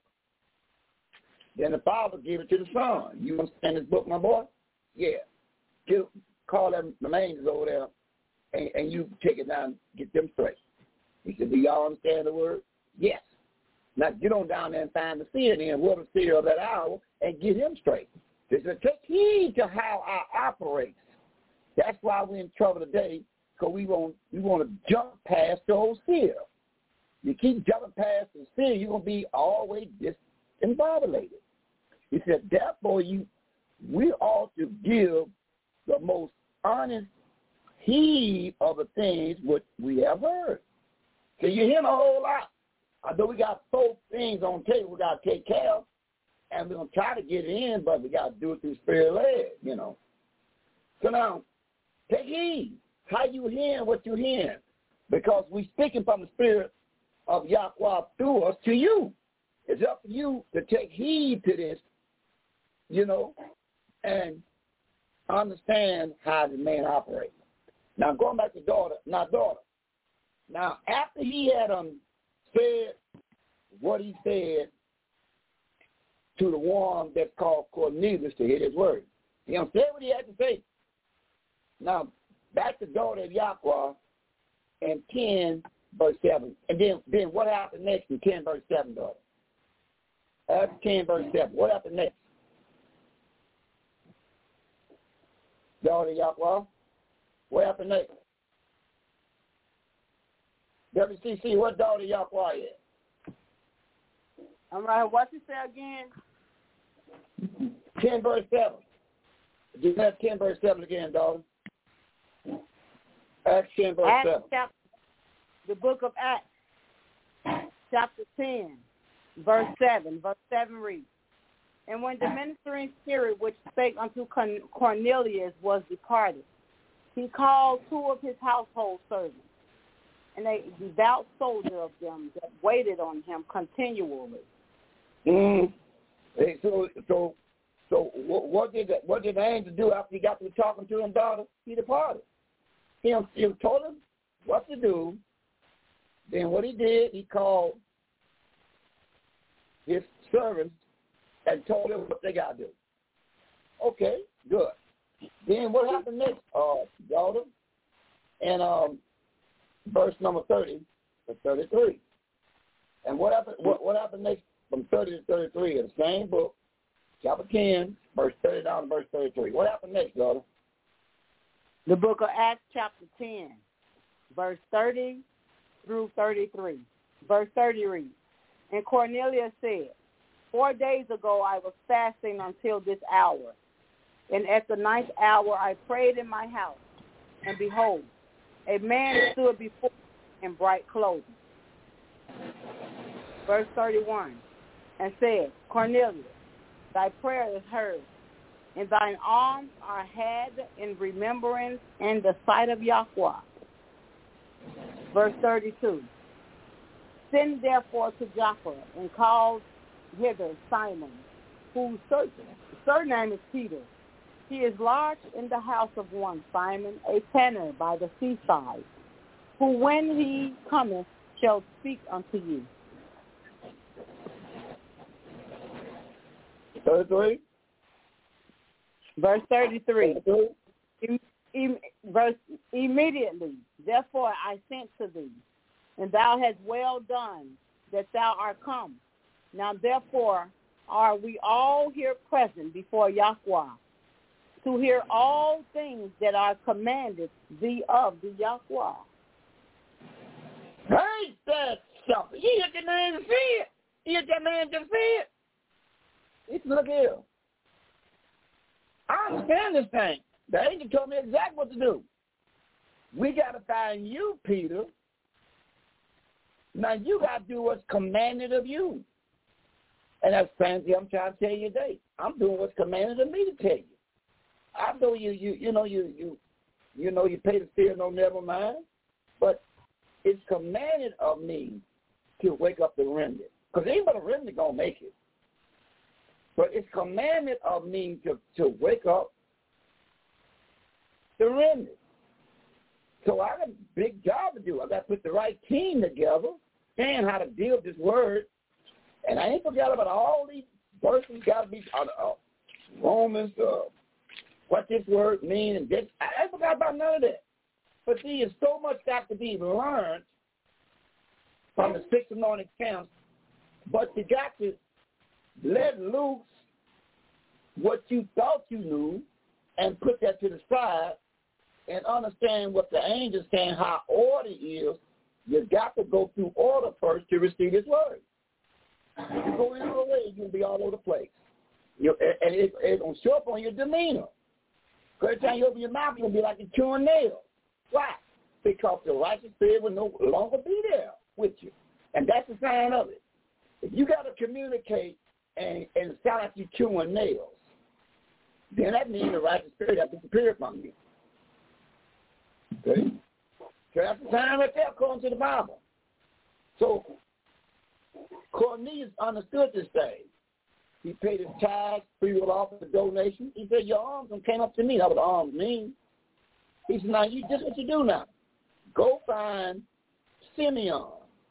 Then the Father gave it to the Son. You understand this book, my boy? Yeah. Get, call them the angels over there, and, and you take it down, get them straight. He said, do y'all understand the word? Yes. Now get on down there and find the seer then, whoever the seer of that hour, and get him straight. He said, take heed to how I operate. That's why we're in trouble today, because we want, we want to jump past the old seer. You keep jumping past the seer, you're going to be always discombobulated. He said, therefore, you, we ought to give the most honest heed of the things which we have heard. So you're hearing a whole lot. Although we got four things on tape we got to take care of, and we're going to try to get it in, but we got to do it through spirit-led, you know. So now, take heed. How you hearing what you hearing? Because we're speaking from the spirit of Yahweh through us to you. It's up to you to take heed to this, you know, and understand how the man operates. Now, going back to daughter, now daughter. Now, after he had um, said what he said to the one that's called Cornelius to hear his word, he done said what he had to say. Now, back to daughter of Yahweh and ten, verse seven. And then, then what happened next in ten, verse seven, daughter? That's ten, verse seven. What happened next? Daughter of Yahweh. What happened next? W C C, what daughter of Yahweh is? All right, what you say again? ten, verse seven. Do that ten, verse seven again, daughter. Acts ten, verse Acts seven. Chapter, the book of Acts, chapter ten, verse seven. Verse seven reads, and when the ministering spirit which spake unto Cornelius was departed, he called two of his household servants, and a devout soldier of them that waited on him continually. Mm. Hey, so, so, so, what, what did the, what did the angel do after he got to talking to him, daughter? He departed. He, he told him what to do. Then what he did, he called his servants and told them what they got to do. Okay, good. Then what happened next, uh, daughter? And um, verse number thirty to thirty-three. And what happened? What, what happened next from thirty to thirty-three in the same book, chapter ten, verse thirty down to verse thirty-three. What happened next, daughter? The book of Acts, chapter ten, verse thirty through thirty-three. Verse thirty reads, and Cornelius said, Four days ago I was fasting until this hour, and at the ninth hour I prayed in my house, and behold, a man stood before me in bright clothing. Verse thirty-one, and said, Cornelius, thy prayer is heard, and thine arms are had in remembrance in the sight of Yahweh. Verse thirty-two. Send therefore to Joppa and call hither Simon, whose surname is Peter. He is lodged in the house of one Simon, a tanner by the seaside, who when he cometh shall speak unto you. thirty-three. Verse thirty-three. Im- im- verse, immediately, therefore I sent to thee, and thou hast well done that thou art come. Now therefore are we all here present before Yahweh, to hear all things that are commanded thee of the Yahweh. Ain't that something? You get the man to see it. You get that man to see it. It's look here. I understand this thing. The angel told me exactly what to do. We got to find you, Peter. Now, you got to do what's commanded of you. And that's fancy I'm trying to tell you today. I'm doing what's commanded of me to tell you. I know you, you, you know, you, you, you know, you pay the fear, no, never mind. But it's commanded of me to wake up the remnant. Because ain't but a remnant going to make it. But it's commanded of me to, to wake up the remnant. So I got a big job to do. I got to put the right team together, understand how to deal with this word. And I ain't forgot about all these verses got to be uh, uh, Romans, uh, what this word means. And this. I ain't forgot about none of that. But see, there's so much got to be learned from the six anointed camps. But you got to let loose what you thought you knew and put that to the side and understand what the angel's saying, how order is. You got to go through order first to receive his word. If you go any other way, you're going to be all over the place. You, and it, it's going to show up on your demeanor. Every time you open your mouth, you're going to be like a chewing nail. Why? Because the righteous spirit will no longer be there with you. And that's the sign of it. If you got to communicate and, and sound like you're chewing nails, then that means the righteous spirit has disappeared from you. Okay? So that's the sign right there according to the Bible. So Cornelius understood this thing. He paid his tithes, he would offer the donation. He said, your arms came up to me. That's what arms mean. He said, now, you just what you do now. Go find Simeon.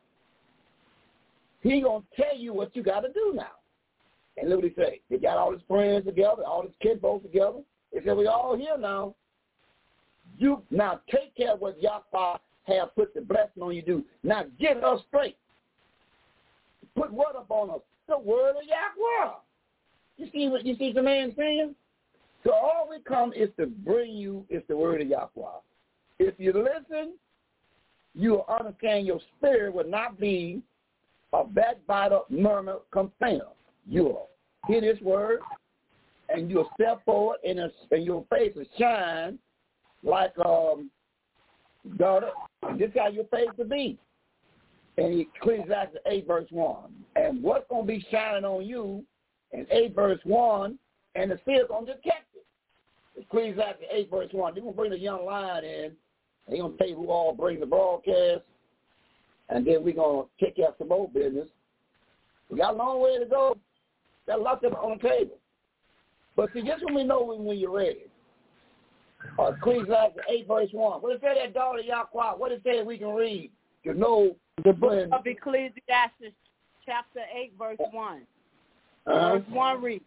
He going to tell you what you got to do now. And look what he say. They got all his friends together, all his kinfolk together. They said, we all here now. You now take care of what Yahweh have put the blessing on you to do. Now get us straight. Put word up on us. The word of Yahweh. You see what you see the man saying? So all we come is to bring you is the word of Yahweh. If you listen, you'll understand your spirit will not be a backbiter, murmur, complainer. You'll hear this word, and you'll step forward, and, a, and your face will shine like, um, daughter, this is how your face will be. And Ecclesiastes eight, verse one. And what's going to be shining on you in eight, verse one, and the fear's going to detect it. Ecclesiastes eight, verse one. They're going to bring the young lion in. They're going to tell you who all bring the broadcast. And then we're going to take care of some more business. We got a long way to go. Got a lot of on the table. But see, just when we know when, when you're ready. Uh, Ecclesiastes eight, verse one. What it say that daughter Yahweh? What it say we can read to know the book of Ecclesiastes, chapter eight, verse one. Uh-huh. Verse one reads,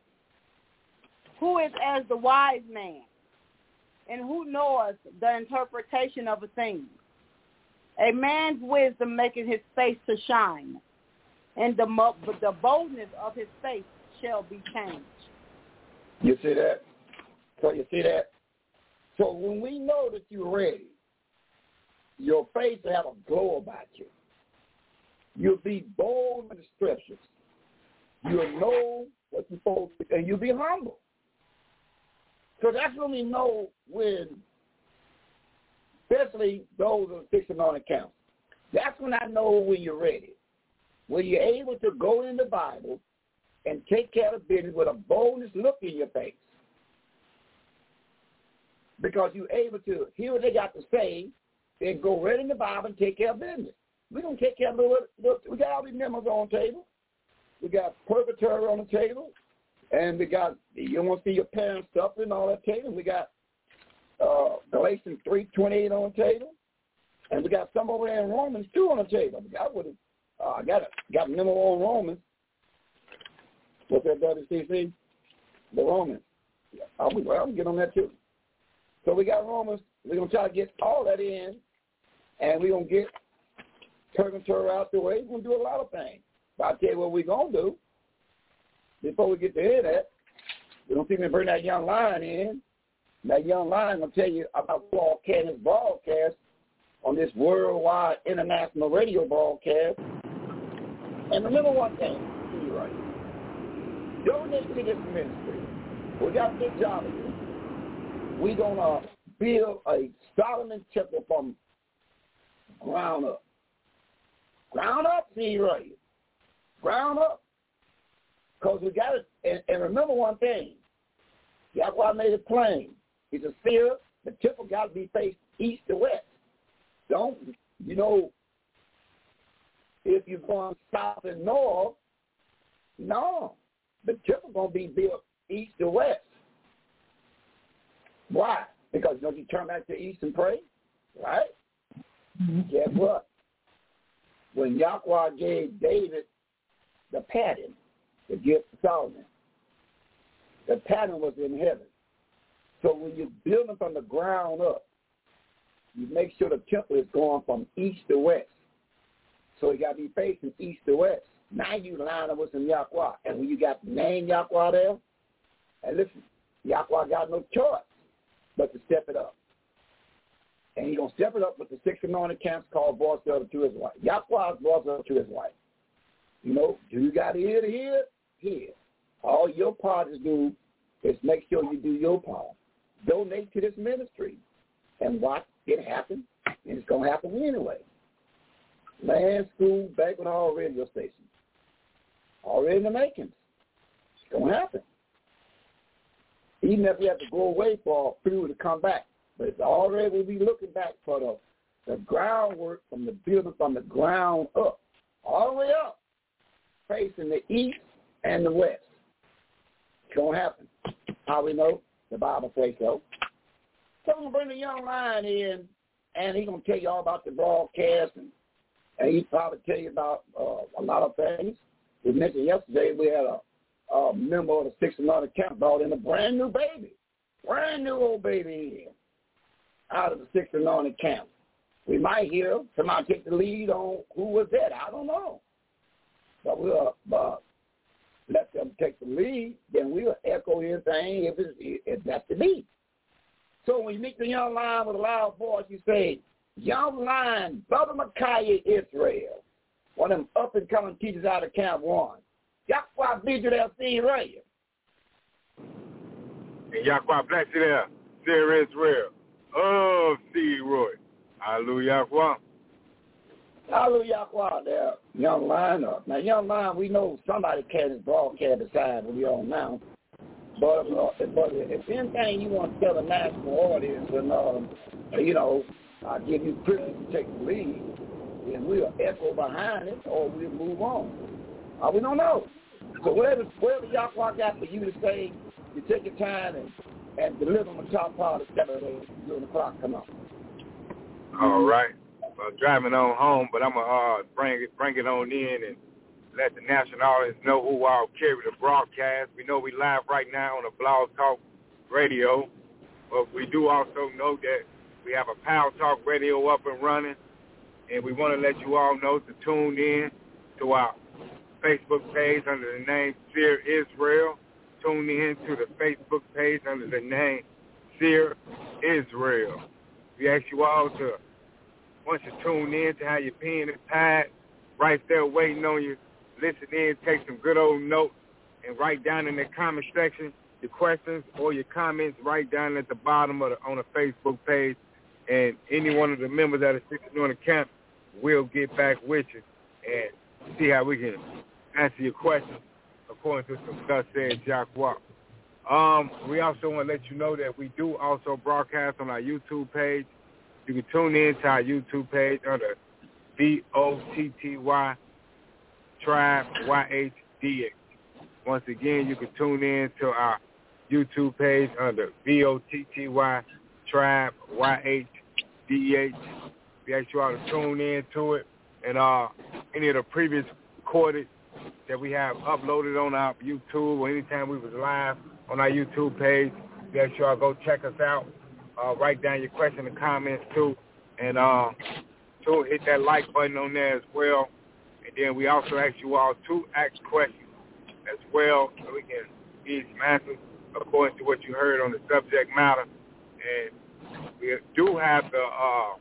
who is as the wise man, and who knoweth the interpretation of a thing? A man's wisdom maketh his face to shine, and the, mo- the boldness of his face shall be changed. You see that? So you see that? So when we know that you're ready, your face will have a glow about you. You'll be bold in the scriptures. You'll know what you're supposed to, and you'll be humble. So that's when we know when, especially those on fixing on accounts. That's when I know when you're ready. When you're able to go in the Bible and take care of business with a boldness look in your face. because you're able to hear what they got to say and go right in the Bible and take care of business. We don't take care of the, look, we got all these members on the table. We got purgatory on the table, and we got, you don't want to see your parents suffering, all that table. We got uh, Galatians three twenty-eight on the table, and we got some over there in Romans two on the table. I would have, uh, I got a, got a memo on Romans. What's that, W C C? The Romans. Yeah, I'll, be, well, I'll get on that too. So we got Romans. We're going to try to get all that in, and we're going to get purgatory out the way. We're going to do a lot of things. But I'll tell you what we're going to do before we get to hear that. We're going to see me bring that young lion in. That young lion will tell you about broadcasting his broadcast on this worldwide international radio broadcast. And remember one thing, see you right. Donate to this ministry. We got a big job to do. We're going to build a Solomon temple from ground up. Ground up, see you right. Ground up. Because we got it. And, and remember one thing. Yahweh made it plain. He's a seer. The temple got to be faced east to west. Don't, you know, if you're going south and north, no. The temple going to be built east to west. Why? Because don't you turn back to east and pray, right? Mm-hmm. Guess what? When Yahweh gave David the pattern to give to Solomon, the pattern was in heaven. So when you're building from the ground up, you make sure the temple is going from east to west. So it got to be facing east to west. Now you line up with some Yahweh. And when you got the name Yahweh there, and listen, Yahweh got no choice but to step it up. And he's going to step it up with the six anointed camps called voice of to his wife. Yahweh's voice of to his wife. You know, do you got ear to hear? Hear. All your part is do is make sure you do your part. Donate to this ministry and watch it happen, and it's going to happen anyway. Land, school, banquet hall, radio station. Already in the makings. It's going to happen. Even if we have to go away for a few to come back. But it's already, we'll be looking back for the, the groundwork from the building from the ground up. All the way up. Facing the east and the west. It's going to happen. How we know? The Bible says so. So I'm going to bring the young lion in, and he's going to tell you all about the broadcast, and, and he'll probably tell you about uh, a lot of things. We mentioned yesterday we had a, a member of the Six Anointed Camp brought in a brand new baby, brand new old baby in, out of the Six Anointed Camp. We might hear somebody take the lead on who was that. I don't know. But we'll uh, let them take the lead, then we'll echo anything if, it's, if that's the need. So when you meet the young lion with a loud voice, you say, young lion, Brother Micaiah Israel, one of them up-and-coming teachers out of Camp One. Yahweh bid you there, see right here. And Yahweh bless you there, Seer Israel of C. Roy. Hallelujah, Yahweh. Hallelujah, Yahweh there, young lion up. Now, young lion, we know somebody carries his broadcast aside when we on now. But, uh, but if anything you want to tell the national audience, and uh, you know, I'll give you privilege to take the lead, and we'll echo behind it, or we'll move on. Uh, we don't know. So whatever, whatever Yahweh got for you to say, you take your time and, and deliver on the top part of Saturday during the clock come up. All right. I'm driving on home, but I'm going to uh, bring it bring it on in and let the national audience know who all carry the broadcast. We know we live right now on the Blog Talk Radio, but we do also know that we have a Power Talk Radio up and running, and we want to let you all know to tune in to our Facebook page under the name Seer Israel. Tune in to the Facebook page under the name Seer Israel. We ask you all to, once you tune in, to have your pen and pad right there waiting on you. Listen in, take some good old notes, and write down in the comment section your questions or your comments right down at the bottom of the, on the Facebook page. And any one of the members that are sitting on the camp will get back with you and see how we can answer your questions according to some thus said Yahweh. Um, we also want to let you know that we do also broadcast on our YouTube page. You can tune in to our YouTube page under B O T T Y Tribe Y H D H. Once again, you can tune in to our YouTube page under B O T T Y Tribe Y H D H. We ask you all to tune in to it. And uh, any of the previous recorded that we have uploaded on our YouTube or anytime we was live on our YouTube page, we ask you all go check us out. Uh, write down your question and comments too. And uh, to hit that like button on there as well. And then we also ask you all to ask questions as well so we can give some answers according to what you heard on the subject matter. And we do have the, uh,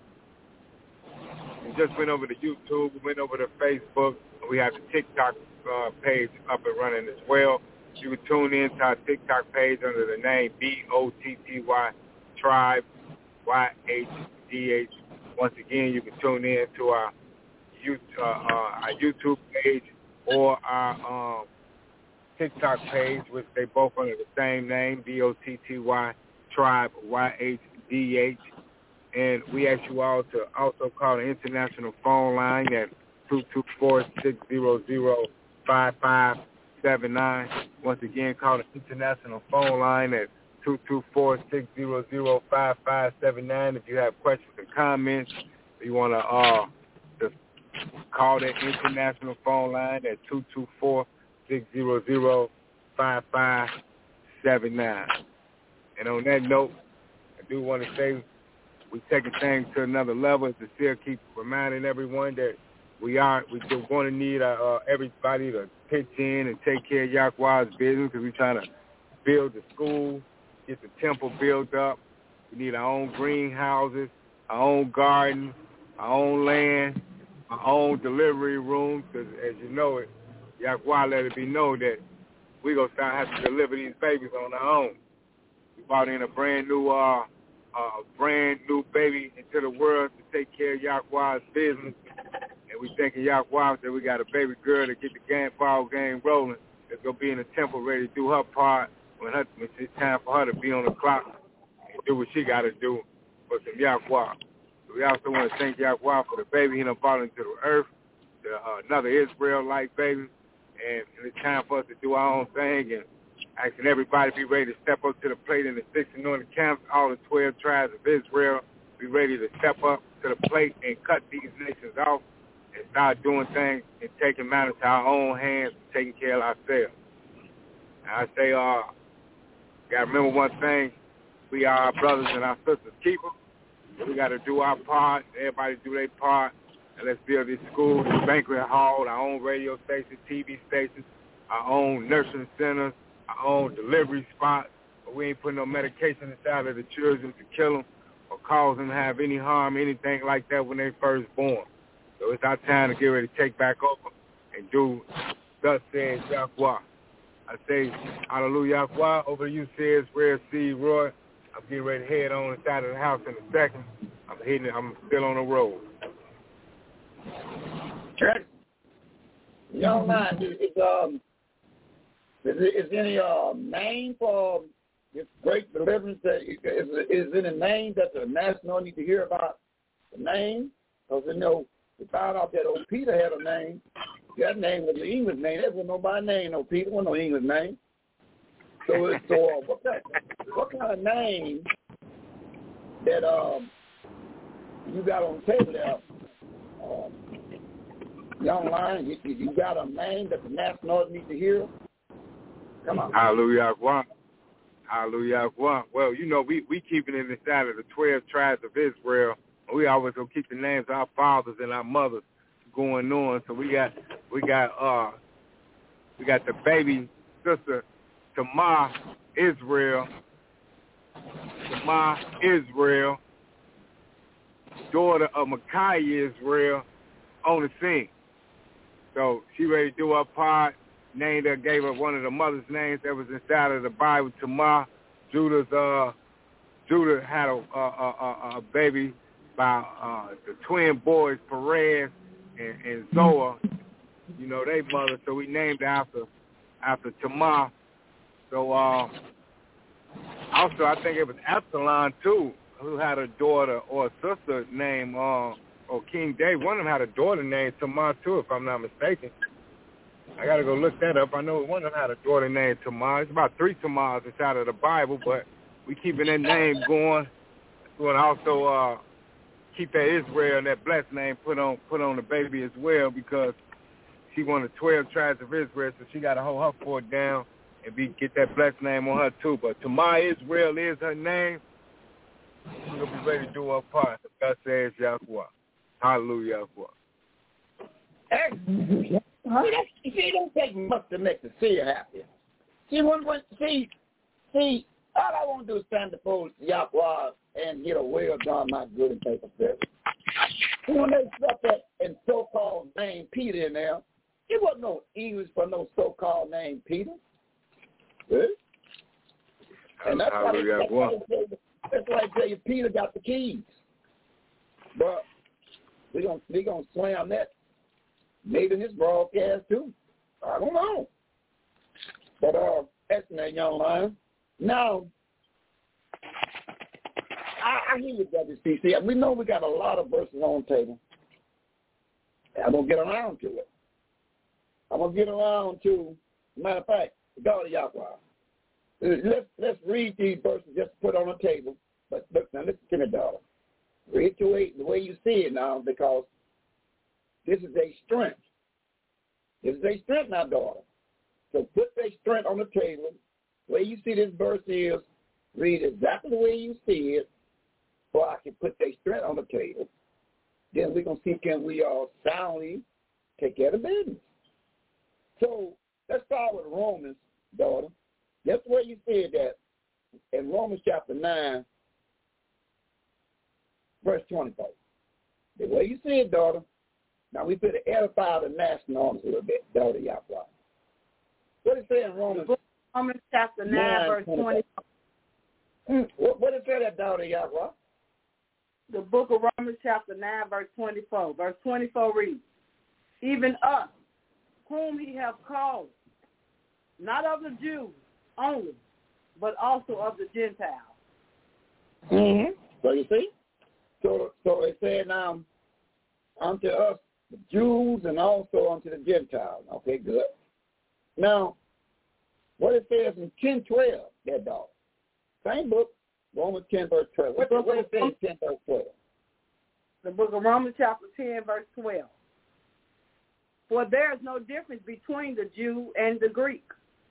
we just went over to YouTube, we went over to Facebook, and we have the TikTok uh, page up and running as well. You can tune in to our TikTok page under the name B O T T Y Tribe Y H D H. Once again, you can tune in to our, YouTube, uh, uh, our YouTube page or our um, TikTok page, which they both under the same name, B O T T Y Tribe Y H D H. And we ask you all to also call the international phone line at two two four, six zero zero, five five seven nine. Once again, call the international phone line at two two four, six zero zero, five five seven nine. If you have questions or comments, you want to uh, just call that international phone line at two two four, six zero zero, five five seven nine. And on that note, I do want to say we're taking things to another level to still keep reminding everyone that we are, we do want to need uh, uh, everybody to pitch in and take care of Yahweh's business because we're trying to build the school, get the temple built up. We need our own greenhouses, our own garden, our own land, our own delivery room because, as you know it, Yahweh let it be known that we're going to start having to deliver these babies on our own. We brought in a brand new uh, uh, brand new baby into the world to take care of Yahweh's business. And we thinking Yahweh that we got a baby girl to get the game, ball game rolling. That's going to be in the temple ready to do her part when, her, when it's time for her to be on the clock and do what she got to do for some Yahweh. So we also want to thank Yahweh for the baby he done brought into the earth, the, uh, another Israel-like baby. And, and it's time for us to do our own thing and asking everybody to be ready to step up to the plate in the six anointed camps, all the twelve tribes of Israel, be ready to step up to the plate and cut these nations off and start doing things and taking matters to our own hands and taking care of ourselves. And I say, uh, you got to remember one thing, we are our brothers and our sisters' keepers. We got to do our part, everybody do their part, and let's build this school, this banquet hall, our own radio station, T V stations, our own nursing centers, our own delivery spots. But we ain't putting no medication inside of the children to kill them or cause them to have any harm, anything like that when they first born. So it's our time to get ready to take back over and do thus says Yahweh. I say, hallelujah, Yahweh. Over to you, says Red C. Roy. I'm getting ready to head on inside of the house in a second. I'm heading. I'm still on the road. Okay. Young man, is, is um is, is any uh name for this great deliverance? That is, is any name that the national need to hear about? The name, because you know we found out that old Peter had a name. That name was an English name. That wasn't nobody name. No Peter wasn't no English name. So, so uh, what kind, what kind of name that um you got on the table there? Um, young lion, you, you got a name that the national need to hear? Come on. Hallelujah. Hallelujah. Well, you know, we, we keeping it inside of the twelve tribes of Israel. We always gonna keep the names of our fathers and our mothers going on. So we got we got uh we got the baby sister Tamar Israel. Tamar Israel, daughter of Micaiah Israel, on the scene. So she ready to do her part. Named her, gave her one of the mother's names that was inside of the Bible, Tamar. Judah's uh, Judah had a, a, a, a baby by uh, the twin boys, Perez and, and Zoa. You know, they mother. So we named her after after Tamar. So uh, also, I think it was Absalom, too, who had a daughter or a sister named, uh, or King David. One of them had a daughter named Tamar, too, if I'm not mistaken. I got to go look that up. I know one of them had a daughter named Tamar. It's about three Tamars inside of the Bible, but we keeping that name going. We're going to also uh, keep that Israel and that blessed name put on put on the baby as well, because she one of the twelve tribes of Israel, so she got to hold her fort down and be get that blessed name on her too. But Tamar Israel is her name. We're going to be ready to do our part. God says Yahweh. Hallelujah, Yahweh. Huh? See, see, it don't take much to make the seer happy. See, when, when, see, see, all I want to do is stand before Yahweh and get a well done, my good and faithful servant. When they stuck that and so-called name Peter in there, it wasn't no ease for no so-called name Peter. Good. And that's why, that's, why you, that's why I tell you Peter got the keys. But we're going we gonna slam that maybe in this broadcast too. I don't know. But uh, that's that young lion. Now, I, I hear you, W C C. We know we got a lot of verses on the table. I'm going to get around to it. I'm going to get around to, matter of fact, God of Yahweh. Let's, let's read these verses just put on the table. But look, now listen to me, daughter. Read the way, the way you see it now, because this is a strength. This is a strength now, daughter. So put that strength on the table. The way you see this verse is, read exactly the way you see it, so I can put that strength on the table. Then we're going to see can we all soundly take care of business. So let's start with Romans, daughter. That's the way you said that in Romans chapter nine, verse twenty-four. The way you see it, daughter. Now we better edify the national arms a little bit, daughter Yahweh. What it say in Romans? Romans chapter nine, nine verse twenty-four. Mm, what, what it say that, daughter Yahweh? The book of Romans chapter nine, verse twenty-four. Verse twenty-four reads, even us, whom he hath called, not of the Jews only, but also of the Gentiles. Mm-hmm. So you see? So, so it said now, unto us, the Jews, and also unto the Gentiles. Okay, good. Now, what it says in ten twelve, that dog. Same book, Romans ten, verse twelve. What, what it says in ten, verse twelve? The book of Romans chapter ten, verse twelve. For there is no difference between the Jew and the Greek.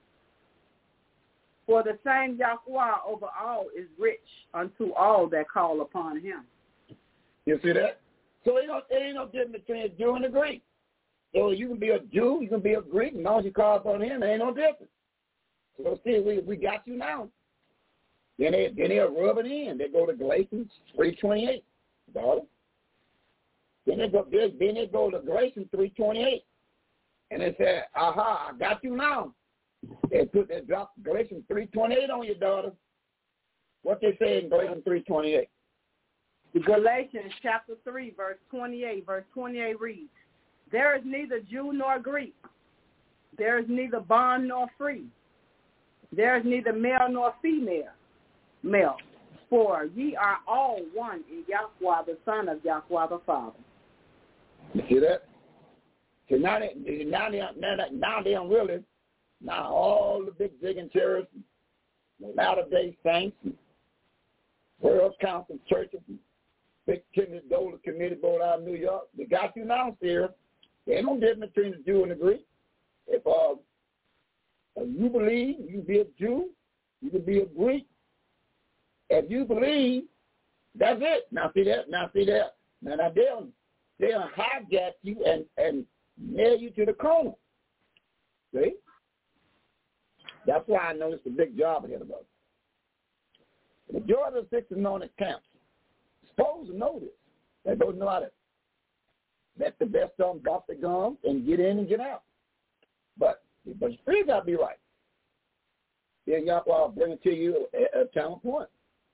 For the same Yahweh over all is rich unto all that call upon him. You see that? So it ain't, it ain't no difference between a Jew and a Greek. So you can be a Jew, you can be a Greek, and as long as you call upon him, there ain't no difference. So see, we we got you now. Then they then they'll rub it in. They go to Galatians three twenty eight, daughter. Then they go then they go to Galatians three twenty eight, and they say, "Aha, I got you now." They put they drop Galatians three twenty eight on your daughter. What they say in Galatians three twenty eight? Galatians chapter three, verse twenty eight. Verse twenty eight reads, "There is neither Jew nor Greek. There is neither bond nor free. There is neither male nor female. Male, for ye are all one in Yahweh, the Son of Yahweh, the Father." You see that? So now they now they now they, now they don't really now all the big digging churches, latter day saints, World Council churches, big Timothy Dolan Committee Board out of New York, they got you now, here. There ain't no difference between the Jew and the Greek. If uh, if you believe, you can be a Jew, you can be a Greek. If you believe, that's it. Now see that? Now see that? Now, now they'll, they'll hijack you and, and nail you to the corner. See? That's why I know it's a big job ahead of us. The majority of the six anointed camps supposed to know this. They don't know how to let the best of them drop the gums and get in and get out. But but your spirit got to be right. Then y'all will bring it to you at a time of point.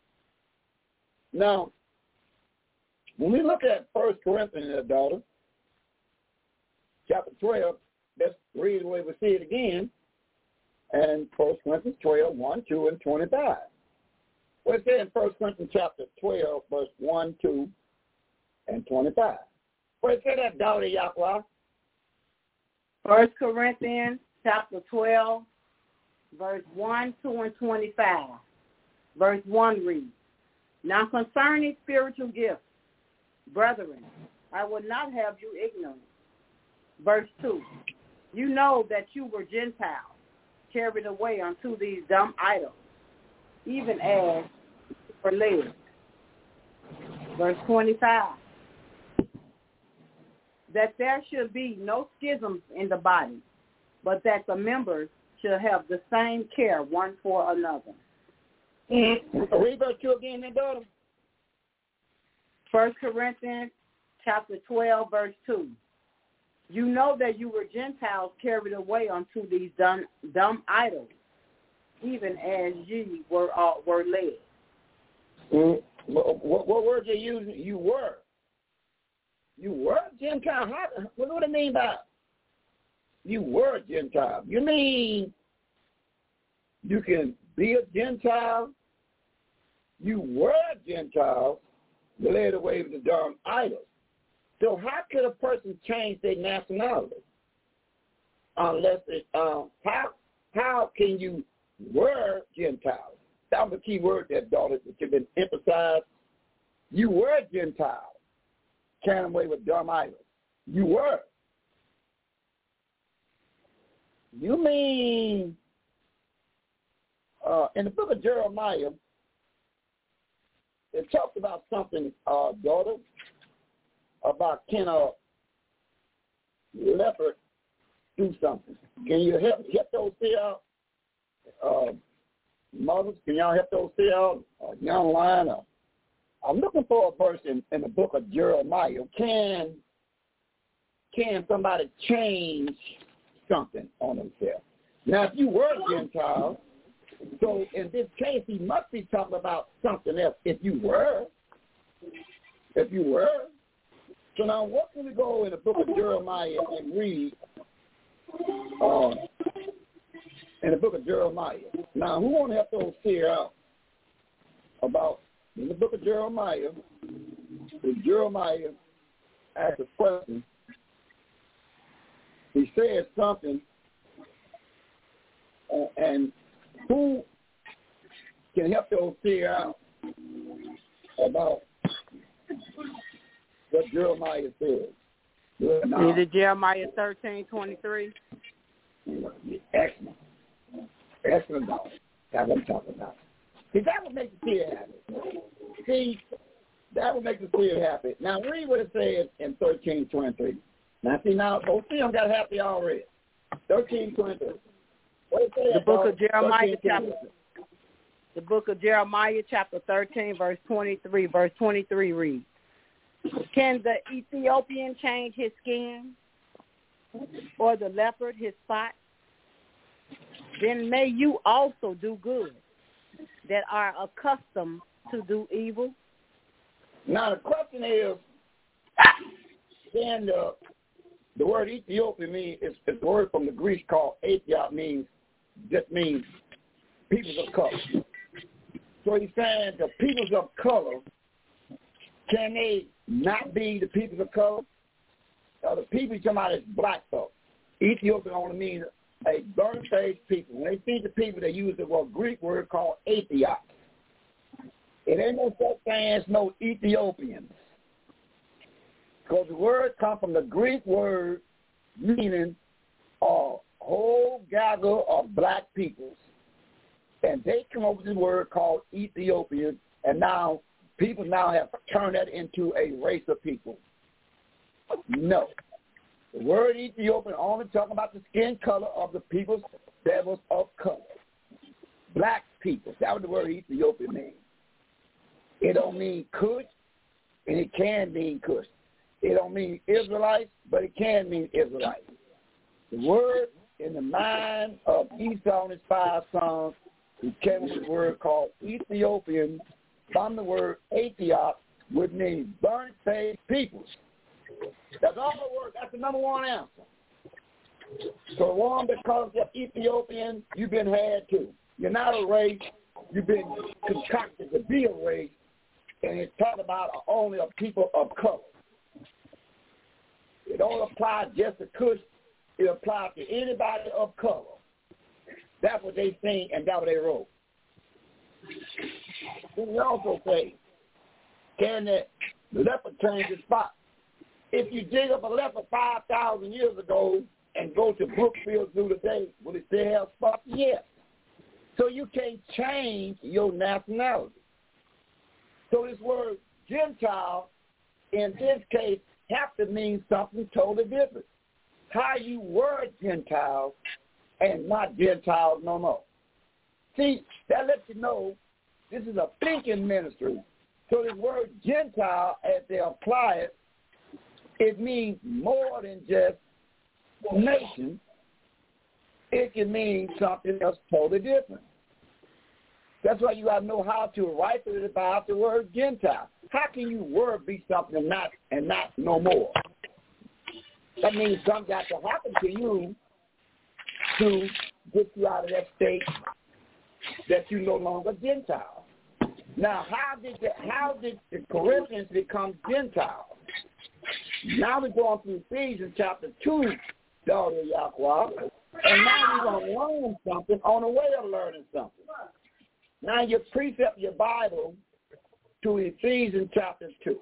Now, when we look at First Corinthians, daughter, chapter twelve, let's read the way we see it again. And First Corinthians twelve, one, two, and twenty-five. What it says in First Corinthians chapter twelve, verse one, two, and twenty-five. What it says that, daughter Yahweh? First Corinthians chapter twelve, verse one, two, and twenty-five. Verse one reads, Now concerning spiritual gifts, brethren, I would not have you ignorant. Verse two, You know that you were Gentiles, carried away unto these dumb idols, even as you were led. Verse twenty-five, That there should be no schisms in the body, but that the members should have the same care one for another. Mm-hmm. Read verse two again, then, daughter. First Corinthians chapter twelve, verse two. You know that you were Gentiles carried away unto these dumb, dumb idols, even as ye were uh, were led. Mm-hmm. What, what, what word you using? You were. You were Gentile. How, what do it mean by you were Gentile? You mean you can be a Gentile? You were Gentiles, led away with the dumb idols. So how could a person change their nationality? Unless it, uh, how how can you were Gentiles? That was the key word there, daughter, that you've been emphasized. You were Gentiles, carrying away with dumb idols. You were. You mean uh, in the book of Jeremiah, it talks about something, uh, daughter, about can a leopard do something? Can you help help those see out? Uh, mothers, can y'all help those see out? Uh, young line. Uh, I'm looking for a verse in, in the book of Jeremiah. Can can somebody change something on themselves? Now, if you were a Gentile, so in this case, he must be talking about something else. If you were, if you were. So now what can we go in the book of Jeremiah and read uh, in the book of Jeremiah? Now, who want to help those figure out about, in the book of Jeremiah, if Jeremiah asked a question, he said something, uh, and who can help those figure out about what Jeremiah said? Is it Jeremiah thirteen twenty-three? Excellent. Excellent, dog. That's what I'm talking about. See, that would make the kid happy. See, that would make the kid happy. Now, read what it says in thirteen twenty-three. Now, see, now, both of them got happy already. thirteen twenty-three. What it says, the book dog? of Jeremiah, chapter, the book of Jeremiah, chapter thirteen, verse twenty-three. Verse twenty-three reads, Can the Ethiopian change his skin, or the leopard his spot? Then may you also do good, that are accustomed to do evil. Now the question is, then the, the word Ethiopian means it's, it's a word from the Greek called Ethiop, means just means peoples of color. So he's saying the peoples of color, can they not be the peoples of color? Uh, the people you're talking about is black folks. Ethiopian only means a burnt-faced people. When they see the people, they use the word Greek word called Ethiop. It ain't no such thing as no Ethiopians. Because the word comes from the Greek word meaning a whole gather of black peoples. And they come up with this word called Ethiopian, and now people now have turned that into a race of people. No. The word Ethiopian only talking about the skin color of the peoples that was of color. Black people. That's what the word Ethiopian means. It don't mean Kush, and it can mean Kush. It don't mean Israelites, but it can mean Israelites. The word in the mind of Esau and his five sons, who came with a word called Ethiopian from the word Ethiop, which means burnt-faced peoples. That's all the word. That's the number one answer. So the one that calls you Ethiopian, you've been had too. You're not a race. you've been concocted to be a race, and it's talking about only a people of color. It don't apply just to Cush. It applies to anybody of color. That's what they think, and that's what they wrote. Then we also say, can the leopard change his spot? If you dig up a leopard five thousand years ago and go to Brookfield Zoo today, will it still have spots? Yes. So you can't change your nationality. So this word Gentile, in this case, have to mean something totally different. How you were Gentiles and not Gentiles no more. See, that lets you know this is a thinking ministry. So this word Gentile, as they apply it, it means more than just nation. It can mean something else totally different. That's why you got to know how to rightfully define the word Gentile. How can you word be something and not and not no more? That means something got to happen to you to get you out of that state that you no longer Gentile. Now, how did the, how did the Corinthians become Gentiles? Now we're going through Ephesians chapter two, daughter of Yahweh, and now we're going to learn something on the way of learning something. Now you precept your Bible to Ephesians chapter two.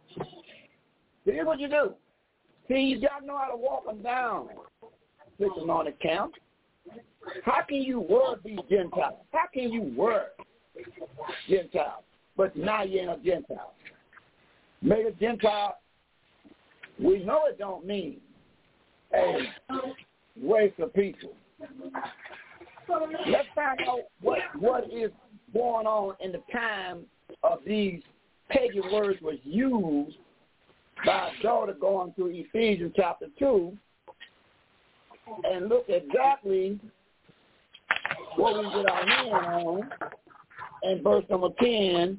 Here's what you do. See, you got to know how to walk them down, sitting on the camp. How can you word be Gentile? How can you word Gentile? But now you ain't a Gentile. Make a Gentile, we know it don't mean a race of people. Let's find out what, what is going on in the time of these pagan words was used by a daughter going through Ephesians chapter two and look exactly what we get our hand on in verse number ten,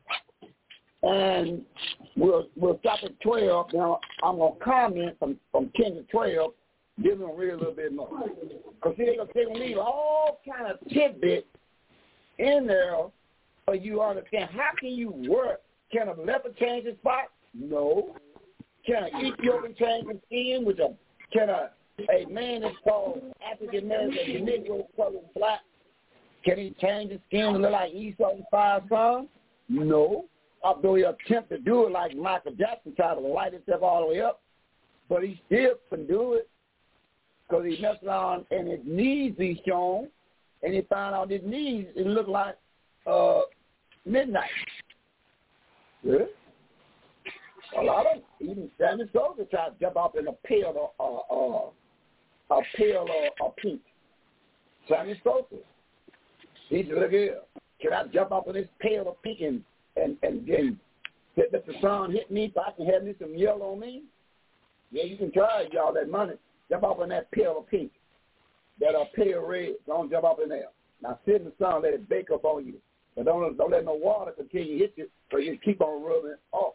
and we'll we'll stop at twelve. Now I'm gonna comment from, from ten to twelve, give them read a little bit more. Because they're gonna, they're gonna leave all kind of tidbits in there for you to understand. How can you work? Can a leopard change his spot? No. Can an Ethiopian change his skin? Which a can a a man that's called African American, Negro, colored black, can he change his skin to look like Esau and five sons? No. Although he attempt to do it like Michael Jackson tried to light himself all the way up, but he still can do it because he messed around and his knees be shown, and he found out his knees, it looked like uh, midnight. Yeah. A lot of them, even Sammy Sosa tried to jump off in a pale or uh, uh, a pale or a pink. Sammy Sosa. He said, look here, can I jump off of this pale or pink and, and, and, and let the sun hit me so I can have me some yellow on me? Yeah, you can try it, y'all, that money. Jump off in that pale or pink, that are pale red. Don't jump off in there. Now sit in the sun, let it bake up on you. But don't, don't let no water continue to hit you so you keep on rubbing it off.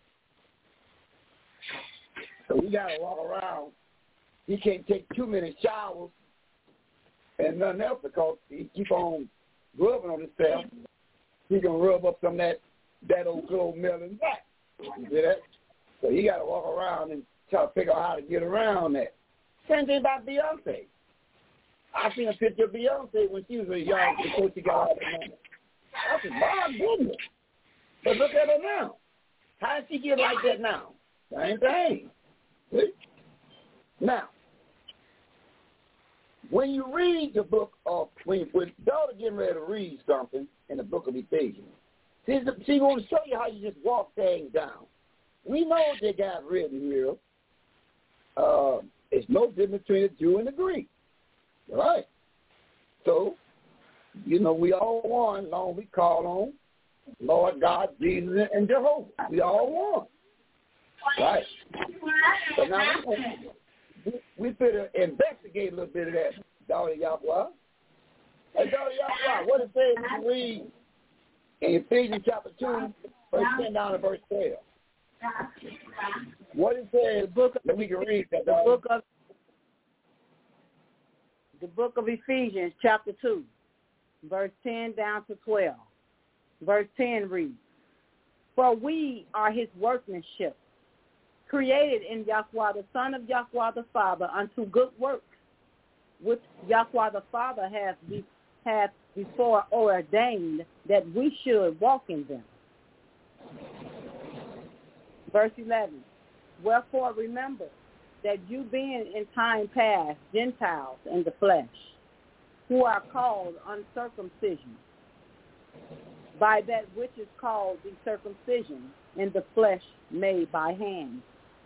So we got to walk around. He can't take too many showers and nothing else because he keep on rubbing on himself. He can rub up some of that, that old good old melon back. You see that? So he got to walk around and try to figure out how to get around that. Same thing about Beyonce. I seen a picture of Beyonce when she was a young before she got all the money. I said, my goodness. But look at her now. How did she get like that now? Same thing. See? Now, when you read the book of, when, when daughter getting ready to read something in the book of Ephesians, she's, she's going to show you how you just walk things down. We know they got written here. Uh, it's no difference between the Jew and the Greek. All right? So, you know, we all one, long we call on Lord God, Jesus, and Jehovah. We all one. Right? So now we, we better investigate a little bit of that, daughter Yahweh. Hey, daughter Yahweh, what it says when you read in Ephesians chapter two, verse ten down to verse twelve? What it says, the book of, that we can read that, the book of the book of Ephesians chapter two, verse ten down to twelve. Verse ten reads, "For we are his workmanship, created in Yahweh the Son of Yahweh the Father unto good works, which Yahweh the Father hath, be, hath before ordained that we should walk in them." Verse eleven, "Wherefore remember that you being in time past Gentiles in the flesh, who are called uncircumcision, by that which is called the circumcision in the flesh made by hands."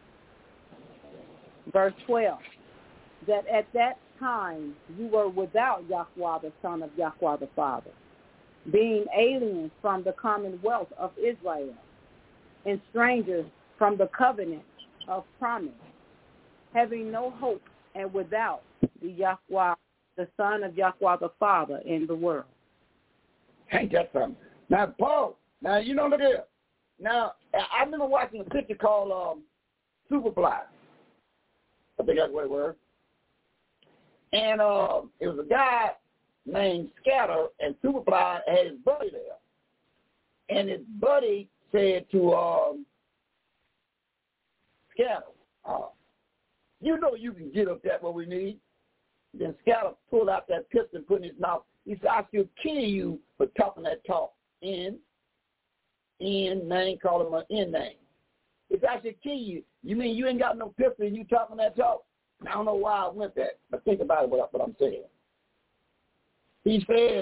Verse twelve, "That at that time you were without Yahweh the Son of Yahweh the Father, being aliens from the commonwealth of Israel, and strangers from the covenant of promise, having no hope, and without the Yahweh, the Son of Yahweh the Father in the world." Ain't that something? Now, Paul, now, you know, look here. Now, I remember watching a picture called um, Superfly. I think that's what it was. And uh, it was a guy named Scatter, and Superfly had his buddy there. And his buddy said to um, Scatter, uh, "You know you can get up that what we need." Then Scatter pulled out that pistol and put in his mouth. He said, "I should kill you for talking that talk." In, in name, call him an in name. If I should kill you, you mean you ain't got no pistol and you talking that talk? I don't know why I went that, but think about it, what, what I'm saying. He says,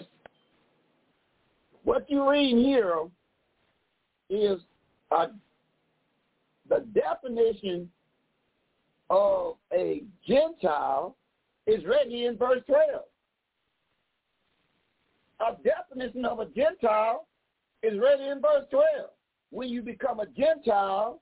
what you're reading here is uh, the definition of a Gentile is written in verse twelve. A definition of a Gentile is written in verse twelve. When you become a Gentile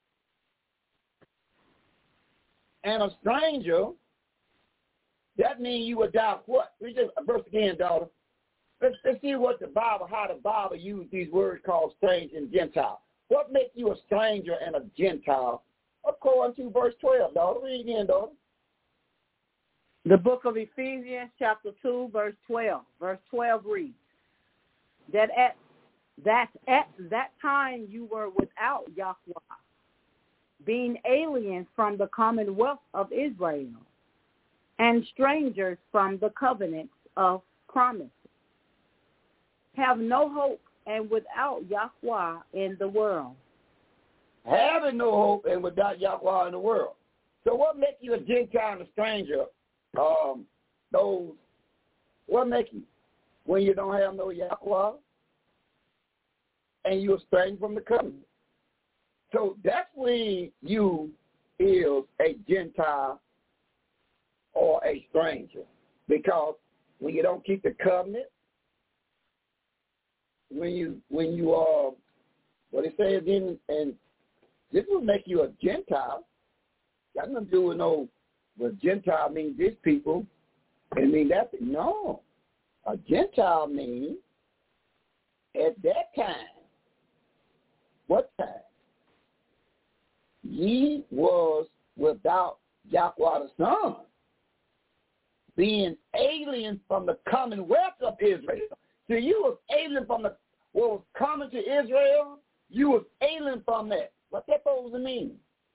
and a stranger, that means you adopt what? Read this verse again, daughter. Let's, let's see what the Bible, how the Bible uses these words called stranger and Gentile. What makes you a stranger and a Gentile? According to verse twelve, daughter. Read again, daughter. The book of Ephesians, chapter two, verse twelve. Verse twelve reads, that at that at that time you were without Yahweh, being aliens from the commonwealth of Israel, and strangers from the covenants of promise, have no hope, and without Yahweh in the world. Having no hope and without Yahweh in the world. So what makes you a Gentile and a stranger? Um, those, what make you? When you don't have no Yahweh and you're estranged from the covenant. So that's when you is a Gentile or a stranger. Because when you don't keep the covenant, when you, when you are, uh, what it says in, and this will make you a Gentile. Got nothing to do with no, well, Gentile means this people, and mean that. No. A Gentile means at that time, what time? Ye was without Yahweh the Son, being alien from the commonwealth of Israel. So you was alien from the, what was common to Israel, you was alien from that. What's that supposed to mean?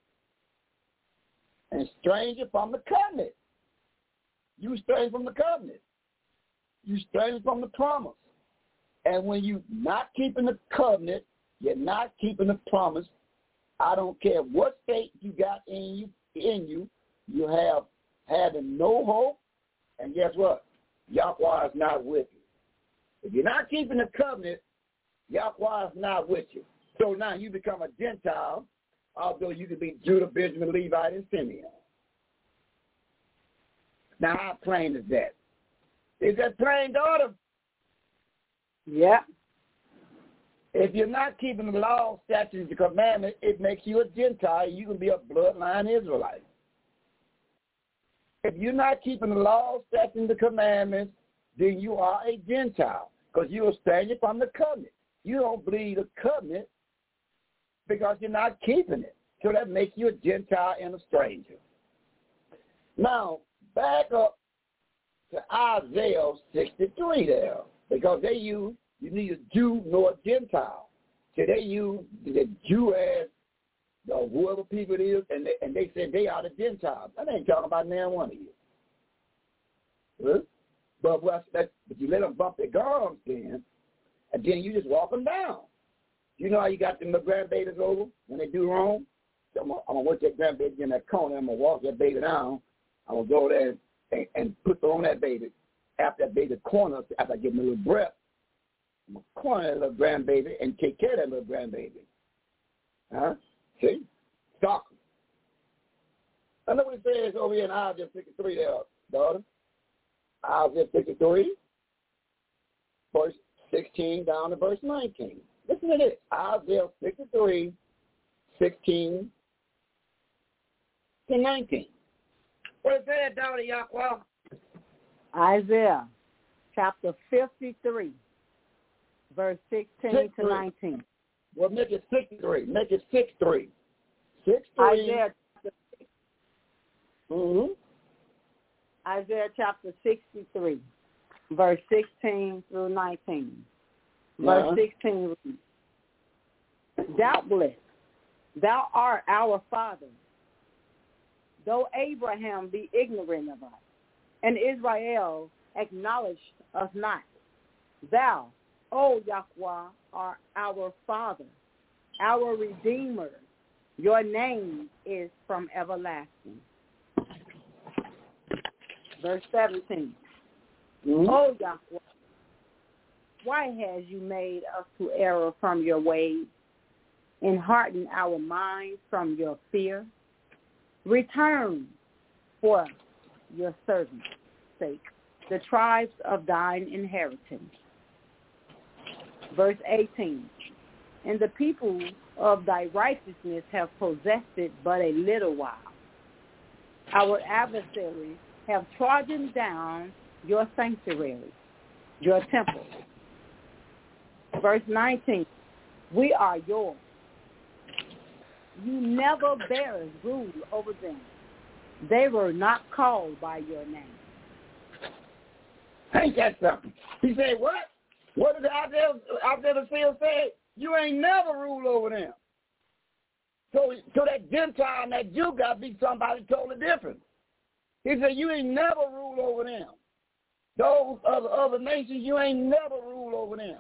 And stranger from the covenant. You stranger from the covenant. You stranger from the promise. And when you not keeping the covenant, you're not keeping the promise. I don't care what state you got in you, in you, you have having no hope. And guess what? Yahweh is not with you. If you're not keeping the covenant, Yahweh is not with you. So now you become a Gentile, although you could be Judah, Benjamin, Levite, and Simeon. Now, how plain is that? Is that plain, daughter? Yeah. If you're not keeping the law, statutes, and commandments, it makes you a Gentile. You can be a bloodline Israelite. If you're not keeping the law, statutes, and commandments, then you are a Gentile because you are standing from the covenant. You don't believe the covenant because you're not keeping it. So that makes you a Gentile and a stranger. Now, back up to Isaiah sixty-three there. because they use, you neither Jew nor Gentile. So they use the Jew as the whoever people it is, and they, and they said they are the Gentiles. That ain't talking about now one of you. Huh? But, well, that, but you let them bump their gums then, and then you just walk them down. You know how you got them grandbabies over when they do wrong? So I'm going to watch that grandbaby in that corner. I'm going to walk that baby down. I'm going to go there and, and put on that baby. After that baby's corner, after I give him a little breath, I'm going to corner that little grandbaby and take care of that little grandbaby. Huh? See? Stop. I know what it says over here in Isaiah fifty-three there, daughter. Isaiah fifty-three, verse sixteen down to verse nineteen. Listen to this. Isaiah fifty-three, sixteen to nineteen. What is that, daughter Yahweh? Isaiah chapter fifty-three, verse sixteen sixty-three. To nineteen. Well, make it sixty-three. Make it six three. six three. Isaiah, mm-hmm. Isaiah chapter sixty-three, verse sixteen through nineteen. Verse uh-huh. sixteen reads, Doubtless thou art our father, though Abraham be ignorant of us, and Israel acknowledged us not. Thou, O Yahweh, art our Father, our Redeemer. Your name is from everlasting. Verse seventeen. Mm-hmm. O Yahweh, why has you made us to err from your ways and harden our minds from your fear? Return for your servant's sake the tribes of thine inheritance. Verse eighteen. And the people of thy righteousness have possessed it but a little while. Our adversaries have trodden down your sanctuary, your temple. Verse nineteen. We are yours. You never bear rule over them. They were not called by your name. Ain't that something? He said, what? What did Isaiah, Isaiah the seer say? You ain't never ruled over them. So, so that Gentile and that Jew got to be somebody totally different. He said, you ain't never ruled over them. Those other, other nations, you ain't never ruled over them.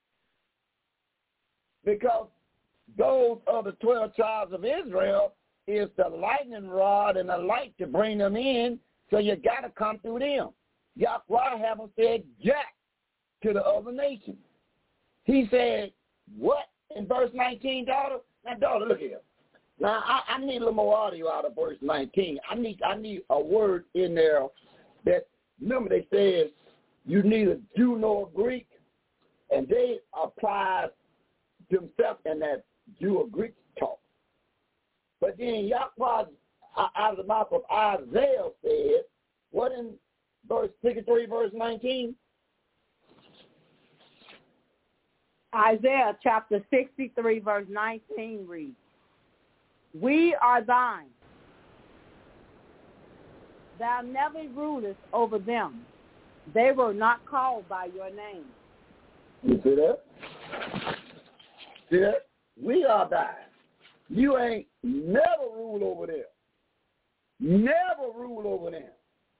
Because those other twelve tribes of Israel is the lightning rod and the light to bring them in, so you got to come through them. Yahweh haven't said jack to the other nations. He said, what? In verse nineteen, daughter? Now, daughter, look here. Now, I, I need a little more audio out of verse nineteen. I need I need a word in there that, remember they said, you neither Jew nor Greek, and they applied themselves in that Jew or Greek talk. But then Yahweh, out of the mouth of Isaiah, said, what in verse sixty-three, verse nineteen? Isaiah chapter sixty-three, verse nineteen reads, We are thine. Thou never rulest over them. They were not called by your name. You see that? See that? We are thine. You ain't never ruled over them. Never ruled over them.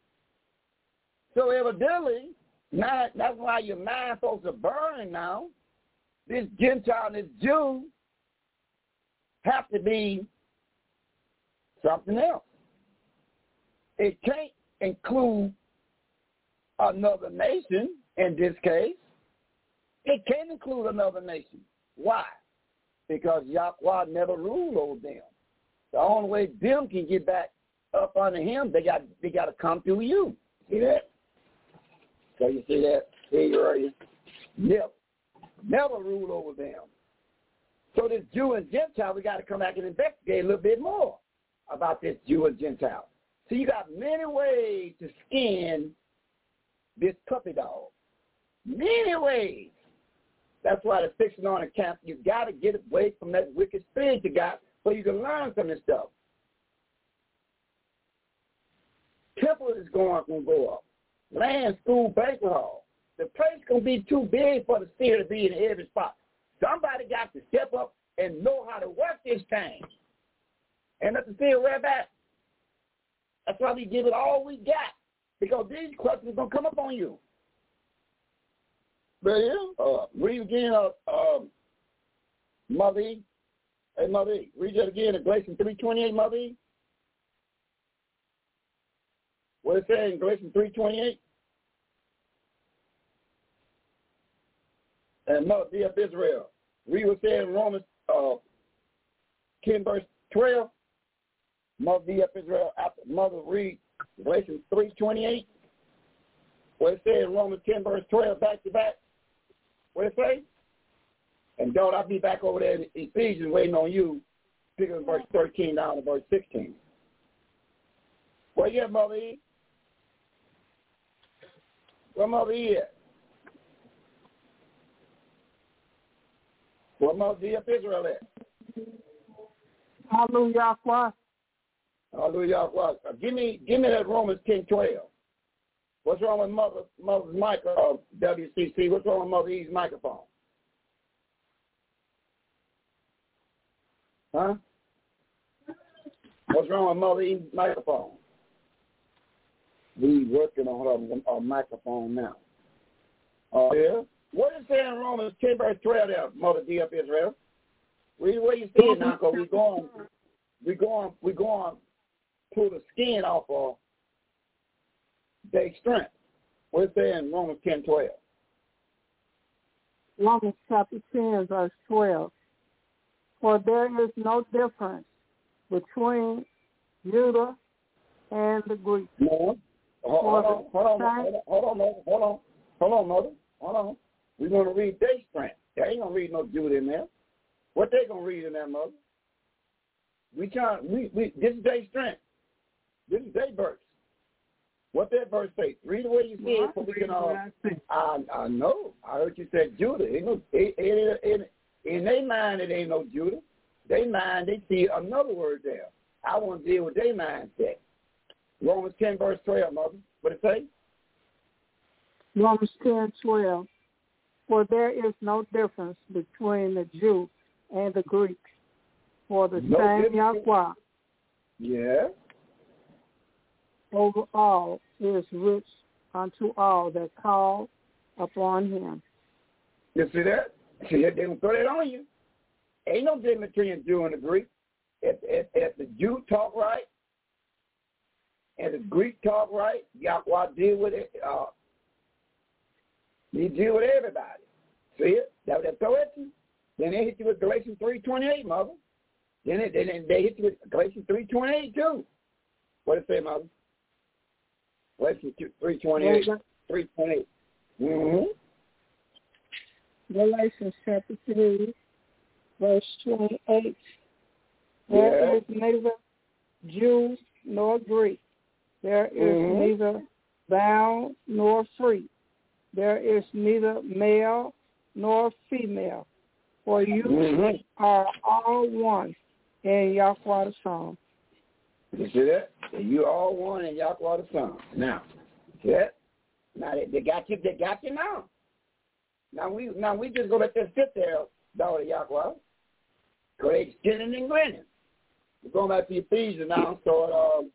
So evidently, now, that's why your mind supposed to burn now. This Gentile and this Jew have to be something else. It can't include another nation in this case. It can't include another nation. Why? Because Yahweh never ruled over them. The only way them can get back up under him, they got they got to come through you. See that? So you see that? Here you are. Never, never ruled over them. So this Jew and Gentile, we got to come back and investigate a little bit more about this Jew and Gentile. So you got many ways to skin this puppy dog. Many ways. That's why the fixing on the camp, you got to get away from that wicked spirit you got so you can learn some of this stuff. Temple is going to go up. Land, school, banquet hall. the place going to be too big for the seer to be in every spot. Somebody got to step up and know how to work this thing. And let the seer right back. That's why we give it all we got. Because these questions are going to come up on you. But yeah, uh, read again, uh, uh, Mother E. Hey, Mother E, read that again in Galatians three twenty-eight, Mother E. What it says in Galatians three twenty-eight? And Mother D of Israel. Read what it says in Romans uh, ten, verse twelve. Mother D of Israel, after Mother read Galatians three twenty-eight. What it says in Romans ten, verse twelve, back to back. What it say? And don't I'll be back over there in Ephesians waiting on you, picking verse thirteen down to verse sixteen. Where you at, Mother E? Where Mother E at? Where Mother D of Israel at? Hallelujah. Hallelujah. Give me, give me that Romans ten twelve. What's wrong with Mother, Mother's mic, uh, W C C? What's wrong with Mother E's microphone? Huh? What's wrong with Mother E's microphone? We working on her, our microphone now. Oh, uh, yeah? What is there in Romans ten, verse twelve there, Mother D of Israel? Read where you see it now, because we're going, we're going, we're going to pull the skin off of their strength. What's there in Romans ten twelve? Romans chapter ten, verse twelve. For there is no difference between Judah and the Greek. No. Hold on, hold on, hold on, hold on, hold on, hold on, mother, hold on. We're going to read their strength. They ain't going to read no Judah in there. What they going to read in there, mother? We trying, we, we, this is their strength. This is their verse. What that verse say? Read the way you see it, so we can all. I, I know. I heard you said Judah. Ain't no, it, it, it, in their mind, it ain't no Judah. They mind, they see another word there. I want to deal with their mindset. Romans ten, verse twelve, mother. What it say? Romans ten, twelve. For there is no difference between the Jew and the Greek, for the no same Yahweh. Yeah. Over all is rich unto all that call upon him. You see that? See that? They don't throw that on you. Ain't no difference between Jew and the Greek. If, if, if the Jew talk right and the Greek talk right, Yahweh deal with it. Uh, he deal with everybody. See it? That they throw at you. Then they hit you with Galatians three twenty-eight, mother. Then they, then they hit you with Galatians three twenty-eight too. What it say, mother? Galatians three twenty-eight. three twenty-eight. Mm-hmm. Galatians chapter three, verse twenty-eight. There yeah. is neither Jew nor Greek. There is mm-hmm. neither bound nor free. There is neither male nor female. For you mm-hmm. are all one in Yahweh the Son. You see that? You all one in Yahweh the Son. Now, see that? Now they, they got you. They got you now. Now we now we just gonna let them sit there, daughter Yahweh. Cause they skinning and grinning. We're going back to Ephesians now, so um,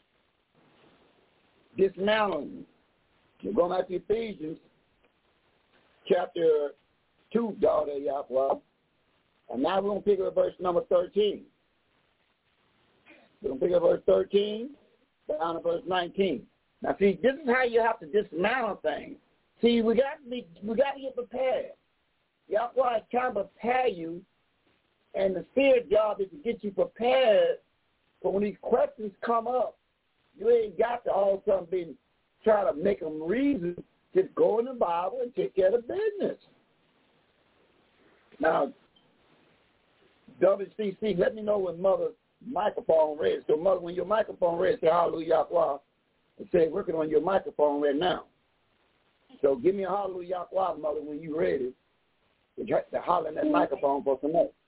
dismantling. We're going back to Ephesians chapter two, daughter Yahweh. And now we're gonna pick up verse number thirteen. We're gonna pick up verse thirteen down to verse nineteen. Now see, this is how you have to dismantle things. See, we got to be, we got to get prepared. Yahweh is trying to prepare you, and the spirit job is to get you prepared for when these questions come up. You ain't got to all of a sudden be trying to make them reason. Just go in the Bible and take care of business. Now, W C C, let me know when Mother's microphone ready. So, Mother, when your microphone ready, say hallelujah, Yahweh, and say working on your microphone right now. So give me a hallelujah, Yahweh, Mother, when you ready to holler in that microphone for some more.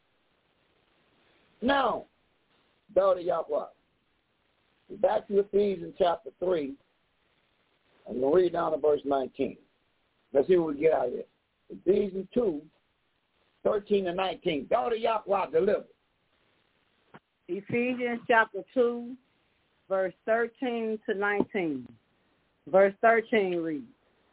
Now, daughter Yahweh, back to Ephesians chapter three, and we'll read down to verse nineteen. Let's see what we get out of this. Ephesians two, thirteen and nineteen. Daughter Yahweh deliver. Ephesians chapter two, verse thirteen to nineteen. Verse thirteen reads,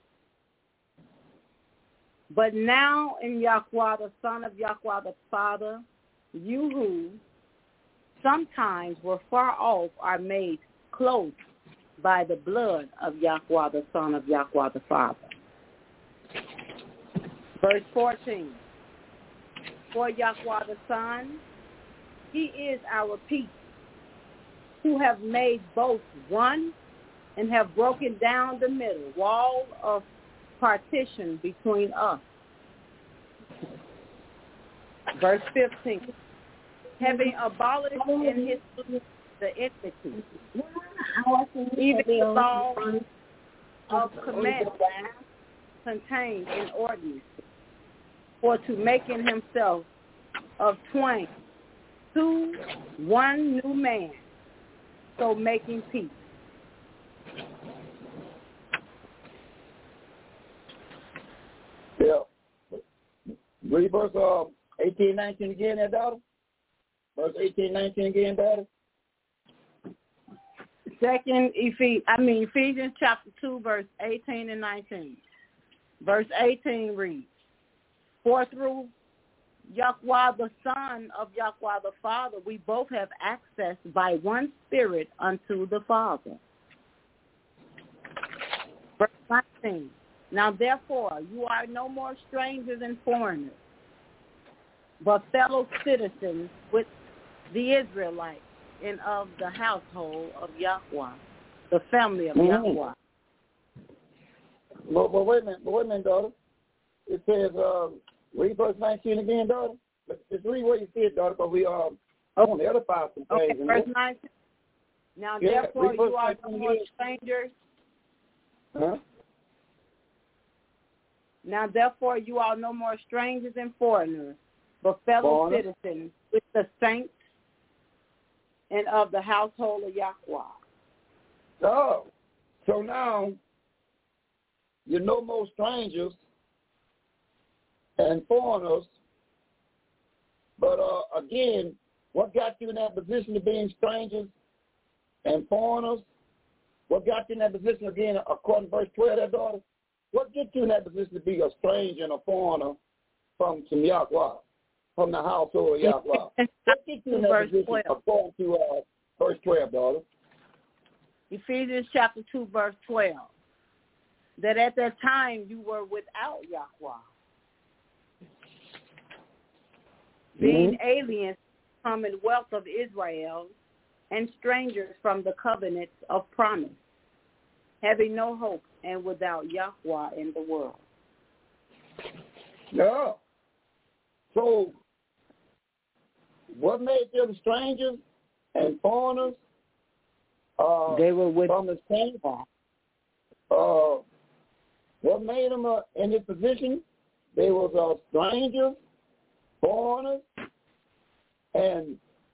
but now in Yahweh, the Son of Yahweh the Father, you who sometimes were far off are made close by the blood of Yahweh, the Son of Yahweh the Father. Verse fourteen, for Yahweh the Son, he is our peace, who have made both one and have broken down the middle wall of partition between us. Verse fifteen, having abolished in his flesh the enmity, even the law of commandments contained in ordinance, for to make in himself of twain two one new man, so making peace. Yeah. Read verse uh, eighteen, nineteen again there, daughter. Verse eighteen, nineteen again, daughter. Second, Ephes- I mean Ephesians chapter two, verse eighteen and nineteen. Verse eighteen reads, for through Yahweh the Son of Yahweh the Father, we both have access by one Spirit unto the Father. Verse nineteen, now therefore you are no more strangers and foreigners, but fellow citizens with the Israelites and of the household of Yahweh, the family of mm-hmm. Yahweh. But, but wait a minute, but wait a minute, daughter. It says, uh, read verse nineteen again, daughter. Just read what you said, daughter, because we are uh, on the other part of some things. Okay, verse nineteen. Now yeah, therefore you are no more strangers. Huh? Now therefore you are no more strangers and foreigners, but fellow foreigners. citizens with the saints and of the household of Yahweh. Oh, so now you're no more strangers and foreigners, but uh, again, what got you in that position of being strangers and foreigners? What got you in that position again, according to verse twelve, that daughter? What gets you in that position to be a stranger and a foreigner from, from Yahweh, from the household of Yahweh? What gets you in that verse position twelve. according to uh, verse twelve, daughter? Ephesians chapter two, verse twelve. That at that time you were without Yahweh, being mm-hmm. aliens from the wealth of Israel and strangers from the covenants of promise, having no hope and without Yahweh in the world. Yeah. So what made them strangers and foreigners? Uh, they were with from the same. Uh, what made them uh, in this position? They was uh, strangers, foreigners, and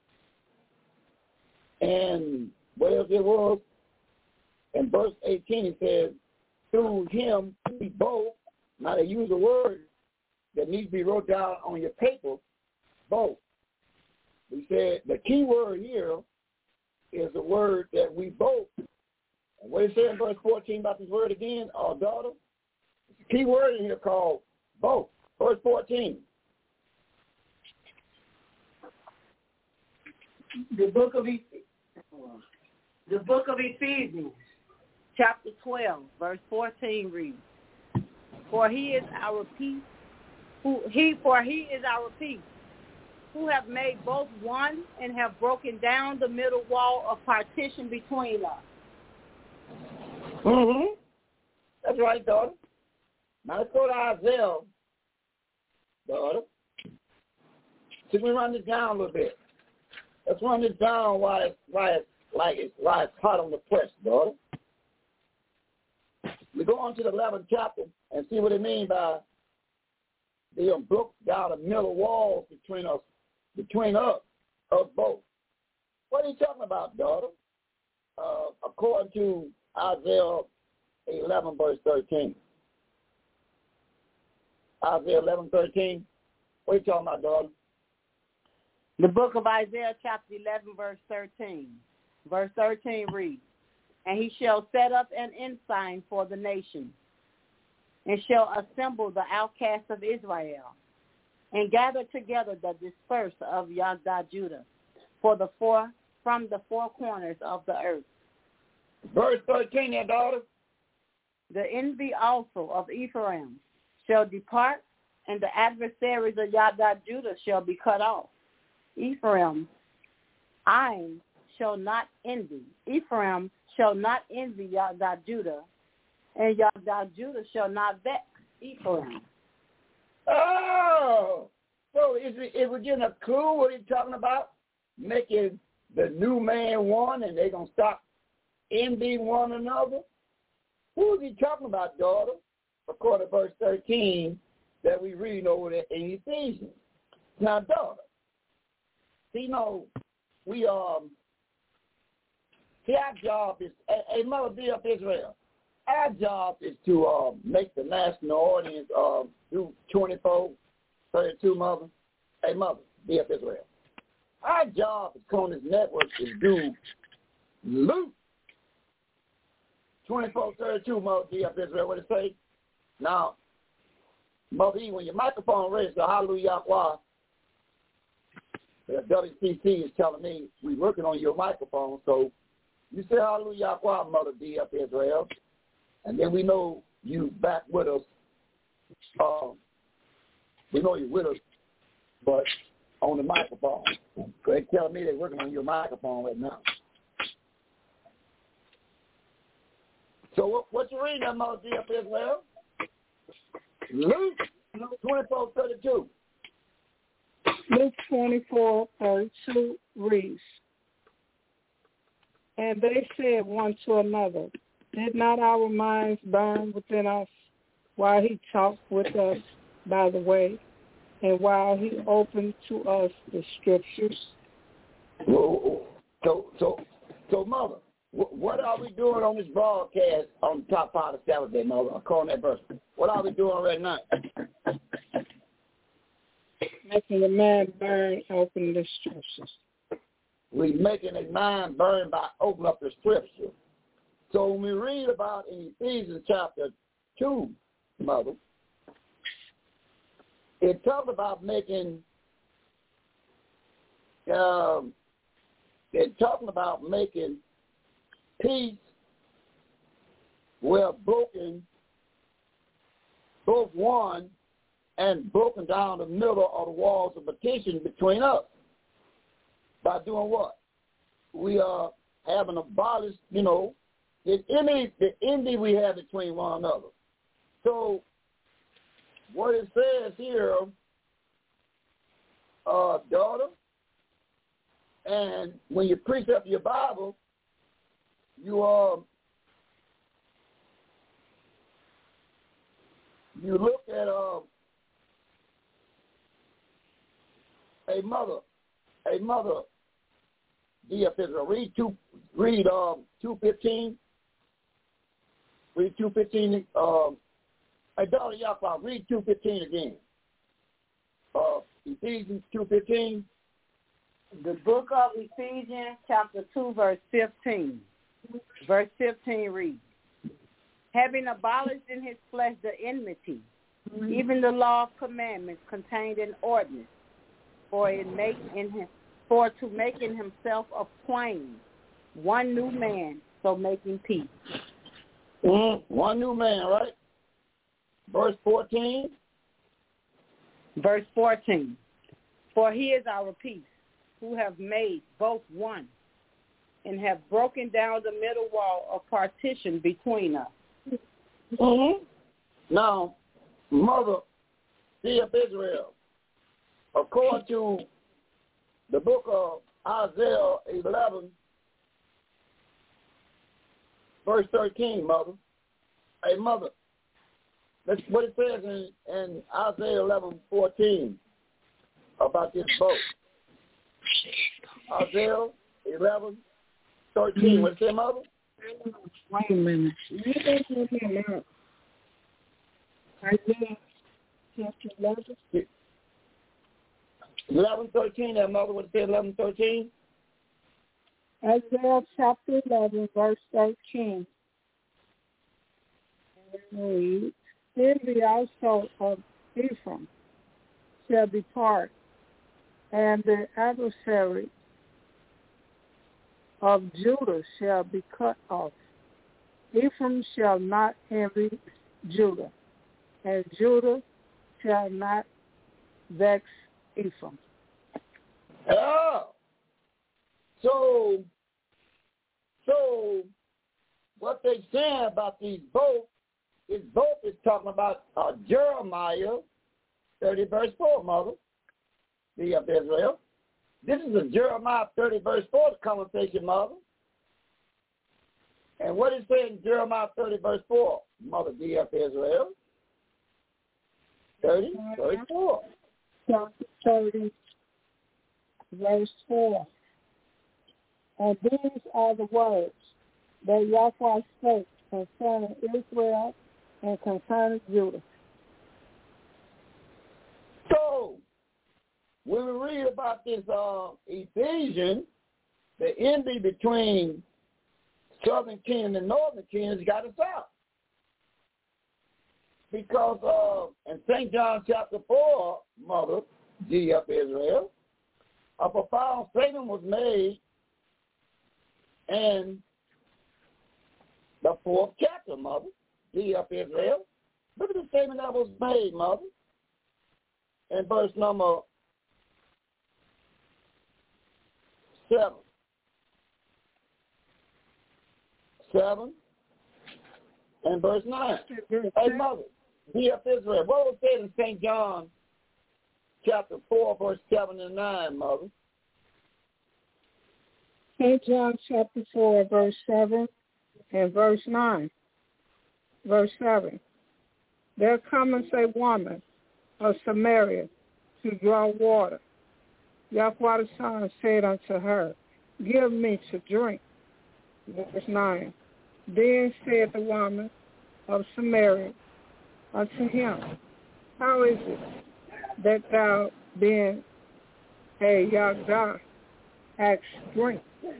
and what else it was? In verse eighteen, it says, through him we both. Now they use a word that needs to be wrote down on your paper. Both. We said the key word here is the word that we both. And what it says in verse fourteen about this word again, our daughter. It's a key word in here called both. Verse fourteen. The book of Ephesians. The book of Ephesians, chapter twelve, verse fourteen reads, For he is our peace, who he for he is our peace, who have made both one and have broken down the middle wall of partition between us. Mm-hmm. That's right, daughter. Now let's go to Isaiah, daughter. See, we run this down a little bit. Let's run this down while it's, while it's, like it's, while it's hot on the press, daughter. We go on to the eleventh chapter and see what it means by they broke down the middle walls between us, between us, us both. What are you talking about, daughter? Uh, according to Isaiah eleven, verse thirteen. Isaiah eleven thirteen. What are you talking about, daughter? The book of Isaiah, chapter eleven, verse thirteen. Verse thirteen reads, "And he shall set up an ensign for the nation, and shall assemble the outcasts of Israel, and gather together the dispersed of Yahdah Judah, for the four from the four corners of the earth." Verse thirteen, there, daughter. "The envy also of Ephraim shall depart, and the adversaries of Yahdah Judah shall be cut off. Ephraim, I shall not envy. Ephraim shall not envy Yahdah Judah, and Yahdah Judah shall not vex Ephraim." Oh, so is it, is it getting a clue what he's talking about? Making the new man one, and they're going to stop envying one another? Who is he talking about, daughter? According to verse thirteen that we read over there in Ephesians. Now, daughter, see, you know, we, um, see, our job is, a, a mother be up Israel. Our job is to uh, make the national audience uh, do twenty-four, thirty-two, mother. Hey, mother, be up Israel. Our job as Conus Network is do Luke twenty-four, thirty-two, mother, be up Israel. What it say? Now, Mother E, when your microphone ready, so hallelujah, Yahweh, the W C C is telling me we're working on your microphone, so you say hallelujah, Yahweh, Mother D up Israel, and then we know you back with us. Um, we know you're with us, but on the microphone. They're telling me they're working on your microphone right now. So what, what you reading there, Mother D up Israel? Luke twenty-four thirty-two. Luke twenty-four thirty-two reads, "And they said one to another, Did not our minds burn within us while he talked with us by the way, and while he opened to us the scriptures?" So, so, so, Mother, what are we doing on this broadcast on the top part of Saturday, Mother? I'm calling that verse. What are we doing right now? Making the mind burn, open the scriptures. We're making a mind burn by opening up the scripture. So when we read about in Ephesians chapter two, Mother, it talks about making, um, it's talking about making peace where broken, both one and broken down the middle of the walls of partition between us. By doing what? We are having abolished, you know, the envy, the envy we have between one another. So what it says here, uh, daughter, and when you preach up your Bible, you are, you look at uh, a mother, a mother, D F Israel. Read two, read um two fifteen. Read two fifteen. Um, hey, daughter Yahweh, read two fifteen again. Uh, Ephesians two fifteen. The book of Ephesians, chapter two, verse fifteen. Verse fifteen reads, "Having abolished in his flesh the enmity, mm-hmm. even the law of commandments contained in ordinance, for it make in him, for to make in himself of twain one new man, so making peace." Mm-hmm. One new man, right? Verse fourteen. Verse fourteen. "For he is our peace, who have made both one, and have broken down the middle wall of partition between us." Mm-hmm. Now, Mother, see of Israel, according to the book of Isaiah eleven, verse thirteen, Mother. Hey, Mother, that's what it says in, in Isaiah eleven fourteen about this boat. Isaiah eleven thirteen. What it say, Mother? Wait a minute. Isaiah chapter eleven. eleven thirteen, that mother would say eleven thirteen. Isaiah chapter eleven, verse thirteen. Read, envy also of Ephraim shall depart, and the adversary of Judah shall be cut off. Ephraim shall not envy Judah, and Judah shall not vex Ephraim. Oh, so, so what they saying about these both is both is talking about uh, Jeremiah thirty verse four, mother, the of Israel. This is a Jeremiah thirty verse four conversation, mother. And what is saying in Jeremiah thirty verse four, mother, D F Israel? thirty verse four. Chapter thirty, verse four. And these are the words that Yahweh spake concerning Israel and concerning Judah. So, when we read about this uh, Ephesians, the envy between southern kingdom and northern kingdom has got us out. Because uh, in Saint John chapter four, mother, G F Israel, a profound statement was made in the fourth chapter, mother, G F Israel. Look at the statement that was made, mother, in verse number seven. Seven and verse nine. Hey, mother, G F Israel, what was said in Saint John chapter four, verse seven and nine, mother? Saint John chapter four, verse seven and verse nine. Verse seven. There cometh a woman of Samaria to draw water. Yahweh the Son said unto her, give me to drink. Verse nine. Then said the woman of Samaria unto him, how is it that thou, being a Yagdah, ask drink?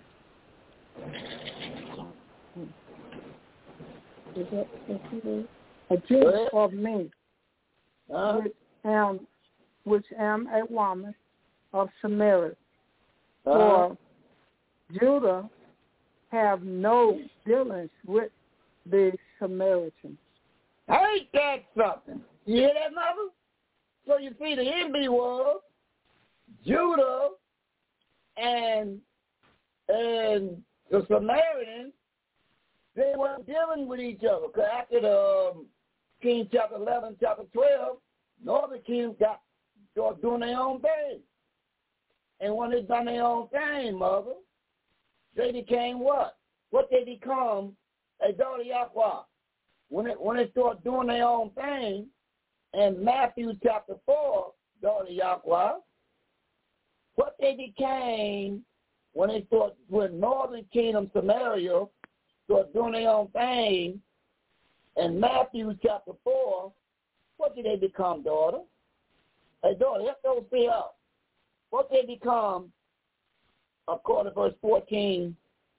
Is that, is a drink of me, uh, which am, which am a woman of Samaria. uh, For Judah have no dealings with the Samaritans. Ain't that something? You hear that, mother? So you see, the envy was Judah and and the Samaritans. They weren't dealing with each other. Because after the um, King chapter eleven, chapter twelve, northern kings got started doing their own thing. And when they done their own thing, mother, they became what? What they become? A daughter of Yahweh. When it when they start doing their own thing, in Matthew chapter four, daughter of Yahweh, what they became when they start when northern kingdom Samaria start doing their own thing, in Matthew chapter four, what did they become, daughter? Hey, daughter, let's go see out. What they become, according to verse fourteen,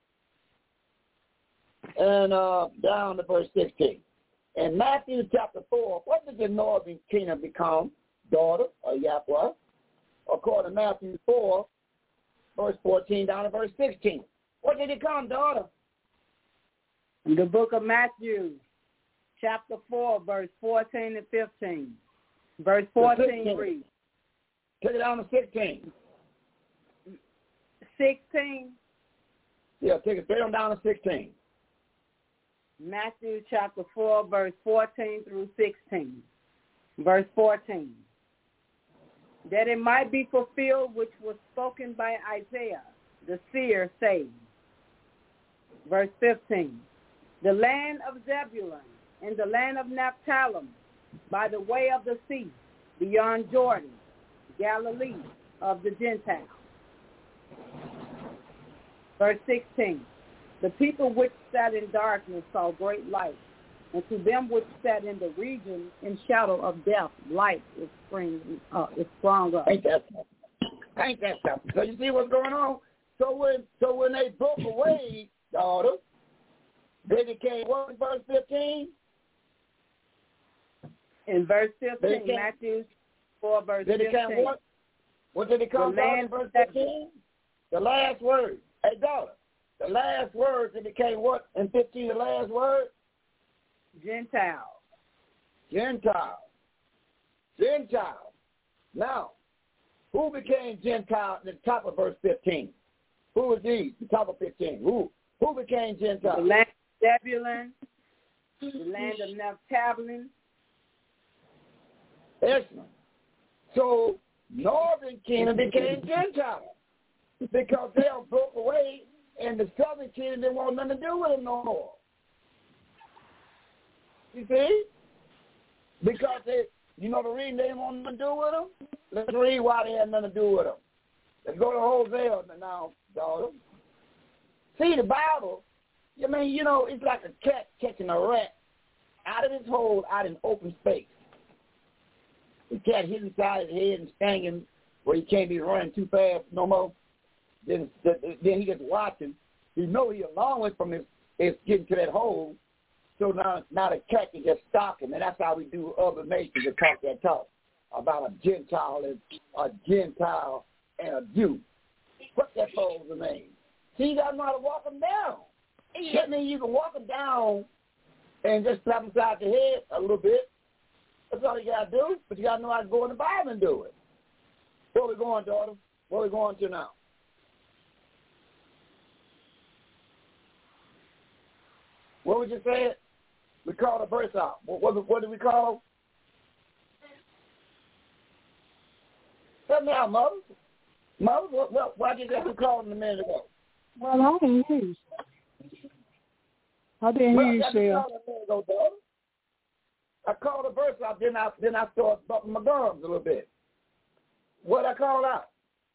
and uh, down to verse sixteen. In Matthew chapter four, what did the northern kingdom become, daughter of Yahweh? According to Matthew four, verse fourteen down to verse sixteen. What did it become, daughter? In the book of Matthew, chapter four, verse fourteen and fifteen. Verse fourteen reads. Take it down to sixteen. sixteen? Yeah, take it, take them down to sixteen. Matthew chapter four, verse fourteen through sixteen. Verse fourteen. That it might be fulfilled which was spoken by Isaiah, the seer, saying. Verse fifteen. The land of Zebulun and the land of Naphtali, by the way of the sea, beyond Jordan, Galilee of the Gentiles. Verse sixteen. The people which sat in darkness saw great light, And to them which sat in the region in shadow of death, light is spring uh, is sprung up. Ain't that something? Ain't that something? So you see what's going on? So when so when they broke away, daughter, they became what in verse fifteen? In verse fifteen, became, Matthew four, verse they fifteen. Became what? What did it come down in verse fifteen? The last word. Hey, daughter, the last word, it became what in fifteen, the last word? Gentile. Gentile. Gentile. Now, who became Gentile at the top of verse fifteen? Who was these? The top of fifteen. Who who became Gentile? The land of Zebulun, the land of Naphtali. Excellent. So northern kingdom became Gentile because they all broke away, and the southern kingdom didn't want nothing to do with them no more. You see? Because they, you know the reason they didn't want nothing to do with them? Let's read why they had nothing to do with them. Let's go to Hosea now, daughter. See, the Bible, I mean, you know, it's like a cat catching a rat out of his hole out in open space. The cat hit inside his head and stinging where he can't be running too fast no more. Then, then he gets watching. He know he's a long way from his, his getting to that hole. So now, now the cat can just stop him, and that's how we do other nations that talk that talk about a Gentile and a Gentile and a Jew. What that falls the name? See, you got to know how to walk them down. That means you can walk them down and just slap them side the head a little bit. That's all you got to do, but you got to know how to go in the Bible and do it. Where we going, daughter? Where we going to now? What would you say? We called a verse out. What, what, what did we call? Tell me out, Mother. Mother, what, what, why did you call him a minute ago? Well, I didn't hear you. I didn't well, hear you, Shell. I called a verse out, then I then I started bumping my gums a little bit. What I call out?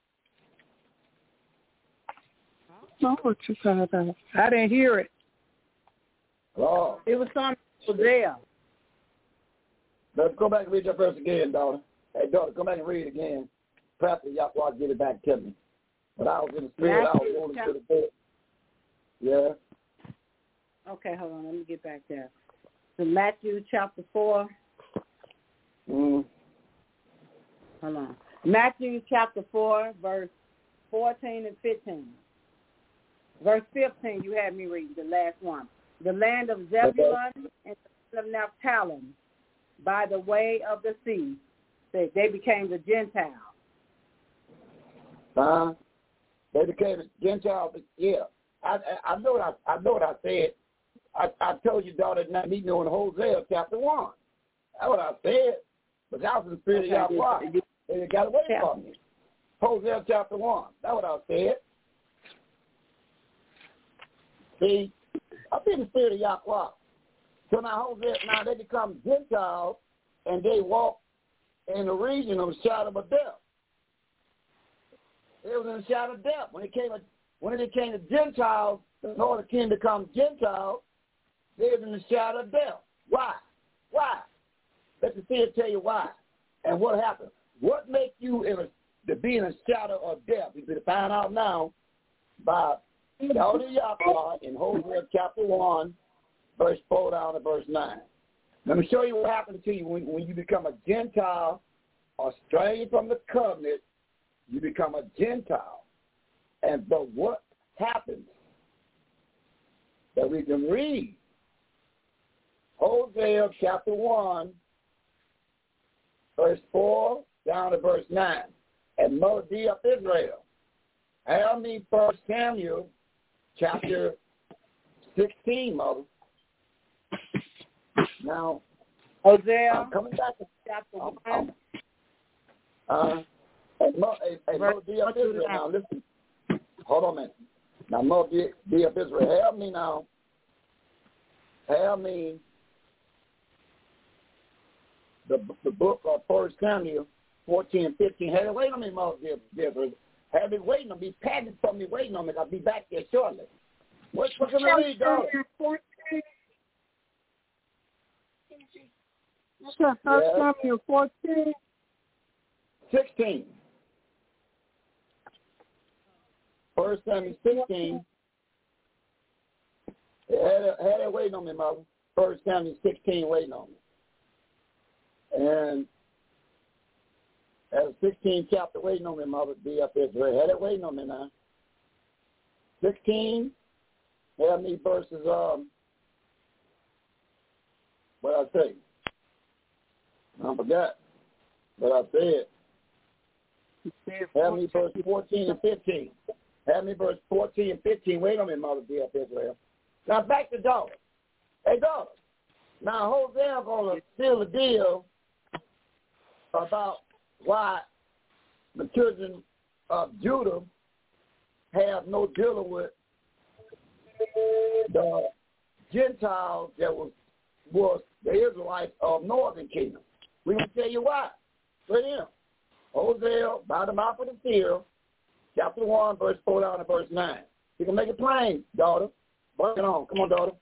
I don't know what you called out. I didn't hear it. Oh. It was something there. Let's go back and read that verse again, daughter. Hey, daughter, come back and read it again. Perhaps y'all get it back to me. But I was in the spirit, I was rolling to the bed. Yeah. Okay, hold on. Let me get back there. So Matthew chapter four. Mm. Hold on. Matthew chapter four, verse fourteen and fifteen. Verse fifteen, you had me reading the last one. The land of Zebulun okay. and the land of Naphtali, by the way of the sea, they, they became the Gentiles. Uh, they became the Gentiles. Yeah, I, I, I know what I, I know what I said. I, I told you, daughter, not me knowing Hosea chapter one. That's what I said. But that was in the spirit okay, of Yahweh. And it got away yeah. from me. Hosea chapter one. That's what I said. See, I've been in the spirit of Yahweh. So now Hosea, now they become Gentiles, and they walk in the region of the shadow of death. It was in the shadow of death. When it came, when it came to Gentiles, in order to become Gentiles, they was in the shadow of death. Why? Why? Let the seer tell you why. And what happened? What makes you in a, to be in a shadow of death? You can find out now by the Elder Yahweh in Hosea chapter one, verse four down to verse nine. Let me show you what happened to you when, when you become a Gentile or stranger from the covenant. You become a Gentile. And but what happens? That we can read Hosea chapter one, verse four down to verse nine. And melody of Israel. Have me First Samuel chapter sixteen, mother. Now, Hosea I'm coming back to chapter um, one. Uh, and melody of Israel. Now, listen. Hold on a minute. Now, melody of Israel. Help me now. Help me. The the book of First Samuel fourteen and fifteen. Hey, wait on me, melody of Israel. Have been waiting on me, packed for me, waiting on me. I'll be back there shortly. What, what can I read, dog? First Samuel fourteen. sixteen. First Samuel sixteen. Had it, had it waiting on me, mother. First Samuel sixteen waiting on me. And had a sixteen chapter waiting on me, mother, to be up Israel. Had it waiting on me now. sixteen, had me verses, um, what I say? I forgot. But I said, have me verse fourteen and fifteen. Have me verse fourteen and fifteen. Wait on me, mother, be up Israel. Now back to daughter. Hey, daughter. Now Hosea going to seal the deal about why the children of Judah have no dealing with the Gentiles that was was the Israelites of Northern Kingdom. We're going to tell you why. Right here. Hosea, by the mouth of the seer, chapter one, verse four down to verse nine. You can make it plain, daughter. Bring it on. Come on, daughter.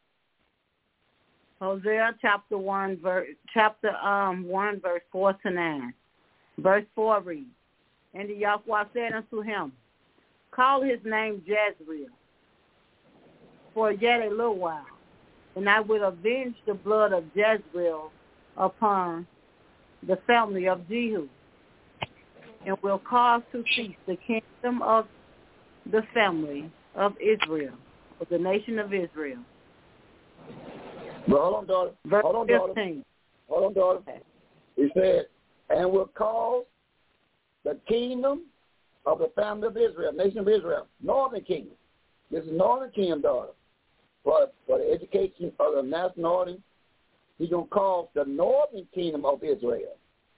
Hosea chapter one, verse chapter um one, verse four to nine. Verse four reads, and the Yahweh said unto him, call his name Jezreel, for yet a little while, and I will avenge the blood of Jezreel upon the family of Jehu, and will cause to cease the kingdom of the family of Israel, of the nation of Israel. But hold on, daughter. Verse hold on, daughter. fifteen. Hold on, daughter. He said, and will cause the kingdom of the family of Israel, nation of Israel, northern kingdom. This is northern kingdom, daughter. For, for the education of the nationality, he's going to cause the northern kingdom of Israel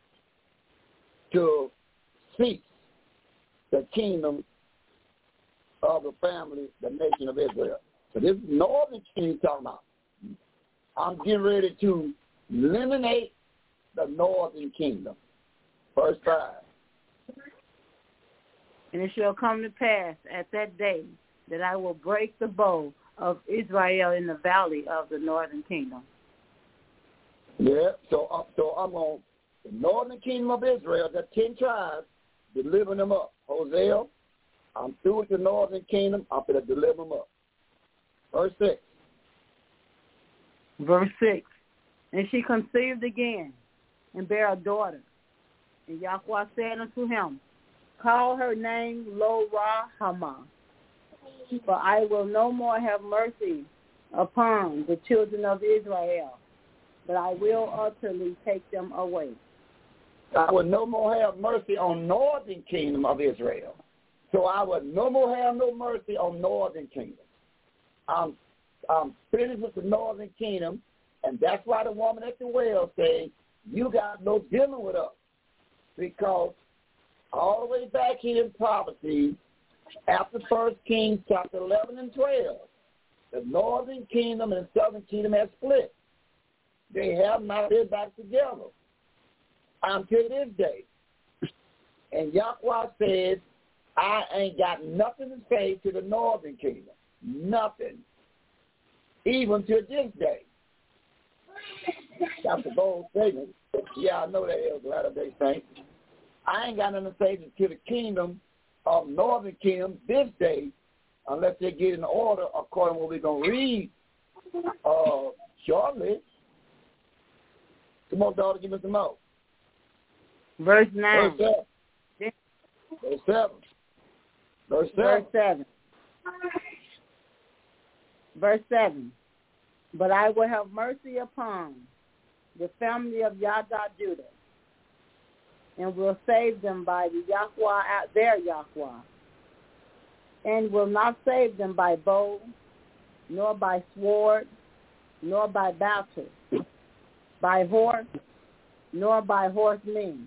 to cease the kingdom of the family, the nation of Israel. So this is northern kingdom he's talking about. I'm getting ready to eliminate the northern kingdom. Verse five. And it shall come to pass at that day that I will break the bow of Israel in the valley of the northern kingdom. Yeah, so, uh, so I'm on the northern kingdom of Israel, the ten tribes, delivering them up. Hosea, I'm through with the northern kingdom. I'm going to deliver them up. Verse six. Verse six. And she conceived again and bare a daughter. And Yahweh said unto him, call her name Lo-Ruhamah, for I will no more have mercy upon the children of Israel, but I will utterly take them away. I will no more have mercy on northern kingdom of Israel. So I will no more have no mercy on northern kingdom. I'm, I'm finished with the northern kingdom, and that's why the woman at the well said, you got no dealing with us. Because all the way back here in prophecy, after First Kings chapter eleven and twelve, the northern kingdom and the southern kingdom have split. They have not been back together until this day. And Yahweh says, I ain't got nothing to say to the northern kingdom. Nothing. Even to this day. That's a bold statement. Yeah, I know that is Latter-day Saints. I ain't got nothing to say to the kingdom of northern kingdom this day unless they get in order according to what we're going to read uh, shortly. Come on, daughter, give me some more. Verse nine. Verse seven. Verse seven. Verse seven. Verse seven. Verse seven. But I will have mercy upon the family of Yada Judah, and will save them by the Yahweh, their Yahweh, and will not save them by bow, nor by sword, nor by battle, by horse, nor by horsemen.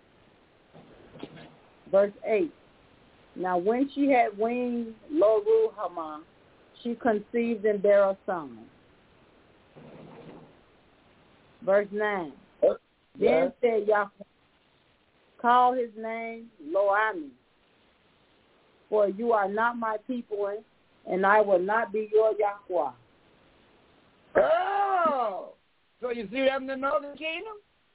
Verse eight. Now when she had weaned Lo-Ruhamah, she conceived and bare a son. Verse nine. Yeah. Then said Yahweh, call his name Lo-Ami, for you are not my people, and I will not be your Yahweh. Oh! So you see that in the northern kingdom?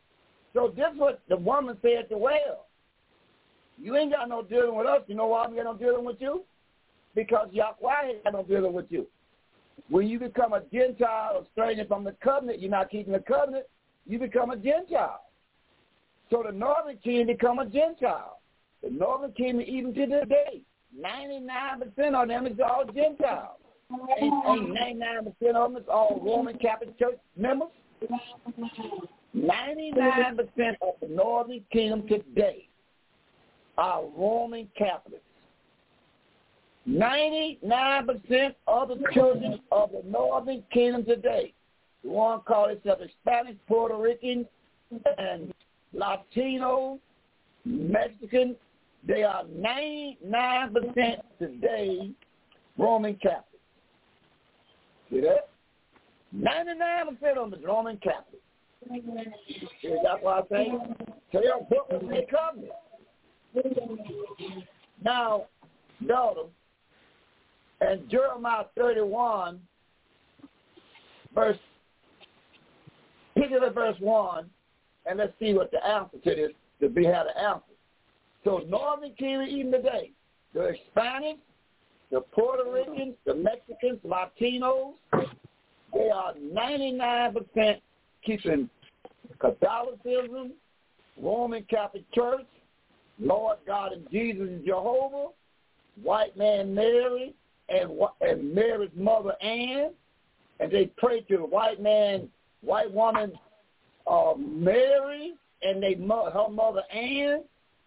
So this is what the woman said to well. You ain't got no dealing with us. You know why I'm got no dealing with you? Because Yahweh ain't got no dealing with you. When you become a Gentile, a stranger from the covenant, you're not keeping the covenant, you become a Gentile. So the northern kingdom become a Gentile. The northern kingdom, even to this day, ninety-nine percent of them is all Gentiles. Ain't, ain't ninety-nine percent of them is all Roman Catholic Church members. ninety-nine percent of the northern kingdom today are Roman Catholics. ninety-nine percent of the children of the northern kingdom today, the one call itself Spanish, Puerto Rican, and Latino, Mexican, they are ninety-nine percent today Roman Catholics. See that? ninety-nine percent of them is Roman Catholics. See, that's what I'm saying? So they're book of the covenant. Now, daughter, and Jeremiah thirty-one, verse, pick it at verse one, and let's see what the answer to this, to be how the answer. So northern kingdom even today, the Hispanics, the Puerto Ricans, the Mexicans, Latinos, they are ninety-nine percent keeping Catholicism, Roman Catholic Church, Lord God and Jesus and Jehovah, white man Mary, and and Mary's mother Anne, and they pray to the white man, white woman uh, Mary, and they her mother Anne,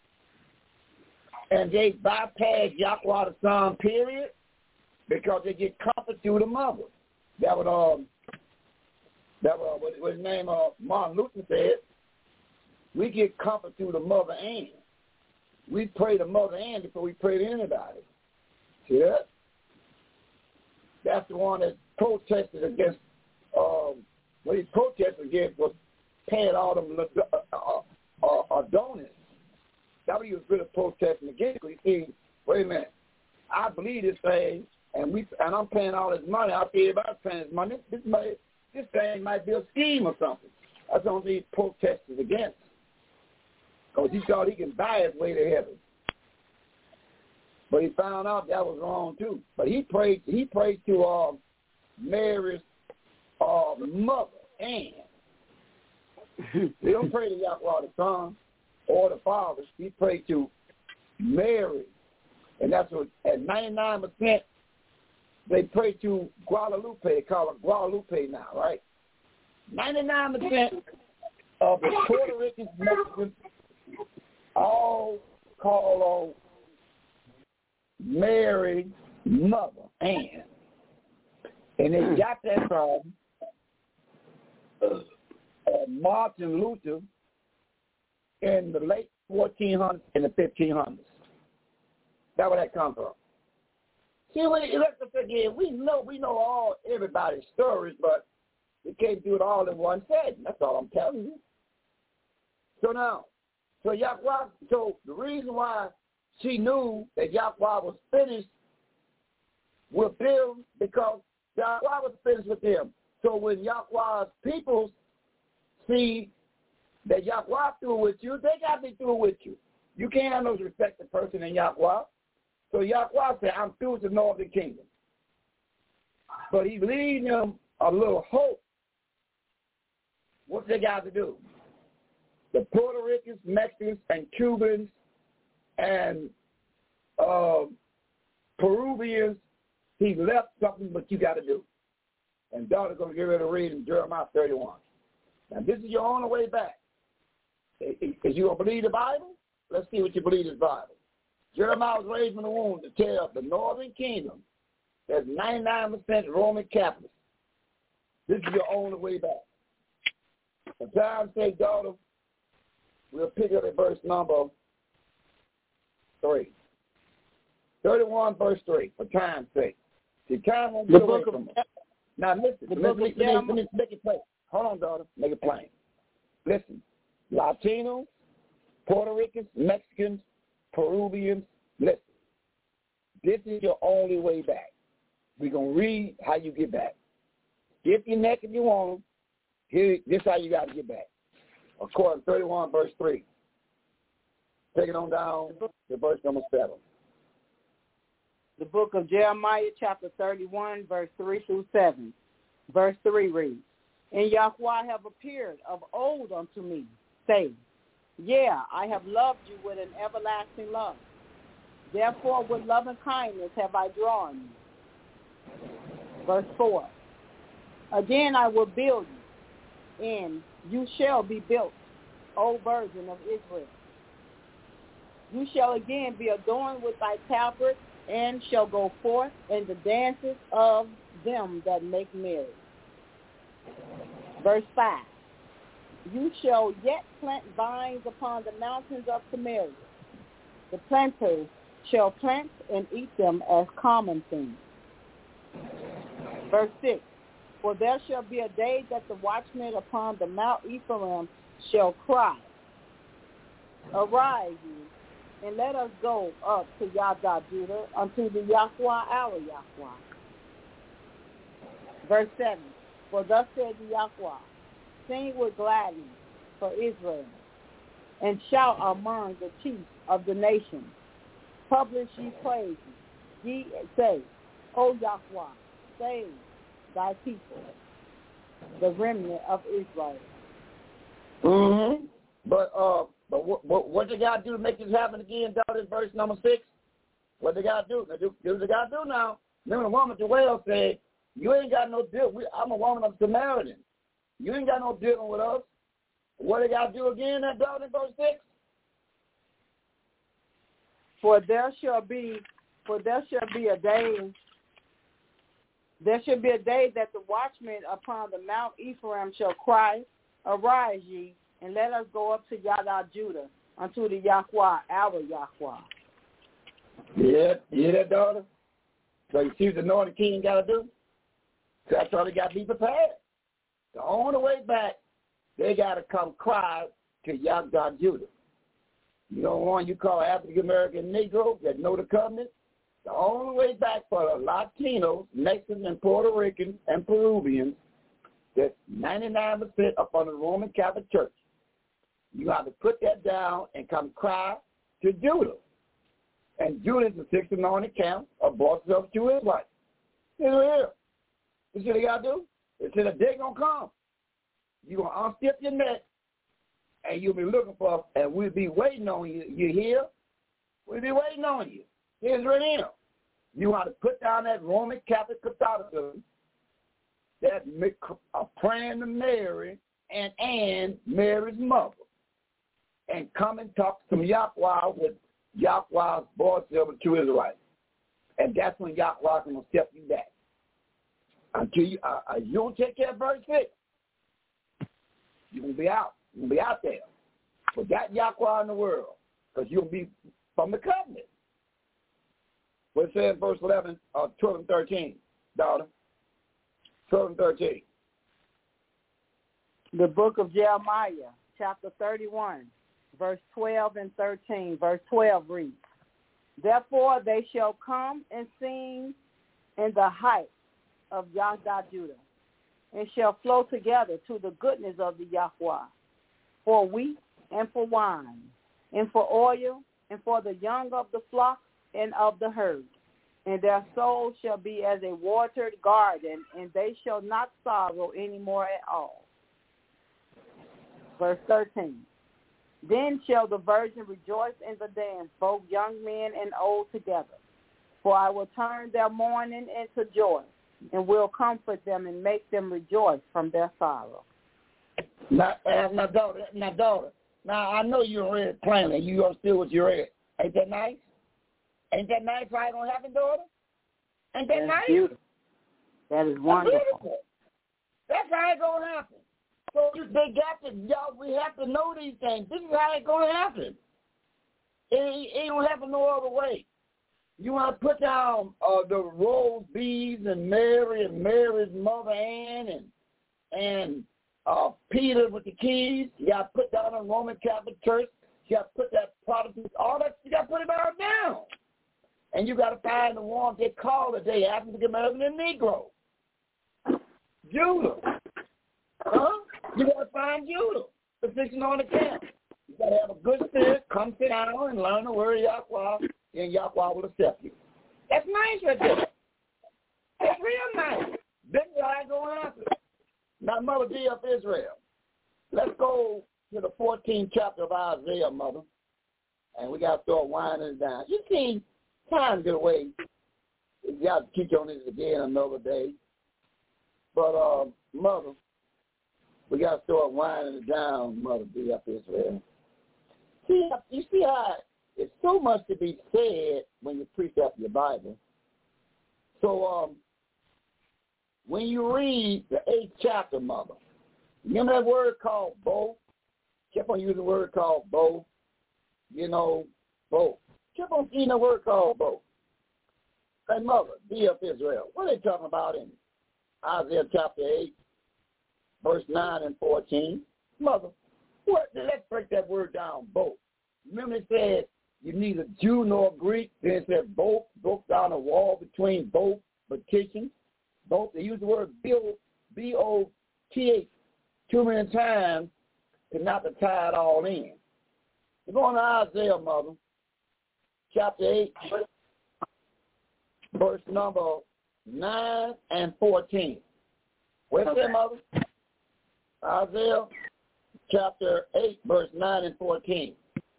and they bypass Yahweh the Son, period, because they get comfort through the mother. That would um, that was what, what his name uh, Martin Luther said. We get comfort through the mother Anne. We pray to Mother Anne before we pray to anybody. See that? That's the one that protested against, um, what he protested against was paying all them uh, uh, uh, donors. That's what he was really protesting against. You see, wait a minute, I believe this thing, and we and I'm paying all this money. I feel about paying this money. This, might, this thing might be a scheme or something. That's what he protested against. Because he thought he can buy his way to heaven. But he found out that was wrong too. But he prayed he prayed to uh, Mary's uh, mother, Anne. They don't pray to Yahweh the Son or the Father. He prayed to Mary. And that's what, at ninety-nine percent, they pray to Guadalupe. They call it Guadalupe now, right? ninety-nine percent of the Puerto Ricans, Mexicans, all call on Mary's mother, Anne. And they got that from uh, Martin Luther in the late fourteen hundreds and the fifteen hundreds. That's where that comes from. See, we, let's again, we know we know all everybody's stories, but we can't do it all in one setting. That's all I'm telling you. So now, so Yahweh, so the reason why she knew that Yahweh was finished with them, because Yahweh was finished with them. So when Yahweh's people see that Yahweh through with you, they got to be through with you. You can't have no respected person in Yahweh. So Yahweh said, I'm through with the northern kingdom. But he's leaving them a little hope. What they got to do? The Puerto Ricans, Mexicans, and Cubans, and uh, Peruvians, he left something, but you got to do. And daughter's going to get ready to read in Jeremiah thirty-one. Now, this is your only way back. Is you going to believe the Bible? Let's see what you believe is the Bible. Jeremiah was raised in the womb to tell the northern kingdom there's ninety-nine percent Roman Catholics. This is your only way back. For time's sake, daughter, we'll pick up at verse number three. thirty-one, verse three, for time's sake. See, time won't get away from us. Now, listen, the let, me, let, me, let me make it plain. Hold on, daughter, make it plain. Listen, Latinos, Puerto Ricans, Mexicans, Peruvians, listen. This is your only way back. We're going to read how you get back. Get your neck if you want them. Here, this is how you got to get back. according to thirty-one, verse three. Take it on down to verse number seven. The book of Jeremiah, chapter thirty-one, verse three through seven. Verse three reads, And Yahweh have appeared of old unto me, saying, Yeah, I have loved you with an everlasting love. Therefore with loving kindness have I drawn you. Verse four, Again I will build you, and you shall be built, O virgin of Israel. You shall again be adorned with thy tabrets, and shall go forth in the dances of them that make merry. Verse five, You shall yet plant vines upon the mountains of Samaria. The planters shall plant and eat them as common things. Verse six, For there shall be a day that the watchmen upon the Mount Ephraim shall cry, Arise ye, and let us go up to Yahweh Judah, unto the Yahweh our Yahweh. Verse seven, For thus said the Yahweh, Sing with gladness for Israel, and shout among the chiefs of the nations. Publish ye praises. Ye say, O Yahweh, save thy people, the remnant of Israel. Mm-hmm. But uh, but what, what, what they got to do to make this happen again, down in verse number six? What they got to do? Do, do what they got to do now. Remember the woman at the well said, You ain't got no deal. We, I'm a woman of Samaritan. You ain't got no dealing with us. What they got to do again, that down in verse six? For there shall be, for there shall be a day, there shall be a day that the watchmen upon the Mount Ephraim shall cry, Arise ye, and let us go up to Yahweh Judah, unto the Yahweh, our Yahweh. Yeah, you hear that, daughter? So you see what the anointed king got to do? That's why they got to be prepared. The only way back, they got to come cry to Yahweh Judah. You don't want you call African-American Negroes that know the covenant. The only way back for the Latinos, Mexicans, and Puerto Ricans, and Peruvians, that's ninety-nine percent up on the Roman Catholic Church. You have to put that down and come cry to Judah. And Judah is the sixth anointed camp of bosses of two Israelites. It's here. This is what you got to do. It's in a day going to come. You're going to unstip your neck, and you'll be looking for us, and we'll be waiting on you. You hear? We'll be waiting on you. Here's right here. You want to put down that Roman Catholic Catholicism, that uh, praying to Mary and and Mary's mother, and come and talk to Yahweh with Yahweh's boy silver to Israelites. And that's when Yahweh's going to step you back. Until you, uh, uh, you don't take care of verse six, you're going to be out. You're going to be out there. Forgot Yahweh in the world, because you'll be from the covenant. What it says, verse eleven, uh, twelve and thirteen, daughter. twelve and thirteen. The book of Jeremiah, chapter thirty-one, verse twelve and thirteen. Verse twelve reads, Therefore they shall come and sing in the height of Yahweh Judah, and shall flow together to the goodness of the Yahweh, for wheat and for wine, and for oil, and for the young of the flock and of the herd. And their soul shall be as a watered garden, and they shall not sorrow any more at all. Verse thirteen. Then shall the virgin rejoice in the dance, both young men and old together. For I will turn their mourning into joy, and will comfort them and make them rejoice from their sorrow. Now, uh, now, daughter, now, daughter, now I know you read plainly. You are still what you read. Ain't that nice? Ain't that nice how it's going to happen, daughter? Ain't that That's nice? Beautiful. That is wonderful. That's beautiful. That's how it's going to happen. So you, they got to, y'all, we have to know these things. This is how it's going to happen. It, it ain't going to happen no other way. You want to put down uh, the rose beads and Mary and Mary's mother Ann and and uh, Peter with the keys. You got to put down the Roman Catholic Church. You got to put that Protestant, all that. You got to put it all down. And you got to find the ones they call today African American and Negro. Judah. Huh? You got to find Judah. position on the camp. You got to have a good spirit. Come sit down and learn the word of Yahweh, and Yahweh will accept you. That's nice right there. That's real nice. This is how I go after. Now, Mother D of Israel, let's go to the fourteenth chapter of Isaiah, Mother, and we got to start winding it down. You see, time get away. We got to teach on this again another day. But, uh, Mother, we got to start winding it down, Mother D of Israel. See, you see how it's so much to be said when you preach out your Bible. So, um, when you read the eighth chapter, Mother, remember that word called both? Kept on using the word called both. You know, both. Kept on using the word called both. Hey, Mother, D of Israel, what are they talking about in Isaiah chapter eight, verse nine and fourteen? Mother, what? Let's break that word down, both. Remember it said you neither Jew nor Greek. Then it said both, broke down a wall between both petitions. Both, they use the word B O T H too many times to not to tie it all in. We're going to Isaiah, Mother, chapter eight, verse number nine and fourteen. Where's okay. that, Mother? Isaiah chapter eight, verse nine and fourteen.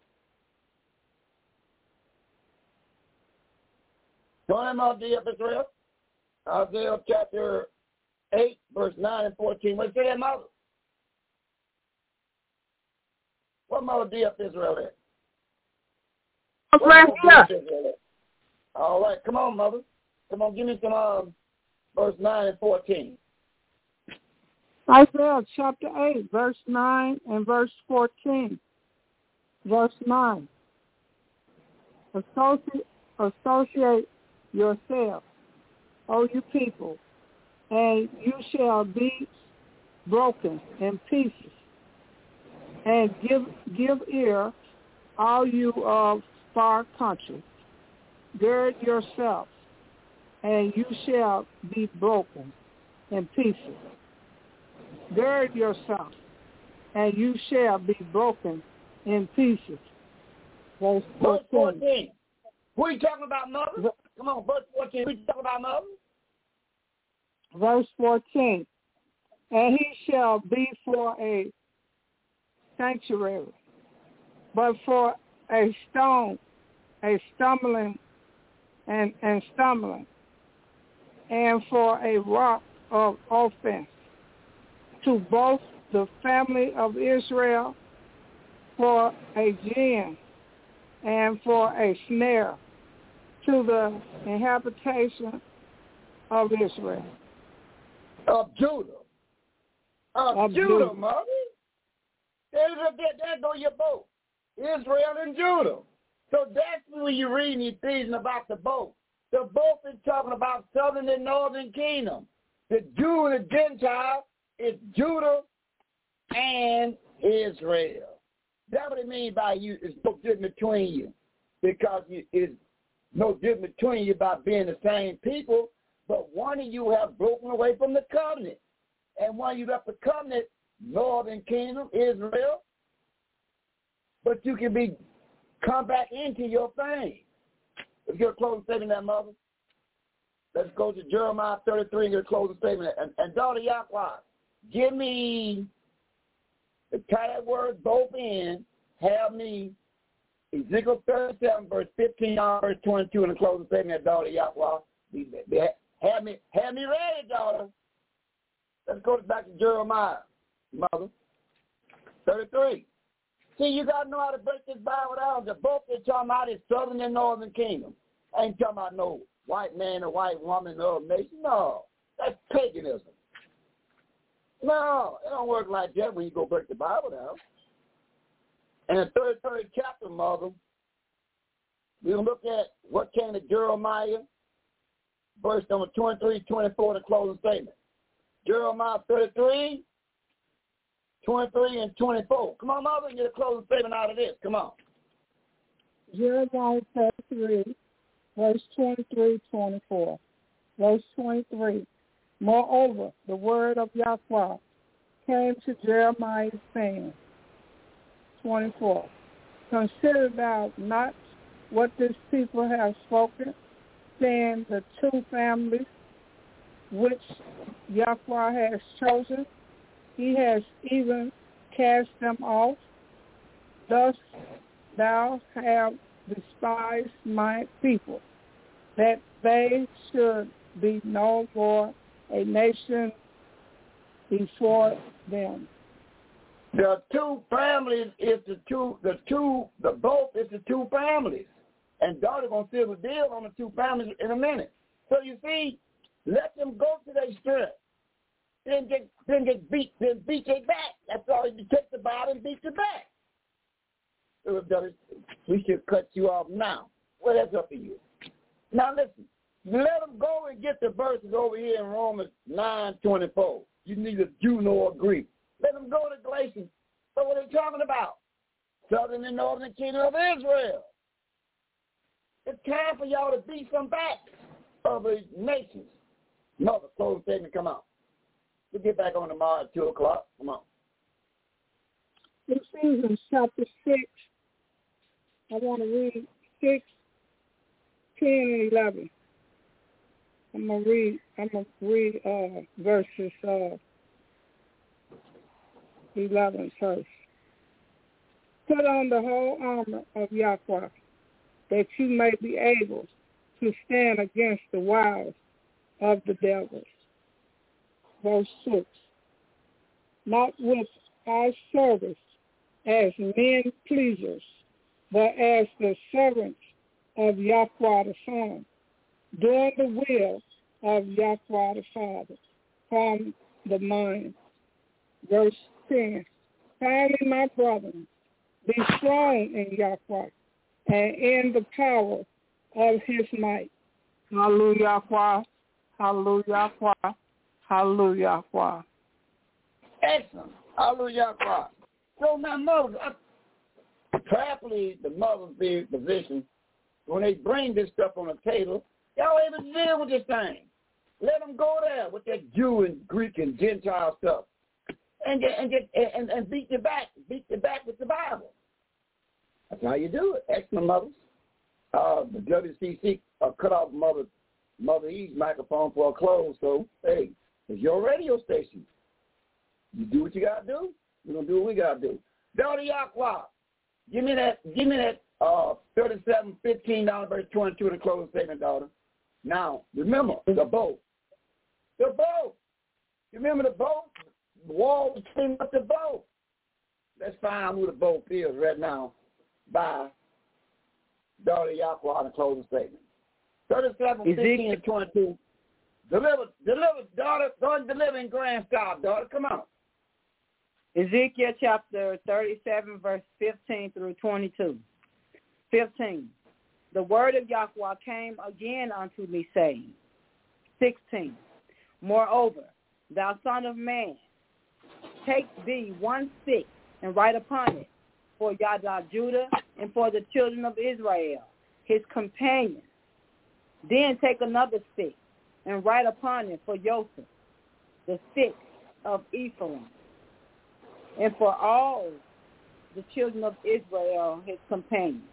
Join him out, D of Israel. Isaiah chapter eight, verse nine and fourteen. What say that, Mother? What Mother D of Israel is? Right here. All right, come on, Mother. Come on, give me some um, verse nine and fourteen. Isaiah chapter eight, verse nine and verse fourteen. Verse nine. Associate, associate yourselves, O you people, and you shall be broken in pieces. And give give ear, all you of far country. Gird yourselves, and you shall be broken in pieces. Gird yourself, and you shall be broken in pieces. Verse fourteen. fourteen. Who are you talking about, Mother? Come on, verse fourteen. Who are you talking about, Mother? Verse fourteen. And he shall be for a sanctuary, but for a stone, a stumbling and, and stumbling, and for a rock of offense to both the family of Israel, for a gin and for a snare to the inhabitation of Israel. Of Judah. Of, of Judah, Judah, Mother. There, there go your boat. Israel and Judah. So that's when you're reading Ephesians about the boat. The boat is talking about southern and northern kingdom. The Jew and the Gentile is Judah and Israel. That's what it means by you. It's no difference between you. Because you, it's no difference between you by being the same people, but one of you have broken away from the covenant. And one of you left the covenant, northern kingdom, Israel, but you can be come back into your thing. Let's get a closing statement there, Mother. Let's go to Jeremiah thirty-three and get a closing statement. And, and daughter Yahweh, give me the title word both in, have me Ezekiel thirty-seven, verse fifteen, verse twenty-two, and the closing statement, daughter Yahweh. Have me, have me ready, daughter. Let's go back to Jeremiah, Mother. thirty-three. See, you got to know how to break this Bible down. The book they're talking about is southern and northern kingdom. I ain't talking about no white man or white woman or nation. No, that's paganism. No, it don't work like that when you go break the Bible down. And the thirty-third chapter, Mother, we're going to look at what came to Jeremiah, verse number twenty-three, twenty-four, the closing statement. Jeremiah thirty-three, twenty-three, and twenty-four. Come on, Mother, and get a closing statement out of this. Come on. Jeremiah thirty-three, verse twenty-three, twenty-four. Verse twenty-three. Moreover, the word of Yahweh came to Jeremiah, saying, twenty-four. Consider thou not what this people have spoken, saying the two families which Yahweh has chosen, he has even cast them off. Thus thou have despised my people, that they should be no more a nation before them. The two families is the two, the two, the both is the two families. And daughter going to seal the deal on the two families in a minute. So you see, let them go to their strength. Then get, then get beat, then beat their back. That's all. You take the Bible and beat the back. We should cut you off now. Well, that's up to you. Now listen, let them go and get the verses over here in Romans nine twenty-four. You neither Jew nor Greek. Let them go to Galatians. So what are they talking about? Southern and northern kingdom of Israel. It's time for y'all to beat some back of the nations. Mother, close statement, come out. We'll get back on tomorrow at two o'clock. Come on. Ephesians chapter six. I want to read six, ten, and eleven. I'm gonna read. I'm gonna read uh, verses uh, eleven first. Put on the whole armor of Yahweh, that you may be able to stand against the wiles of the devil. Verse six. Not with our service as men pleasers, but as the servants of Yahweh the Son, doing the will of Yahweh the Father from the mind. Verse ten. Finally, my brethren, be strong in Yahweh and in the power of his might. Hallelujah, hallelujah, hallelujah. Excellent. Hallelujah. So now, mothers, prayerfully the mothers be in position when they bring this stuff on the table, y'all able to deal with this thing. Let them go there with that Jew and Greek and Gentile stuff, and get and get and, and beat your back, beat your back with the Bible. That's how you do it. Excellent, mothers. Uh, the W C C uh, cut off Mother Mother E's microphone for a close. So hey, it's your radio station. You do what you gotta do. We're gonna do what we gotta do. Daughter Yahweh, give me that. Give me that. Uh, thirty-seven fifteen dollars verse twenty-two to close statement, daughter. Now remember the boat. The boat. You remember the boat? The wall between up the boat. Let's find out who the boat is right now by daughter Yahweh to close the statement. thirty-seven fifteen to twenty-two. Deliver, deliver, daughter. Go and deliver in grand style, daughter. Come on. Ezekiel chapter thirty-seven, verse fifteen through twenty-two. fifteen. The word of Yahweh came again unto me, saying, sixteen. Moreover, thou son of man, take thee one stick and write upon it for Yada Judah and for the children of Israel, his companions. Then take another stick and write upon it for Joseph, the stick of Ephraim, and for all the children of Israel, his companions.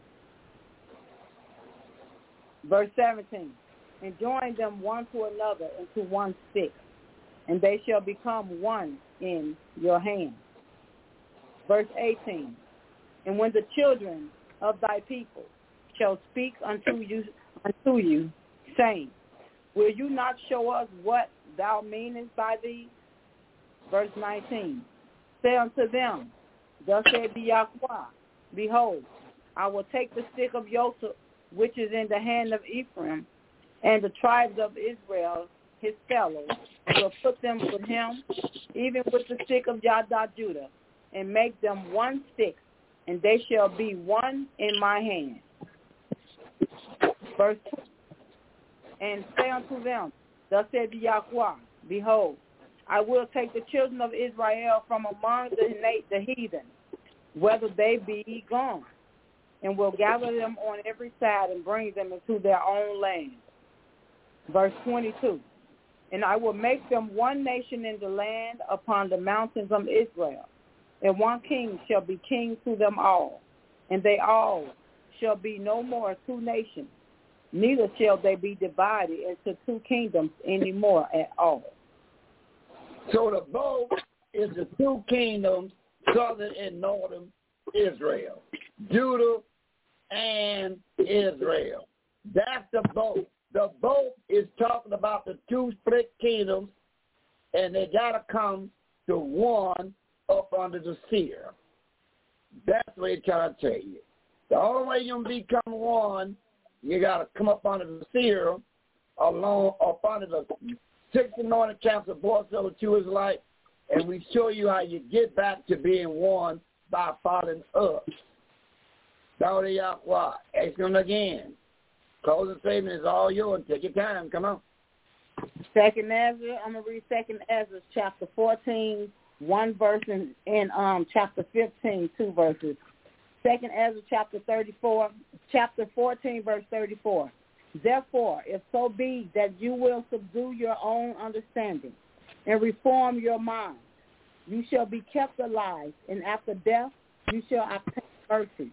Verse seventeen, and join them one to another into one stick, and they shall become one in your hand. Verse eighteen, and when the children of thy people shall speak unto you, unto you, saying, will you not show us what thou meanest by these? Verse nineteen, say unto them, thus said the Yahweh, behold, I will take the stick of Joseph, which is in the hand of Ephraim, and the tribes of Israel, his fellows, will put them with him, even with the stick of Yada Judah, and make them one stick, and they shall be one in my hand. Verse two, and say unto them, thus said the Yahweh, behold, I will take the children of Israel from among the, the heathen, whether they be gone, and will gather them on every side and bring them into their own land. Verse twenty-two, and I will make them one nation in the land upon the mountains of Israel, And one king shall be king to them all, and they all shall be no more two nations, neither shall they be divided into two kingdoms any more at all. So the bow is the two kingdoms, southern and northern Israel, Judah and Israel. That's the bow. The bow is talking about the two split kingdoms, and they got to come to one up under the seer. That's what they're trying to tell you. The only way you can become one, you got to come up under the seer, along up under the six anointed camps of voice of the two Israelites, and we show you how you get back to being one by following up. Daughter Yahweh, ask him again. Closing statement is all yours. Take your time. Come on. Second Ezra, I'm going to read Second Ezra chapter fourteen, one verse, and, and um, chapter fifteen, two verses. Second Ezra chapter thirty-four, chapter fourteen, verse thirty-four. Therefore, if so be that you will subdue your own understanding and reform your mind, you shall be kept alive, and after death you shall obtain mercy.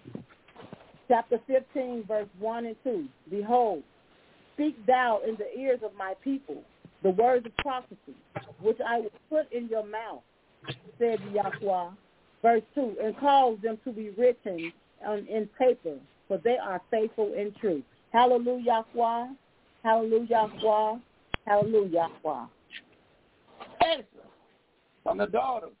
Chapter fifteen, verse one and two. Behold, speak thou in the ears of my people the words of prophecy, which I will put in your mouth, said Yahweh. Verse two, and cause them to be written on, in paper, for they are faithful and true. Hallelujah, Yahweh. Hallelujah, Yahweh. Hallelujah, Yahweh. Answer from the daughters,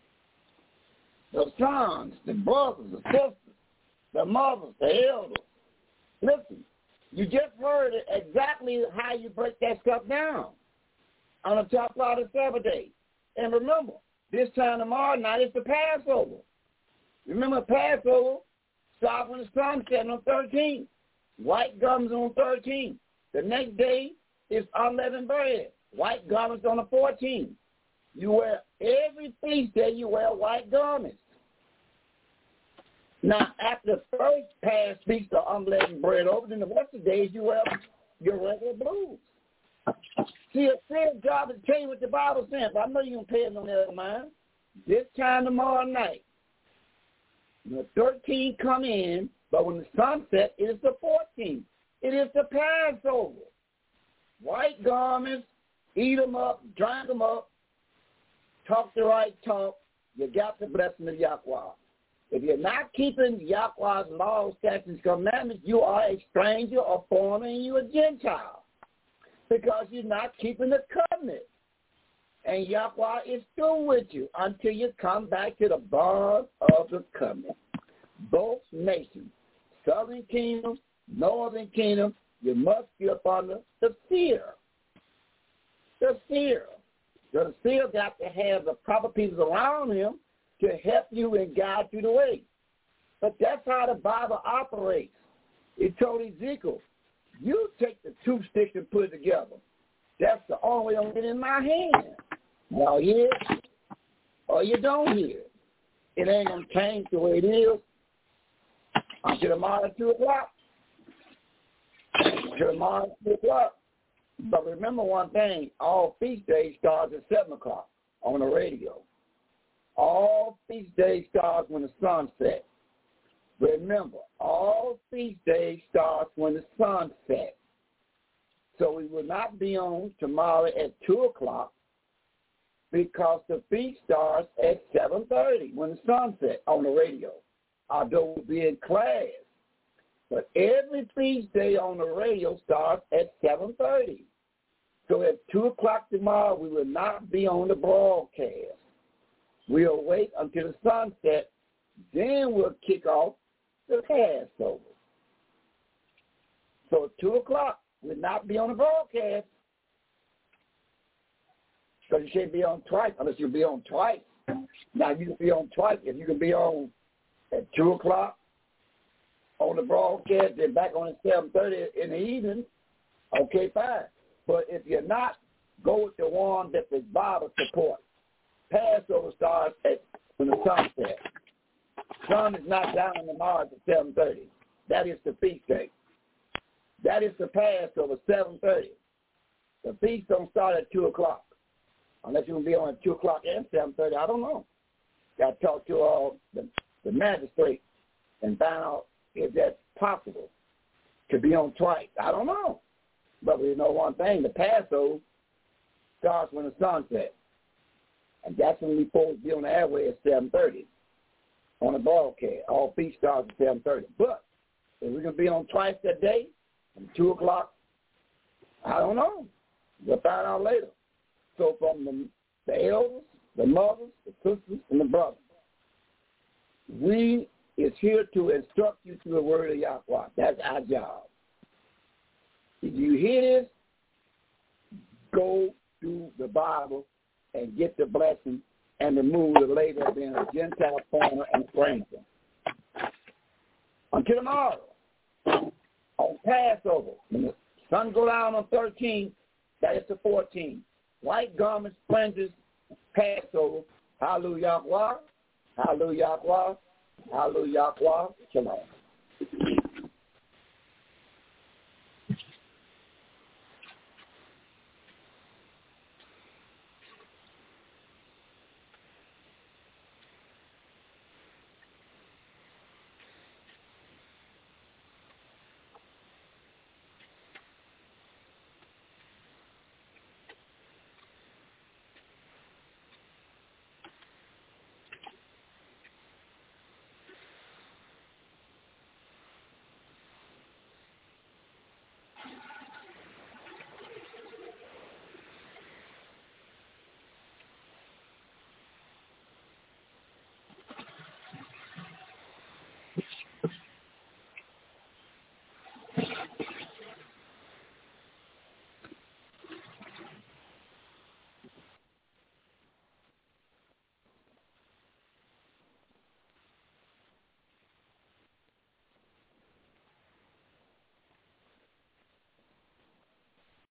the sons, the brothers, the sisters, the mothers, the elders. Listen, you just heard it exactly how you break that stuff down on the top part of the Sabbath day. And remember, this time tomorrow night is the Passover. Remember, Passover starts when the sun sets on thirteenth. White garments on thirteenth. The next day is unleavened bread. White garments on the fourteenth. You wear every feast day. You wear white garments. Now, after the first past feast of unleavened bread over, then the rest of the days you wear your regular blues. See, it's their job to tell you what the Bible says, but I know you don't pay it no other mind. This time tomorrow night, the thirteenth come in, but when the sun sets, it is the fourteenth. It is the Passover. White garments, eat them up, drink them up, talk the right talk. You got the blessing of Yahweh. If you're not keeping Yahweh's laws, statutes, commandments, you are a stranger, a foreigner, and you're a Gentile because you're not keeping the covenant. And Yahweh is still with you until you come back to the bond of the covenant. Both nations, southern kingdom, northern kingdom, you must be up under the seer. The seer. The seer got to have the proper people around him to help you and guide you the way. But that's how the Bible operates. It told Ezekiel, you take the two sticks and put it together. That's the only way I'm getting in my hand. Now hear it, or you don't hear it. It ain't going to change the way it is until tomorrow at two o'clock. Until tomorrow at two o'clock. But remember one thing, all feast days start at seven o'clock on the radio. All feast days start when the sun sets. Remember, all feast days start when the sun sets. So we will not be on tomorrow at two o'clock because the feast starts at seven thirty when the sun sets on the radio, although we'll be in class. But every feast day on the radio starts at seven thirty. So at two o'clock tomorrow, we will not be on the broadcast. We'll wait until the sun sets, then we'll kick off the Passover. So at two o'clock, we'll not be on the broadcast. Because you can't be on twice unless you'll be on twice. Now, you can be on twice. If you can be on at two o'clock on the broadcast, then back on at seven thirty in the evening, okay, fine. But if you're not, go with the one that the Bible supports. Passover starts at when the sun sets. Sun is not down in the Mars at seven thirty. That is the feast day. That is the Passover, seven thirty. The feast don't start at two o'clock. Unless you're going to be on at two o'clock and seven thirty. I don't know. Got to talk to uh, the, the magistrate and find out if that's possible to be on twice. I don't know. But we know one thing, the Passover starts when the sun sets. And that's when we're supposed to be on the airway at seven thirty on the broadcast. All feast starts at seven thirty. But if we're going to be on twice that day, from two o'clock, I don't know. We'll find out later. So from the, the elders, the mothers, the sisters, and the brothers, we is here to instruct you through the word of Yahweh. That's our job. If you hear this, go to the Bible and get the blessing and remove the label of being a Gentile foreigner and stranger. Until tomorrow, on Passover, when the sun go down on thirteenth, that is the fourteenth. White garments, fringes, Passover. Hallelujah, hallelujah, hallelujah, hallelujah, shalom.